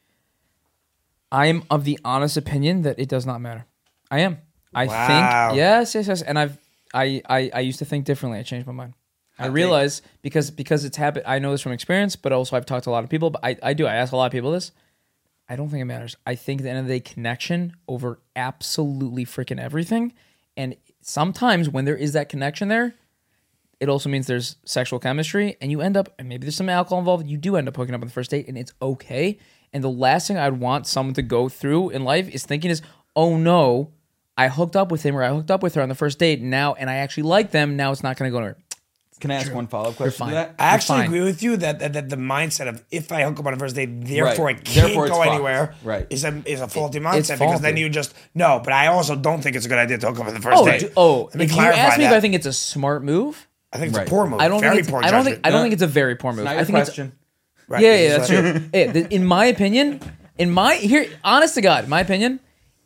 I am of the honest opinion that it does not matter. I am. I Wow. think yes, and I used to think differently. I changed my mind. I realize because it's happened. I know this from experience, but also I've talked to a lot of people. But I ask a lot of people this. I don't think it matters. I think at the end of the day, connection over absolutely freaking everything. And sometimes when there is that connection there, it also means there's sexual chemistry, and you end up, and maybe there's some alcohol involved. You do end up hooking up on the first date, and it's okay. And the last thing I'd want someone to go through in life is thinking is, oh no, I hooked up with him or I hooked up with her on the first date now, and I actually like them. Now it's not going to go nowhere. Can I ask one follow-up question fine. to that? I actually fine. agree with you that the mindset of if I hook up on a first date, therefore Right. I can't Therefore it's go fucked. anywhere, Right. is a faulty it's mindset because then faulty. you just no. But I also don't think it's a good idea to hook up on the first date. Let me if you clarify ask me that. if I think it's a smart move, I think it's Right. a poor move. I don't Very think it's, poor I don't judgment. think I don't think it's a very poor move. Not I your think question. Right. yeah, It's that's like- true. In my opinion, honest to God, my opinion,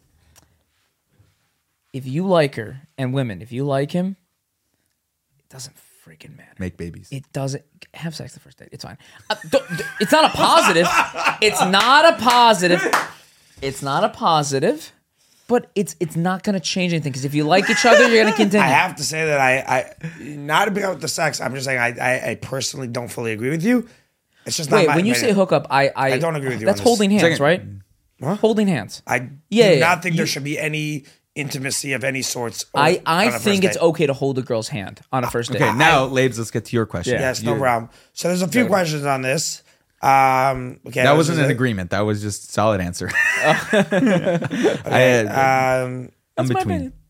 if you like her, and women, if you like him, it doesn't freaking matter. Make babies. It doesn't have sex the first date. It's fine. It's not a positive. It's not a positive. It's not a positive. But it's not going to change anything because if you like each other, you're going to continue. I have to say that I not about the sex. I'm just saying I personally don't fully agree with you. It's just not Wait, my when you opinion. say hook up, I don't agree with you That's on this. holding hands, Second- right? Holding hands. I Yeah, do yeah, not think you- there should be any intimacy of any sorts. I on a think first it's date. okay to hold a girl's hand on a first date. Okay, now, Labes, let's get to your question. Yeah. Yes, no You- problem. So there's a few questions on this. Okay, That wasn't an an agreement. That was just solid answer. I'm my between. opinion.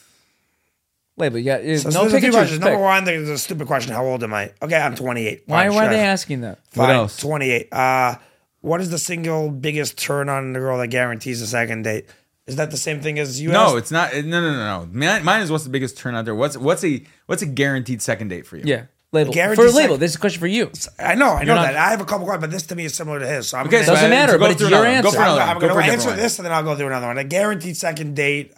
Label, yeah. So No there's a pick few and choose. questions. Number Pick. one, there's a stupid question. How old am I? Okay, I'm 28. Why Fine, are sure. they asking that? What Fine, else? 28. What is the single biggest turn on in a girl that guarantees a second date? Is that the same thing as you No, asked? it's not. No. Mine is what's the biggest turn out there? What's a guaranteed second date for you? Yeah. Label. Guaranteed For label, sec- this is a question for you. I know not- that. I have a couple questions, but this to me is similar to his. So I'm Okay, gonna so Doesn't matter, go but it's through your another one. Go answer. for another I'm one. Go going for a to different answer one. this and then I'll go through another one. A guaranteed second date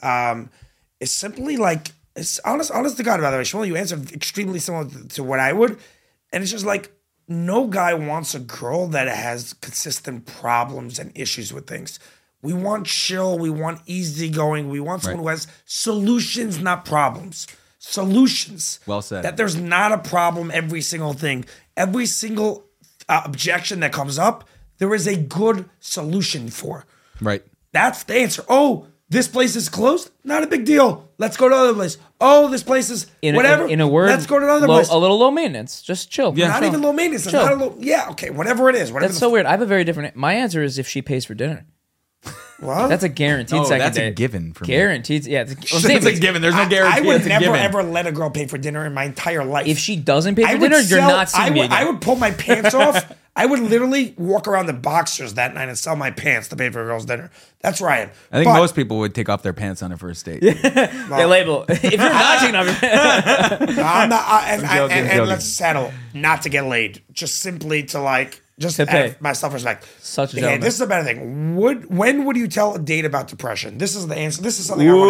is simply like, it's honest to God, by the way. Shmuel, you answered extremely similar to what I would. And it's just like, no guy wants a girl that has consistent problems and issues with things. We want chill. We want easygoing. We want someone who has solutions, not problems. Solutions. Well said. That there's not a problem every single thing. Every single objection that comes up, there is a good solution for. Right. That's the answer. Oh, this place is closed? Not a big deal. Let's go to another place. Oh, this place is whatever. In a word, let's go to another low, place. a little low maintenance. Just chill. Yeah. Not Chill. even low maintenance. It's Chill. not a low. Yeah, okay, whatever it is. Whatever That's the so weird. I have a very different. My answer is if she pays for dinner. What? That's a guaranteed Oh, second that's a date. given for me. Guaranteed. Yeah. I'm It's saying, a given. There's no guarantee. I would It's a never given. ever let a girl pay for dinner in my entire life. if she doesn't pay I for would dinner, you're sell- not seeing me again. I would pull my pants off. I would literally walk around in boxers that night and sell my pants to pay for a girl's dinner. That's where I am. I think But- most people would take off their pants on a first date. They label. If you're not taking off your pants. I'm not, and joking. let's settle not to get laid, just simply to like just To pay. have my self-respect. Such a Okay, gentleman. this is a better thing. When would you tell a date about depression? This is the answer. This is something I want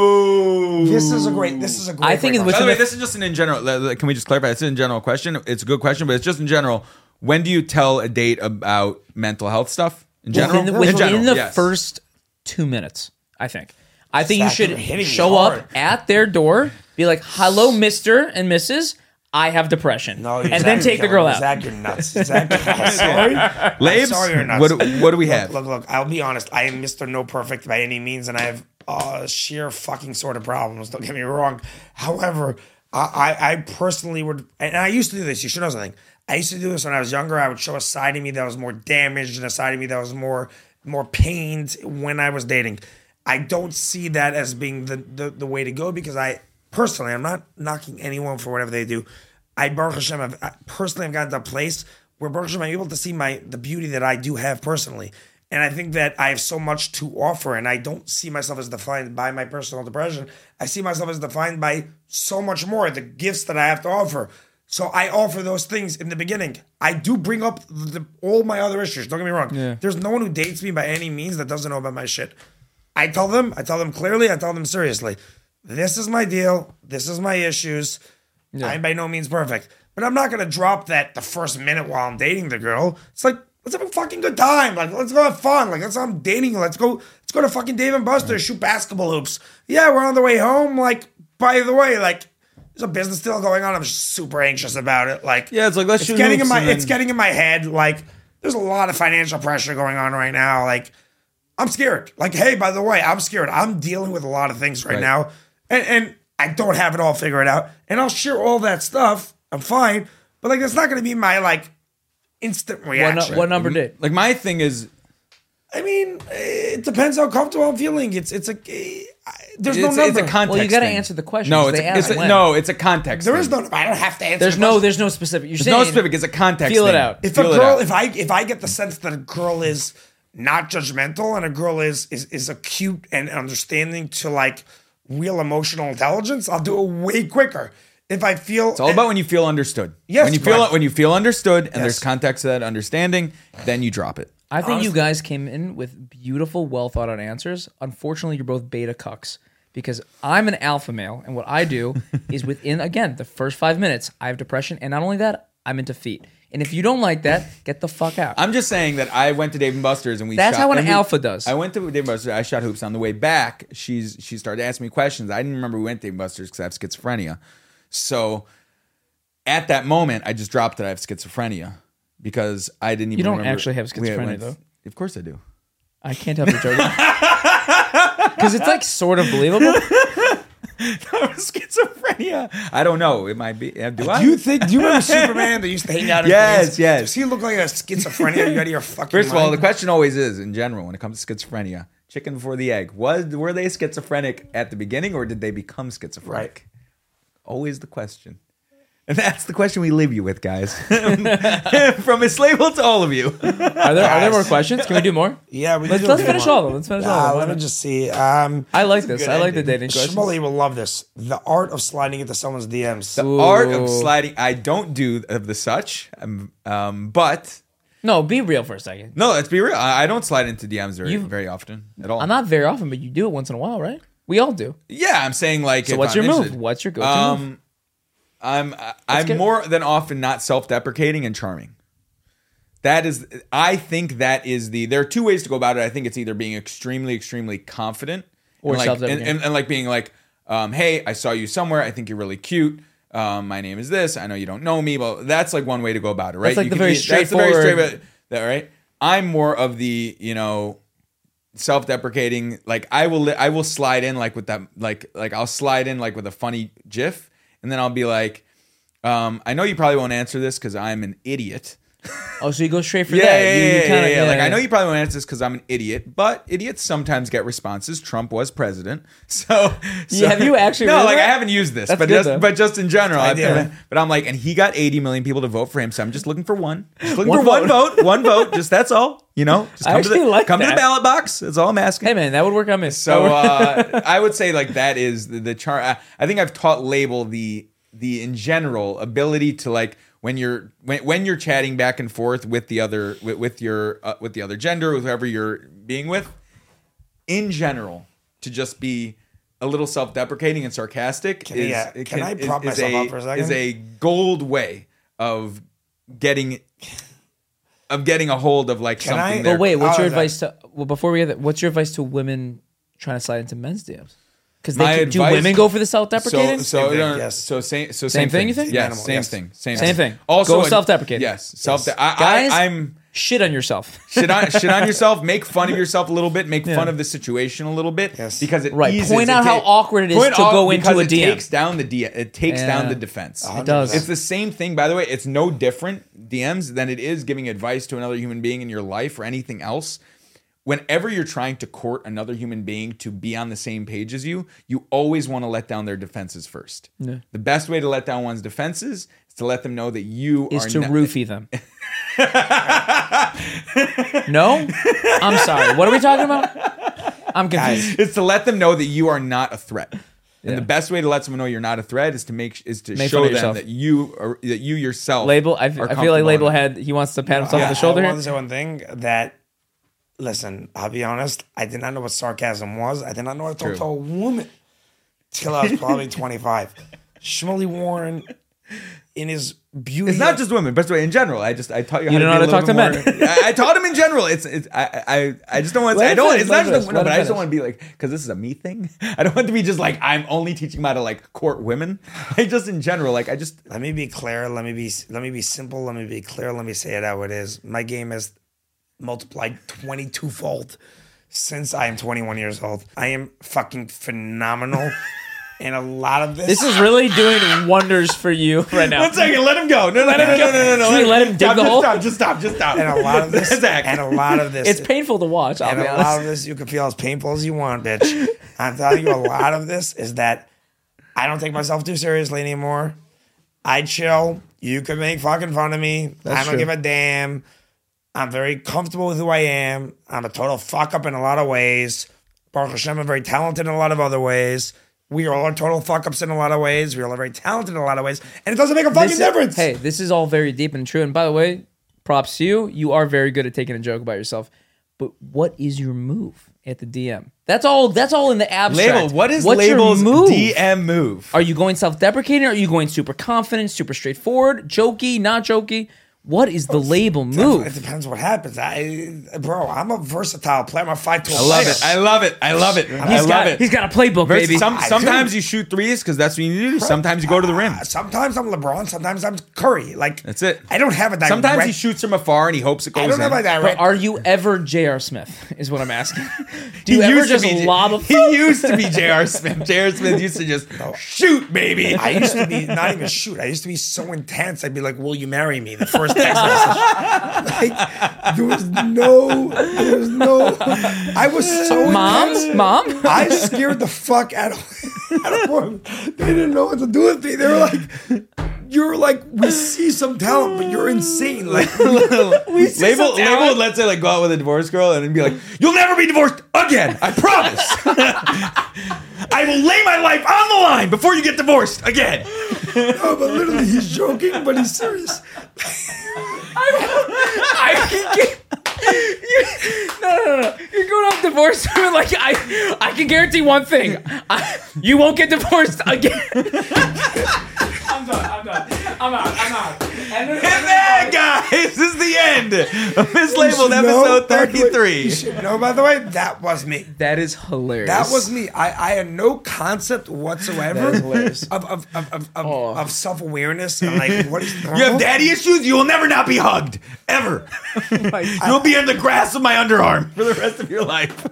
to answer. This is a great. I think great with By question. the way, this is just an in general. Can we just clarify? It's an in general question. It's a good question, but it's just in general. When do you tell a date about mental health stuff? In general, Within the yes. first 2 minutes, I think. I think you Zach, should you're hitting me show hard. up at their door, be like, "Hello, Mister and Mrs. I have depression," No, and then take the girl out. Zach, you're nuts. Zach, I'm sorry. Labes, I'm sorry, you're nuts. what do we have? Look. I'll be honest. I am Mr. No Perfect by any means, and I have sheer fucking sort of problems. Don't get me wrong. However, I personally would, and I used to do this. You should know something. I used to do this when I was younger. I would show a side of me that was more damaged and a side of me that was more pained when I was dating. I don't see that as being the way to go because I personally, I'm not knocking anyone for whatever they do. Baruch Hashem, I personally have gotten to a place where Baruch Hashem, I'm able to see the beauty that I do have personally. And I think that I have so much to offer, and I don't see myself as defined by my personal depression. I see myself as defined by so much more, the gifts that I have to offer. So I offer those things in the beginning. I do bring up all my other issues. Don't get me wrong. Yeah. There's no one who dates me by any means that doesn't know about my shit. I tell them clearly, I tell them seriously. This is my deal. This is my issues. I'm by no means perfect. But I'm not going to drop that the first minute while I'm dating the girl. It's like, let's have a fucking good time. Like, let's go have fun. Like, that's how I'm dating you. Let's go to fucking Dave and Buster's, shoot basketball hoops. Yeah, we're on the way home. Like, by the way, like, there's a business deal going on. I'm super anxious about it. Like, Yeah, it's like, let's shoot getting hoops in my and then- it's getting in my head. Like, there's a lot of financial pressure going on right now. Like, I'm scared. Like, hey, by the way, I'm scared. I'm dealing with a lot of things right now, and I don't have it all figured out. And I'll share all that stuff. I'm fine, but like, that's not going to be my like instant reaction. What number did? Like my thing is, I mean, it depends how comfortable I'm feeling. There's no it's number. a context. Well, you got to thing. answer the question. No, They ask when. it's a context. There thing. is no. I don't have to answer. There's the no question. there's no specific. You're There's saying no specific. It's a context. Feel it thing. out. If Feel a it girl, out. if I get the sense that a girl is not judgmental and a girl is acute and understanding to like real emotional intelligence, I'll do it way quicker. If I feel It's all about when you feel understood. Yes, when you feel understood and Yes. there's context to that understanding, then you drop it. I think you guys came in with beautiful, well thought out answers. Unfortunately, you're both beta cucks because I'm an alpha male, and what I do is within again the first 5 minutes, I have depression, and not only that, I'm into feet. And if you don't like that, get the fuck out. I'm just saying that I went to Dave & Buster's and we That's shot, how an and we- alpha does. I went to Dave & Buster's. I shot hoops on the way back. She started asking me questions. I didn't remember we went to Dave & Buster's because I have schizophrenia. So at that moment, I just dropped that I have schizophrenia because I didn't even You don't remember. actually have we schizophrenia, went- though. Of course I do. I can't help you, Jordan. Because it's like sort of believable. Schizophrenia. I don't know. It might be. Do I? Do you remember Superman that used to hang out in Yes, Queens? yes. Does he look like a schizophrenia? You out of your fucking First of all, mind? the question always is, in general, when it comes to schizophrenia, chicken before the egg. Were they schizophrenic at the beginning or did they become schizophrenic? Right. Always the question. And that's the question we leave you with, guys. From Miss Label to all of you. Are there more questions? Can we do more? Yeah, we Let's finish all of them. Let's finish all of them. Let me just see. I like this. I like the dating questions. Shmuley will love this. The art of sliding into someone's DMs. The art of sliding. I don't do of the such, but No, be real for a second. no, let's be real. I don't slide into DMs very, You- very often at all. I'm not very often, but you do it once in a while, right? We all do. Yeah, I'm saying like. So if what's I'm your move? interested. What's your go-to move? I'm get- more than often not self-deprecating and charming. I think that is there are two ways to go about it. I think it's either being extremely, extremely confident Or and like, self-deprecating. and like being like, hey, I saw you somewhere. I think you're really cute. My name is this. I know you don't know me, but that's like one way to go about it, right? That's like You the can very that's the very straightforward- straight, that right? I'm more of the, self-deprecating. Like I will slide in like with that, like I'll slide in like with a funny GIF, and then I'll be like, I know you probably won't answer this because I'm an idiot. Oh, so you go straight for Yeah, that. yeah, You yeah, kinda- yeah. Like I know you probably won't answer this because I'm an idiot, but idiots sometimes get responses. Trump was president, so Yeah, have you actually No, read like that? I haven't used this, That's but good, though. just in general. idea. But I'm like, and he got 80 million people to vote for him, so I'm just looking for one. Just looking One for one vote. vote, one vote. Just that's all. Just I actually like come to that. the ballot box. That's all I'm asking. Hey man, that would work on me. So I would say like that is the chart. I think I've taught Label the in general ability to like when you're chatting back and forth with the other with the other gender, with whoever you're being with, in general, to just be a little self-deprecating and sarcastic Can I prop myself up for a second? is a gold way of getting a hold of like Can I- something. But there. But wait, what's How your is that? advice to? Well, before we get that, what's your advice to women trying to slide into men's DMs? Because My do advice- women go for the self-deprecating? So thing, no, yes. same thing, you think? Yes, Animal, same yes. thing. Same thing. Also, Go self-deprecating. Yes, self. Guys, I'm shit on yourself. shit on yourself. Make fun of yourself a little bit. Make fun of the situation a little bit. Yes. Because it Right. eases, Point out how awkward it is point to out go into because a it DM. Takes down the it takes down the defense. It does. It's the same thing, by the way. It's no different DMs than it is giving advice to another human being in your life or anything else. Whenever you're trying to court another human being to be on the same page as you, you always want to let down their defenses first. Yeah. The best way to let down one's defenses is to let them know that you Is are to not- roofie them. No? I'm sorry. What are we talking about? I'm confused. It's to let them know that you are not a threat. And the best way to let someone know you're not a threat is to make fun of show them yourself. that you yourself Label. I are feel like comfortable Label in it. had. He wants to pat himself on the shoulder I here. want to say one thing that. Listen, I'll be honest. I did not know what sarcasm was. I did not know what to talk to a woman till I was probably 25. Shmuley Warren, in his beauty, It's not just women, but in general. I taught you how don't know how to to talk to men. I taught him in general. I just don't want. Let I him don't. finish, It's let not him just finish, no, let but him I just don't finish. want to be like because this is a me thing. I don't want to be just like I'm only teaching him how to like court women. Like just in general. Like I just Let me be clear. Let me be simple. Let me be clear. Let me say it how it is. My game has multiplied 22-fold since I am 21 years old. I am fucking phenomenal. And a lot of This is really doing wonders for you right now. 1 second. Let him go. No. Should we let him dig the hole? Just stop. and a lot of this Zach. and a lot of this It's painful to watch. I'll and be a lot honest. of this you can feel as painful as you want, bitch. I'm telling you, a lot of this is that I don't take myself too seriously anymore. I chill. You can make fucking fun of me. I don't true. give a damn. I'm very comfortable with who I am. I'm a total fuck up in a lot of ways. Baruch Hashem, I'm very talented in a lot of other ways. We all are total fuck ups in a lot of ways. We all are very talented in a lot of ways. And it doesn't make a fucking difference. Hey, this is all very deep and true. And by the way, props to you. You are very good at taking a joke about yourself. But what is your move at the DM? That's all in the abstract. Label. What is What's Label's your move? DM move? Are you going self-deprecating? Are you going super confident, super straightforward, jokey, not jokey? What is the Label It move? depends what happens. Bro, I'm a versatile player. I'm a 5'2" I love it. I love it. I love it. I love it. He's got a playbook, baby. Sometimes you shoot threes because that's what you need to do. Sometimes you go to the rim. Sometimes I'm LeBron. Sometimes I'm Curry. Like That's it. I don't have a direct. Sometimes he shoots from afar and he hopes it goes I don't have in. a direct. Are you ever J.R. Smith? Is what I'm asking. Do you He ever used to just be- lob a? He used to be J.R. Smith. J.R. Smith used to just shoot, baby. I used to be not even shoot. I used to be so intense. I'd be like, "Will you marry me?" The first text message. Like there was no. I was so intense. Mom. I scared the fuck out of them. They didn't know what to do with me. They were like, "You're like, we see some talent, but you're insane." Like, Label, would let's say like go out with a divorced girl and then be like, "You'll never be divorced again. I promise. I will lay my life on the line before you get divorced again." no, but literally, he's joking, but he's serious. No. You're going off divorce. Like I can guarantee one thing. You won't get divorced again. I'm out. And that, guys, this is the end of Miss Labeled episode 33. You should know, by the way, that was me. That is hilarious. That was me. I had no concept whatsoever That is hilarious. of self-awareness and like what is You have daddy issues, you will never not be hugged. Ever. You'll be in the grass of my underarm for the rest of your life.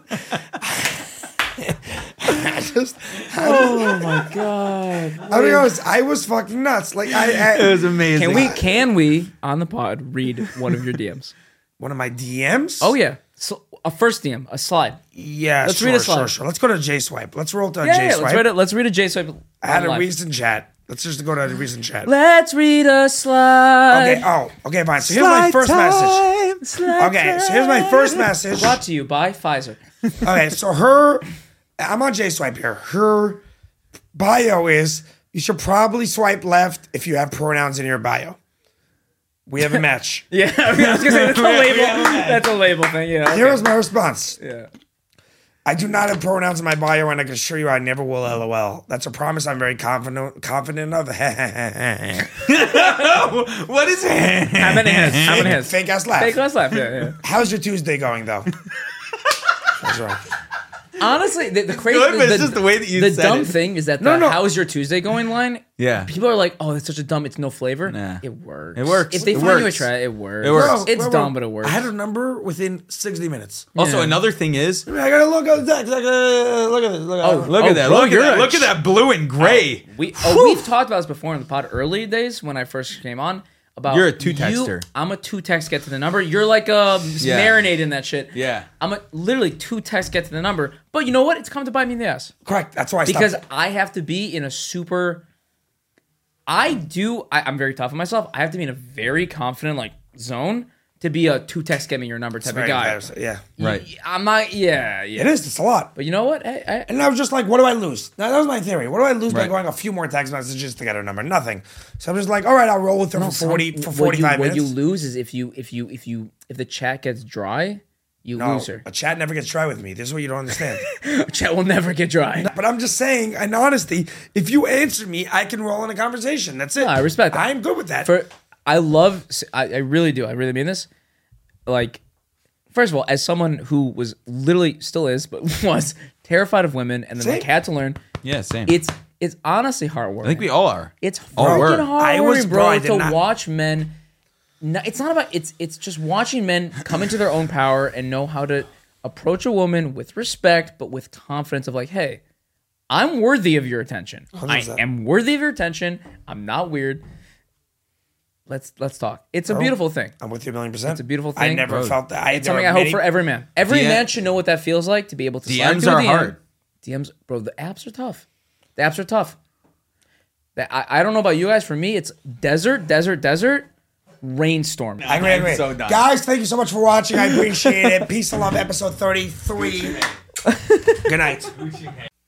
Oh my god. I'll be honest, I was fucking nuts. Like It was amazing. Can we on the pod read one of your DMs? one of my DMs. Oh yeah. So a first DM, a slide. Yeah, Let's sure, read a slide. sure. Let's go to JSwipe. Let's roll to Yeah, JSwipe. let's read a J swipe. I had a recent chat. Let's just go to a recent chat. Let's read a slide. Okay. Oh, okay, fine. So here's my first message. Okay, so here's my first message. Brought to you by Pfizer. Okay, so I'm on JSwipe here. Her bio is, you should probably swipe left if you have pronouns in your bio. We have a match. Yeah, I was gonna say that's a label. That's a label thing. Yeah. Here was my response. Yeah. I do not have pronouns in my bio, and I can assure you I never will. LOL. That's a promise I'm very confident of. What is it? How many has? Fake ass laugh. Fake last laugh. Yeah. How's your Tuesday going though? That's right. Honestly, the crazy, good, but it's just the way that you the said dumb it. thing is that No. "How's your Tuesday going?" line. Yeah. People are like, "Oh, it's such a dumb. It's no flavor." Nah. It works. It works. If they It find you a works. try, it works. It works. It's dumb, but it works. I had a number within 60 minutes. Also, Yeah. another thing is, I gotta look at the text. Look at this. Look at look at that. bro, Look at you're that. a Look at that blue and gray. We've talked about this before in the pod early days when I first came on. About You're a two-texter. I'm a two text get to the number. You're like marinate in that shit. Yeah. I'm literally two text get to the number. But you know what? It's come to bite me in the ass. Correct. That's why I Because stopped. I have to be in a super. I'm very tough on myself. I have to be in a very confident zone to be a 2 text get me your number type of guy. Yeah. Right. I'm not. Yeah. It is. It's a lot. But you know what? And I was just like, what do I lose? That was my theory. What do I lose by Right. going a few more text messages to get her number? Nothing. So I'm just like, all right, I'll roll with her for 45 What minutes. you lose is if the chat gets dry, you lose her. A chat never gets dry with me. This is what you don't understand. Chat will never get dry. But I'm just saying, in honesty, if you answer me, I can roll in a conversation. That's it. No, I respect that. I'm good with that. I really do. I really mean this. Like, first of all, as someone who was literally still is, but was terrified of women and then like had to learn. Yeah, same. It's honestly heartwarming. I think we all are. It's All were. fucking I was, heartwarming, bro, I bro, did not- watch men. No, it's not about it's just watching men come into their own power and know how to approach a woman with respect, but with confidence of like, hey, I'm worthy of your attention. 100%. I am worthy of your attention. I'm not weird. Let's talk. It's a beautiful thing. I'm with you 1,000,000%. It's a beautiful I thing. never felt that. It's something I hope for every man. Every man should know what that feels like to be able to slide DMs through a are DM. hard. DMs, bro, the apps are tough. The apps are tough. I don't know about you guys. For me, it's desert, rainstorm. I agree. so done. Guys, thank you so much for watching. I appreciate it. Peace and love, episode 33. Good night.